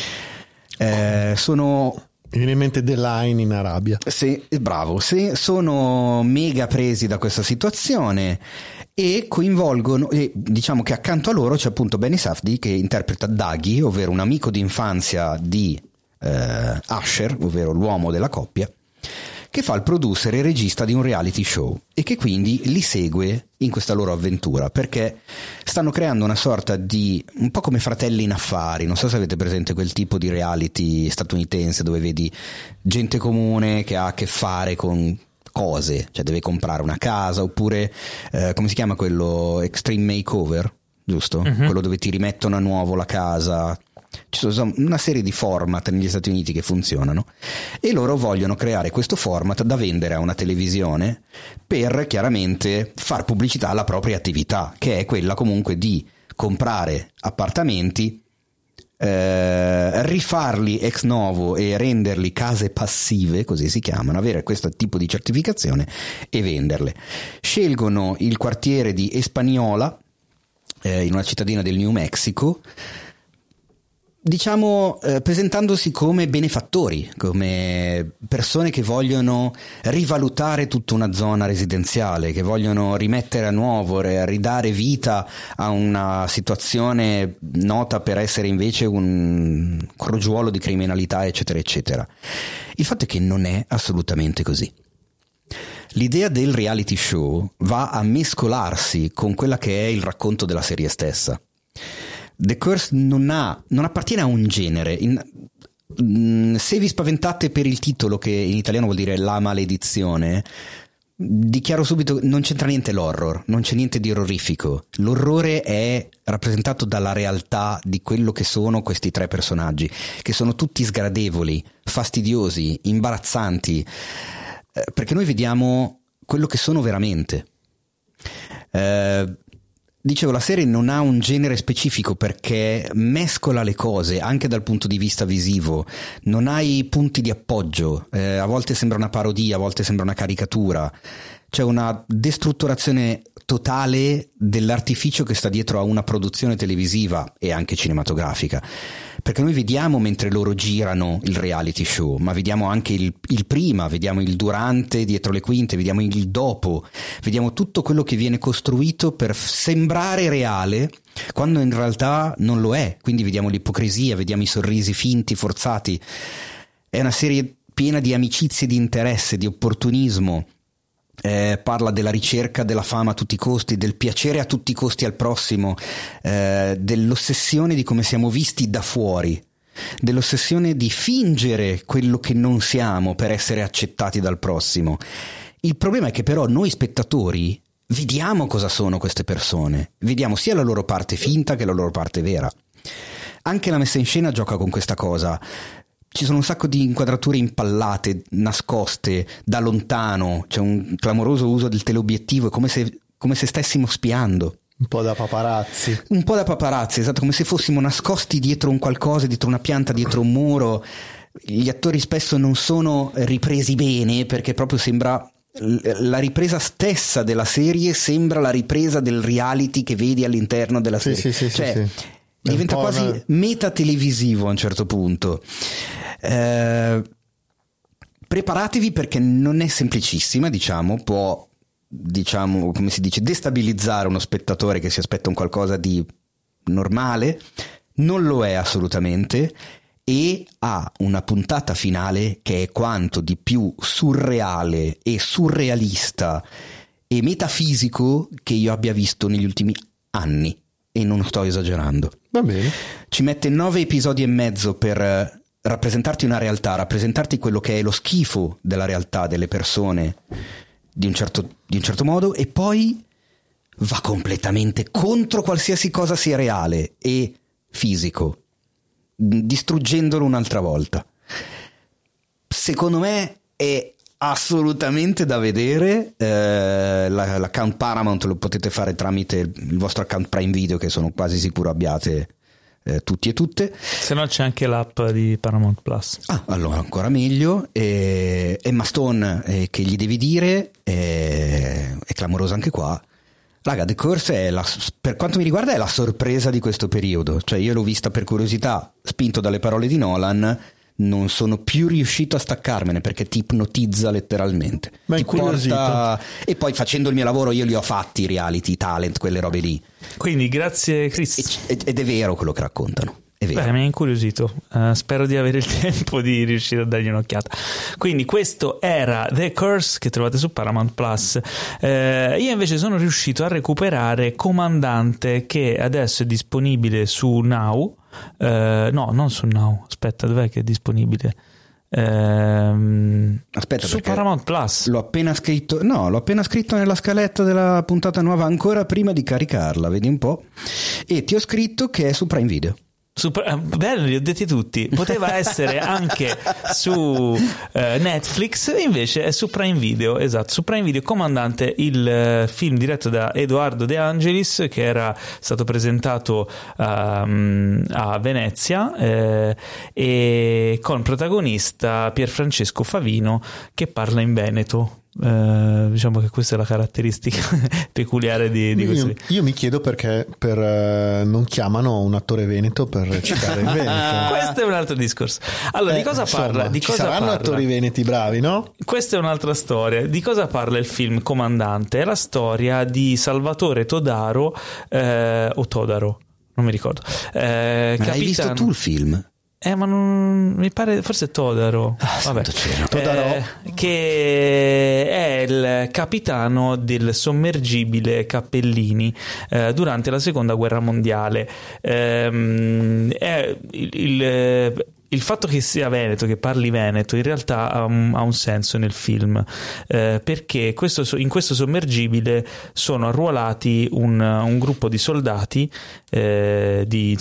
Sono... Mi viene in mente The Line in Arabia. Sì, bravo, sì, sono mega presi da questa situazione e coinvolgono, e diciamo che accanto a loro c'è appunto Benny Safdie che interpreta Dougie, ovvero un amico di infanzia di Usher, ovvero l'uomo della coppia, che fa il producer e regista di un reality show e che quindi li segue in questa loro avventura, perché stanno creando una sorta di, un po' come Fratelli in Affari, non so se avete presente quel tipo di reality statunitense dove vedi gente comune che ha a che fare con cose, cioè deve comprare una casa, oppure come si chiama quello, Extreme Makeover, giusto? Quello dove ti rimettono a nuovo la casa. Ci sono una serie di format negli Stati Uniti che funzionano e loro vogliono creare questo format da vendere a una televisione per chiaramente far pubblicità alla propria attività, che è quella comunque di comprare appartamenti, rifarli ex novo e renderli case passive, così si chiamano, avere questo tipo di certificazione e venderle. Scelgono il quartiere di Espanola, in una cittadina del New Mexico, diciamo presentandosi come benefattori, come persone che vogliono rivalutare tutta una zona residenziale, che vogliono rimettere a nuovo, ridare vita a una situazione nota per essere invece un crogiuolo di criminalità, eccetera eccetera. Il fatto è che non è assolutamente così. L'idea del reality show va a mescolarsi con quella che è il racconto della serie stessa. The Curse non appartiene a un genere. Se vi spaventate per il titolo, che in italiano vuol dire La Maledizione, dichiaro subito, non c'entra niente l'horror, non c'è niente di orrorifico. L'orrore è rappresentato dalla realtà di quello che sono questi tre personaggi, che sono tutti sgradevoli, fastidiosi, imbarazzanti, perché noi vediamo quello che sono veramente. Dicevo, la serie non ha un genere specifico perché mescola le cose anche dal punto di vista visivo, non hai punti di appoggio, a volte sembra una parodia, a volte sembra una caricatura, c'è una destrutturazione totale dell'artificio che sta dietro a una produzione televisiva e anche cinematografica, perché noi vediamo mentre loro girano il reality show, ma vediamo anche il prima, vediamo il durante dietro le quinte, vediamo il dopo, vediamo tutto quello che viene costruito per sembrare reale quando in realtà non lo è. Quindi vediamo l'ipocrisia, vediamo i sorrisi finti, forzati. È una serie piena di amicizie, di interesse, di opportunismo. Parla della ricerca della fama a tutti i costi, del piacere a tutti i costi al prossimo, dell'ossessione di come siamo visti da fuori, dell'ossessione di fingere quello che non siamo per essere accettati dal prossimo. Il problema è che però noi spettatori vediamo cosa sono queste persone, vediamo sia la loro parte finta che la loro parte vera. Anche la messa in scena gioca con questa cosa. Ci sono un sacco di inquadrature impallate, nascoste, da lontano, c'è un clamoroso uso del teleobiettivo, è come se stessimo spiando. Un po' da paparazzi. Un po' da paparazzi, esatto, come se fossimo nascosti dietro un qualcosa, dietro una pianta, dietro un muro. Gli attori spesso non sono ripresi bene perché proprio sembra... La ripresa stessa della serie sembra la ripresa del reality che vedi all'interno della serie. Sì. Diventa quasi metatelevisivo a un certo punto. Preparatevi perché non è semplicissima, può, come si dice, destabilizzare uno spettatore che si aspetta un qualcosa di normale. Non lo è assolutamente, e ha una puntata finale che è quanto di più surreale e surrealista e metafisico che io abbia visto negli ultimi anni, e non sto esagerando. Va bene. Ci mette 9 episodi e mezzo per rappresentarti una realtà, rappresentarti quello che è lo schifo della realtà delle persone di un certo modo, e poi va completamente contro qualsiasi cosa sia reale e fisico, distruggendolo un'altra volta. Secondo me è assolutamente da vedere. L'account Paramount lo potete fare tramite il vostro account Prime Video, che sono quasi sicuro abbiate tutti e tutte. Se no c'è anche l'app di Paramount Plus. Allora ancora meglio. Emma Stone, che gli devi dire, è clamorosa anche qua. Raga, The Curse per quanto mi riguarda è la sorpresa di questo periodo. Cioè, io l'ho vista per curiosità, spinto dalle parole di Nolan, non sono più riuscito a staccarmene perché ti ipnotizza letteralmente. Ma ti porta... E poi, facendo il mio lavoro, io li ho fatti, reality, talent, quelle robe lì. Quindi grazie Chris. Ed è vero quello che raccontano. Beh, mi ha incuriosito, spero di avere il tempo di riuscire a dargli un'occhiata. Quindi questo era The Curse, che trovate su Paramount Plus. Io invece sono riuscito a recuperare Comandante, che adesso è disponibile su Now. No, non su Now, aspetta, dov'è che è disponibile? Aspetta, su Paramount Plus. L'ho appena scritto nella scaletta della puntata nuova, ancora prima di caricarla, vedi un po', e ti ho scritto che è su Prime Video. Bello, li ho detti tutti. Poteva essere anche su Netflix, invece è su Prime Video. Esatto, su Prime Video. Comandante, il film diretto da Edoardo De Angelis, che era stato presentato a Venezia, e con protagonista Pierfrancesco Favino, che parla in veneto. Diciamo che questa è la caratteristica peculiare di questo. Io mi chiedo perché non chiamano un attore veneto per citare il Veneto. Questo è un altro discorso. Allora, di cosa parla? Ci saranno attori veneti bravi, no? Questa è un'altra storia. Di cosa parla il film Comandante? È la storia di Salvatore Todaro o Todaro, non mi ricordo. Hai visto tu il film? Ma non mi pare, forse Todaro. Vabbè. Todaro. Che è il capitano del sommergibile Cappellini durante la seconda guerra mondiale. È il fatto che sia veneto, che parli veneto, in realtà ha un senso nel film, perché in questo sommergibile sono arruolati un gruppo di soldati, di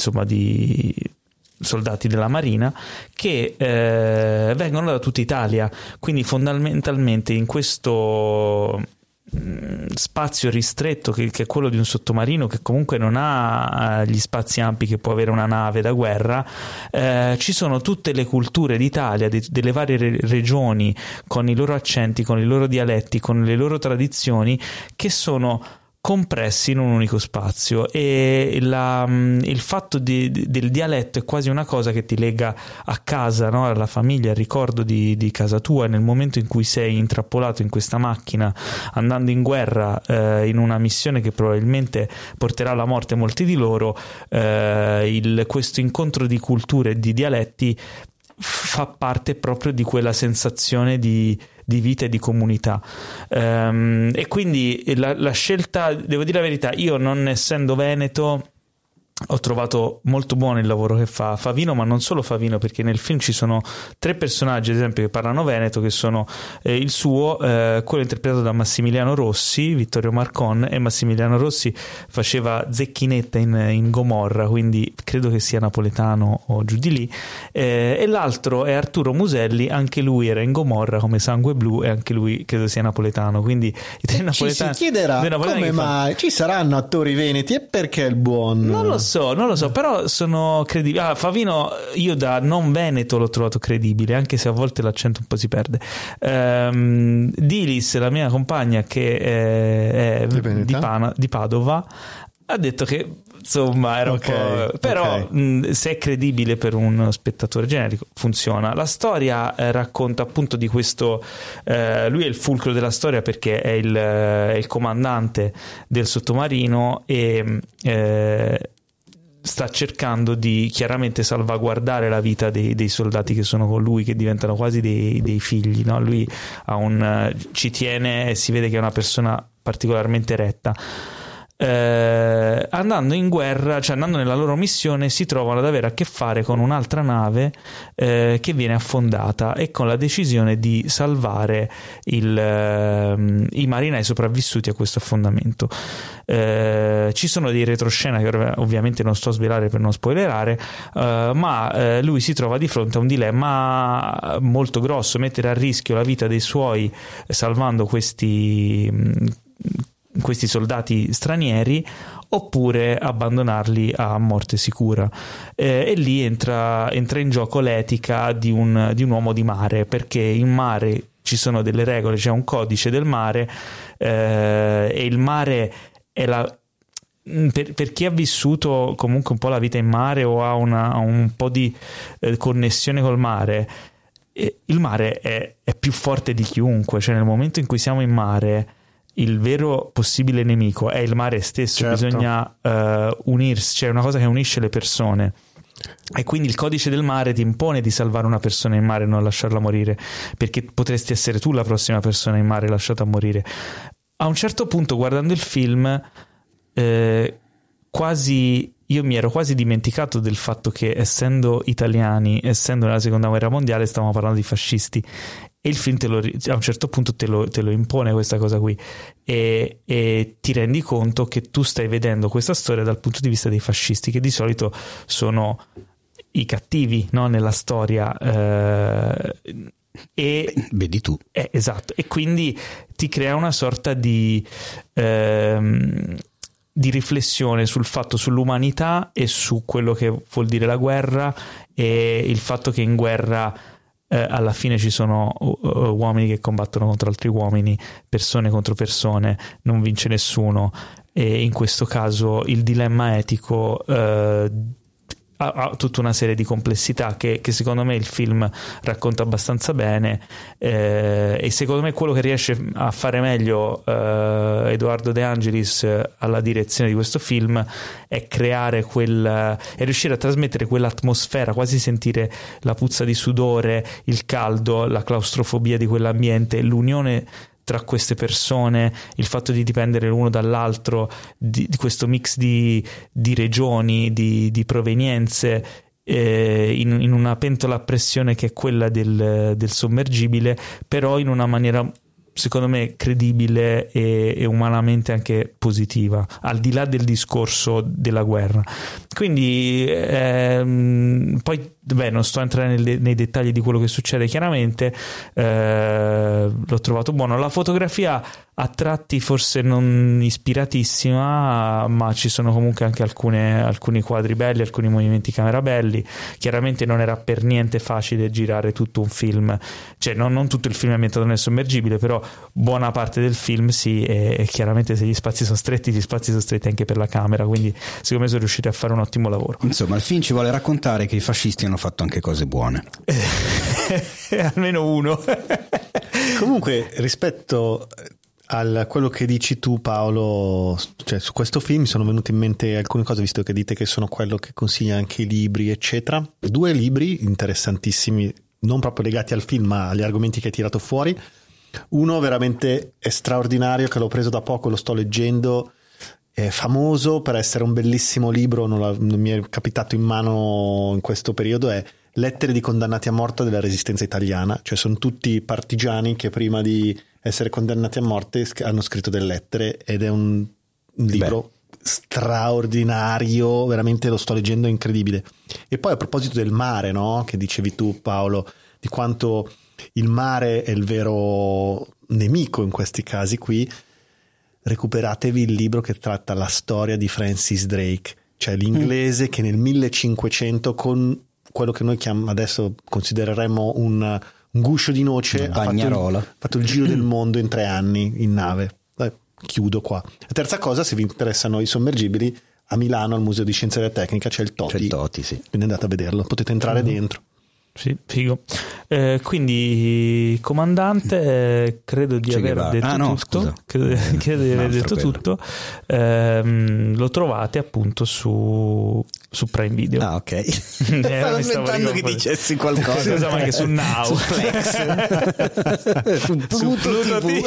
soldati della Marina, che vengono da tutta Italia, quindi fondamentalmente in questo spazio ristretto che è quello di un sottomarino, che comunque non ha gli spazi ampi che può avere una nave da guerra, ci sono tutte le culture d'Italia, delle varie regioni, con i loro accenti, con i loro dialetti, con le loro tradizioni, che sono compressi in un unico spazio, e il fatto del dialetto è quasi una cosa che ti lega a casa, no? Alla famiglia, al ricordo di casa tua. Nel momento in cui sei intrappolato in questa macchina andando in guerra, in una missione che probabilmente porterà alla morte molti di loro, questo incontro di culture e di dialetti fa parte proprio di quella sensazione di vita e di comunità, e quindi la scelta, devo dire la verità, io non essendo veneto ho trovato molto buono il lavoro che fa Favino, ma non solo Favino, perché nel film ci sono 3 personaggi, ad esempio, che parlano veneto, che sono il suo, quello interpretato da Massimiliano Rossi, Vittorio Marcon, e Massimiliano Rossi faceva Zecchinetta in Gomorra, quindi credo che sia napoletano o giù di lì, e l'altro è Arturo Muselli, anche lui era in Gomorra come Sangue Blu, e anche lui credo sia napoletano, quindi i 3 napoletani. Ci si chiederà come mai ci saranno attori veneti e perché il buon... Non lo so, però sono credibili. Favino, io da non veneto l'ho trovato credibile, anche se a volte l'accento un po' si perde. Dilis, la mia compagna, che è di Padova, ha detto che insomma era un po', però se è credibile per uno spettatore generico funziona. La storia racconta appunto di questo, lui è il fulcro della storia perché è il comandante del sottomarino, e sta cercando di chiaramente salvaguardare la vita dei soldati che sono con lui, che diventano quasi dei figli, no? Lui ci tiene, e si vede che è una persona particolarmente retta. Andando in guerra, cioè andando nella loro missione, si trovano ad avere a che fare con un'altra nave che viene affondata, e con la decisione di salvare i marinai sopravvissuti a questo affondamento. Ci sono dei retroscena che ovviamente non sto a svelare per non spoilerare, ma lui si trova di fronte a un dilemma molto grosso: mettere a rischio la vita dei suoi salvando questi soldati stranieri, oppure abbandonarli a morte sicura, e lì entra in gioco l'etica di un uomo di mare, perché in mare ci sono delle regole, c'è un codice del mare, e il mare è per chi ha vissuto comunque un po' la vita in mare o ha un po' di connessione col mare, il mare è più forte di chiunque. Cioè, nel momento in cui siamo in mare, il vero possibile nemico è il mare stesso. Certo. Bisogna unirsi, cioè è una cosa che unisce le persone, e quindi il codice del mare ti impone di salvare una persona in mare e non lasciarla morire, perché potresti essere tu la prossima persona in mare lasciata morire. A un certo punto, guardando il film, io mi ero quasi dimenticato del fatto che, essendo italiani, essendo nella seconda guerra mondiale, stavamo parlando di fascisti, e il film a un certo punto te lo impone questa cosa qui, e ti rendi conto che tu stai vedendo questa storia dal punto di vista dei fascisti, che di solito sono i cattivi, no? Nella storia, e vedi tu, esatto, e quindi ti crea una sorta di riflessione sul fatto, sull'umanità e su quello che vuol dire la guerra, e il fatto che in guerra alla fine ci sono uomini che combattono contro altri uomini, persone contro persone, non vince nessuno, e in questo caso il dilemma etico ha tutta una serie di complessità che secondo me il film racconta abbastanza bene, e secondo me quello che riesce a fare meglio Edoardo De Angelis alla direzione di questo film è creare è riuscire a trasmettere quell'atmosfera, quasi sentire la puzza di sudore, il caldo, la claustrofobia di quell'ambiente, l'unione tra queste persone, il fatto di dipendere l'uno dall'altro, di questo mix di regioni, di provenienze, in una pentola a pressione che è quella del sommergibile, però in una maniera secondo me credibile e umanamente anche positiva, al di là del discorso della guerra. Quindi poi non sto a entrare nei dettagli di quello che succede, chiaramente l'ho trovato buono. La fotografia a tratti forse non ispiratissima, ma ci sono comunque anche alcuni quadri belli, alcuni movimenti camera belli. Chiaramente non era per niente facile girare tutto un film, cioè non tutto il film è ambientato nel sommergibile, però buona parte del film sì, e chiaramente se gli spazi sono stretti, gli spazi sono stretti anche per la camera, quindi secondo me sono riusciti a fare un ottimo lavoro. Insomma, il film ci vuole raccontare che i fascisti hanno fatto anche cose buone. Almeno uno. Comunque, rispetto a quello che dici tu, Paolo, cioè su questo film mi sono venute in mente alcune cose, visto che dite che sono quello che consiglia anche i libri eccetera. 2 libri interessantissimi, non proprio legati al film ma agli argomenti che hai tirato fuori. Uno veramente è straordinario, che l'ho preso da poco, lo sto leggendo, è famoso per essere un bellissimo libro, non mi è capitato in mano in questo periodo, è Lettere di condannati a morte della Resistenza italiana, cioè sono tutti partigiani che prima di essere condannati a morte hanno scritto delle lettere, ed è un libro straordinario, veramente lo sto leggendo, è incredibile. E poi a proposito del mare, no? Che dicevi tu, Paolo, di quanto il mare è il vero nemico in questi casi qui, recuperatevi il libro che tratta la storia di Francis Drake, cioè l'inglese che nel 1500 con quello che noi adesso considereremmo un guscio di noce ha fatto il giro del mondo in 3 anni in nave. Chiudo qua. La terza cosa, se vi interessano i sommergibili, a Milano al Museo di Scienza della Tecnica c'è il Toti. Sì. Quindi andate a vederlo, potete entrare dentro. Sì, figo. Quindi comandante, credo di aver detto tutto. Credo di aver detto tutto. Lo trovate appunto su Prime Video. Ah, ok. Stavo aspettando che dicessi qualcosa. Si usa anche su Now, su Plex, su Pluto TV.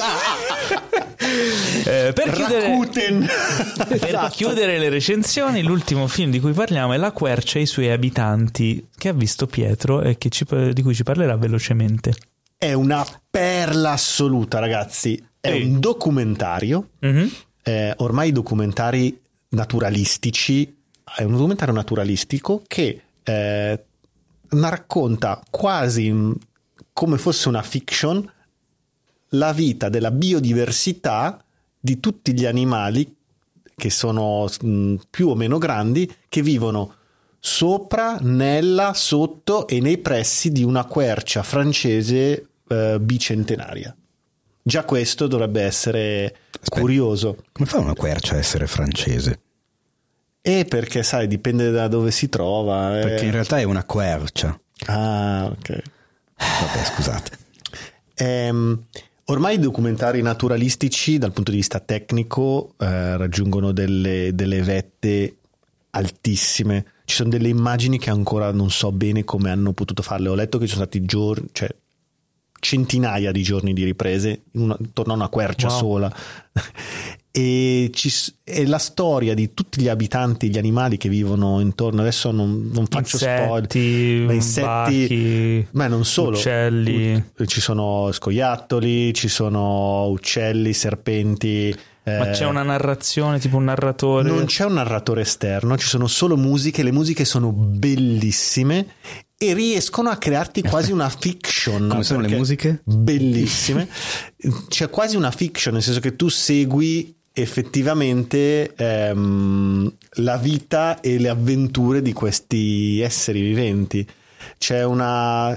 Per chiudere le recensioni, l'ultimo film di cui parliamo è La Quercia e i suoi abitanti, che ha visto Pietro e di cui ci parlerà velocemente. È una perla assoluta, ragazzi. È un documentario. Ormai i documentari naturalistici, è un documentario naturalistico che racconta quasi come fosse una fiction la vita della biodiversità di tutti gli animali che sono più o meno grandi, che vivono sopra, nella, sotto e nei pressi di una quercia francese bicentenaria. Già questo dovrebbe essere curioso. Come fa una quercia a essere francese? Perché sai, dipende da dove si trova. Perché in realtà è una quercia. Ah, ok. Vabbè, scusate. Ormai i documentari naturalistici dal punto di vista tecnico raggiungono delle vette altissime. Ci sono delle immagini che ancora non so bene come hanno potuto farle. Ho letto che ci sono stati centinaia di giorni di riprese intorno a una quercia sola. E la storia di tutti gli abitanti, gli animali che vivono intorno. Adesso non faccio spoiler. Insetti, ma non solo, uccelli, ci sono scoiattoli, ci sono uccelli, serpenti. Ma c'è una narrazione, tipo un narratore? Non c'è un narratore esterno, ci sono solo musiche. Le musiche sono bellissime e riescono a crearti quasi una fiction. Come sono le musiche? Bellissime. C'è quasi una fiction, nel senso che tu segui effettivamente la vita e le avventure di questi esseri viventi. C'è una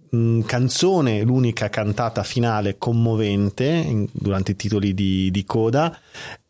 canzone, l'unica cantata finale commovente durante i titoli di coda.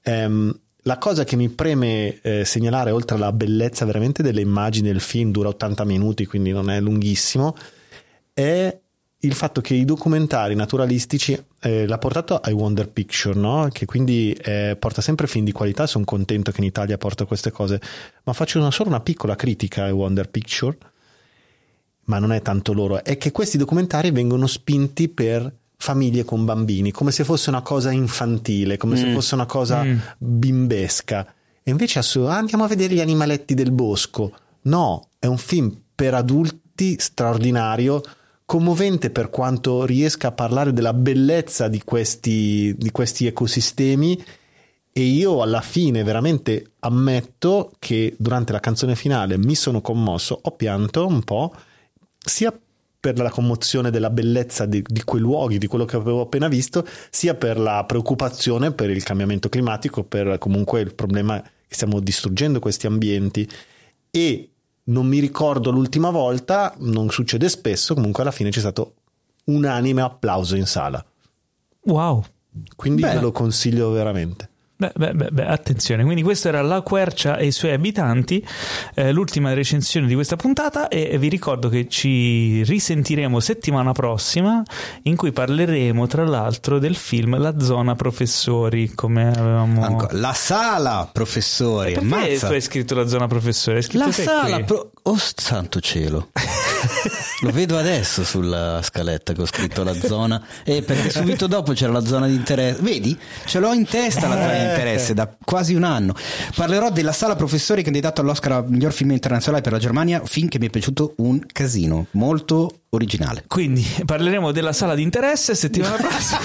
La cosa che mi preme segnalare, oltre alla bellezza veramente delle immagini del film, dura 80 minuti, quindi non è lunghissimo, è il fatto che i documentari naturalistici l'ha portato ai Wonder Picture, no? Che quindi porta sempre film di qualità. Sono contento che in Italia porta queste cose, ma faccio solo una piccola critica ai Wonder Picture, ma non è tanto loro, è che questi documentari vengono spinti per famiglie con bambini, come se fosse una cosa infantile, come se fosse una cosa bimbesca, e invece andiamo a vedere gli animaletti del bosco. No, è un film per adulti straordinario, commovente per quanto riesca a parlare della bellezza di questi ecosistemi. E io alla fine veramente ammetto che durante la canzone finale mi sono commosso, ho pianto un po', sia per la commozione della bellezza di quei luoghi, di quello che avevo appena visto, sia per la preoccupazione per il cambiamento climatico, per comunque il problema che stiamo distruggendo questi ambienti. E non mi ricordo l'ultima volta, non succede spesso, comunque alla fine c'è stato unanime applauso in sala. Wow. Quindi ve lo consiglio veramente. Beh, attenzione, quindi questo era La Quercia e i suoi abitanti, l'ultima recensione di questa puntata, e vi ricordo che ci risentiremo settimana prossima, in cui parleremo tra l'altro del film La Zona Professori, come avevamo... La Sala Professori. Perché tu hai scritto La Zona Professori? Hai scritto La Sala Oh santo cielo. Lo vedo adesso sulla scaletta che ho scritto La Zona, perché subito dopo c'era La Zona di Interesse. Vedi? Ce l'ho in testa La Zona di Interesse da quasi un anno. Parlerò della Sala Professori, candidato all'Oscar a miglior film internazionale per la Germania, film che mi è piaciuto un casino, molto originale. Quindi parleremo della Sala di Interesse settimana prossima.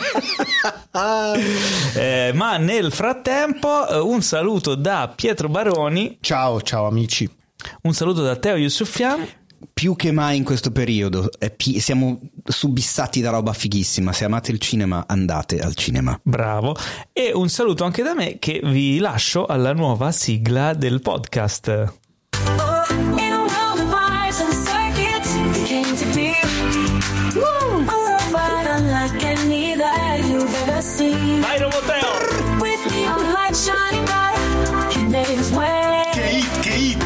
Ma nel frattempo un saluto da Pietro Baroni. Ciao amici. Un saluto da Teo Yusufian. Più che mai in questo periodo siamo subissati da roba fighissima. Se amate il cinema, andate al cinema. Bravo. E un saluto anche da me, che vi lascio alla nuova sigla del podcast. Vai Roboteo! Che hit!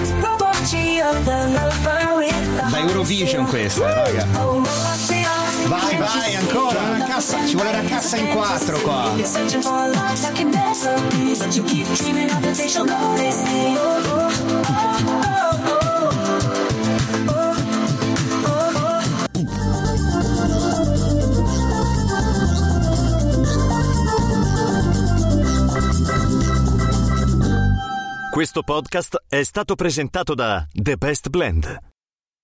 Da Eurovision questa, raga. Vai, ancora una cassa, ci vuole una cassa in 4 qua. Questo podcast è stato presentato da The Best Blend.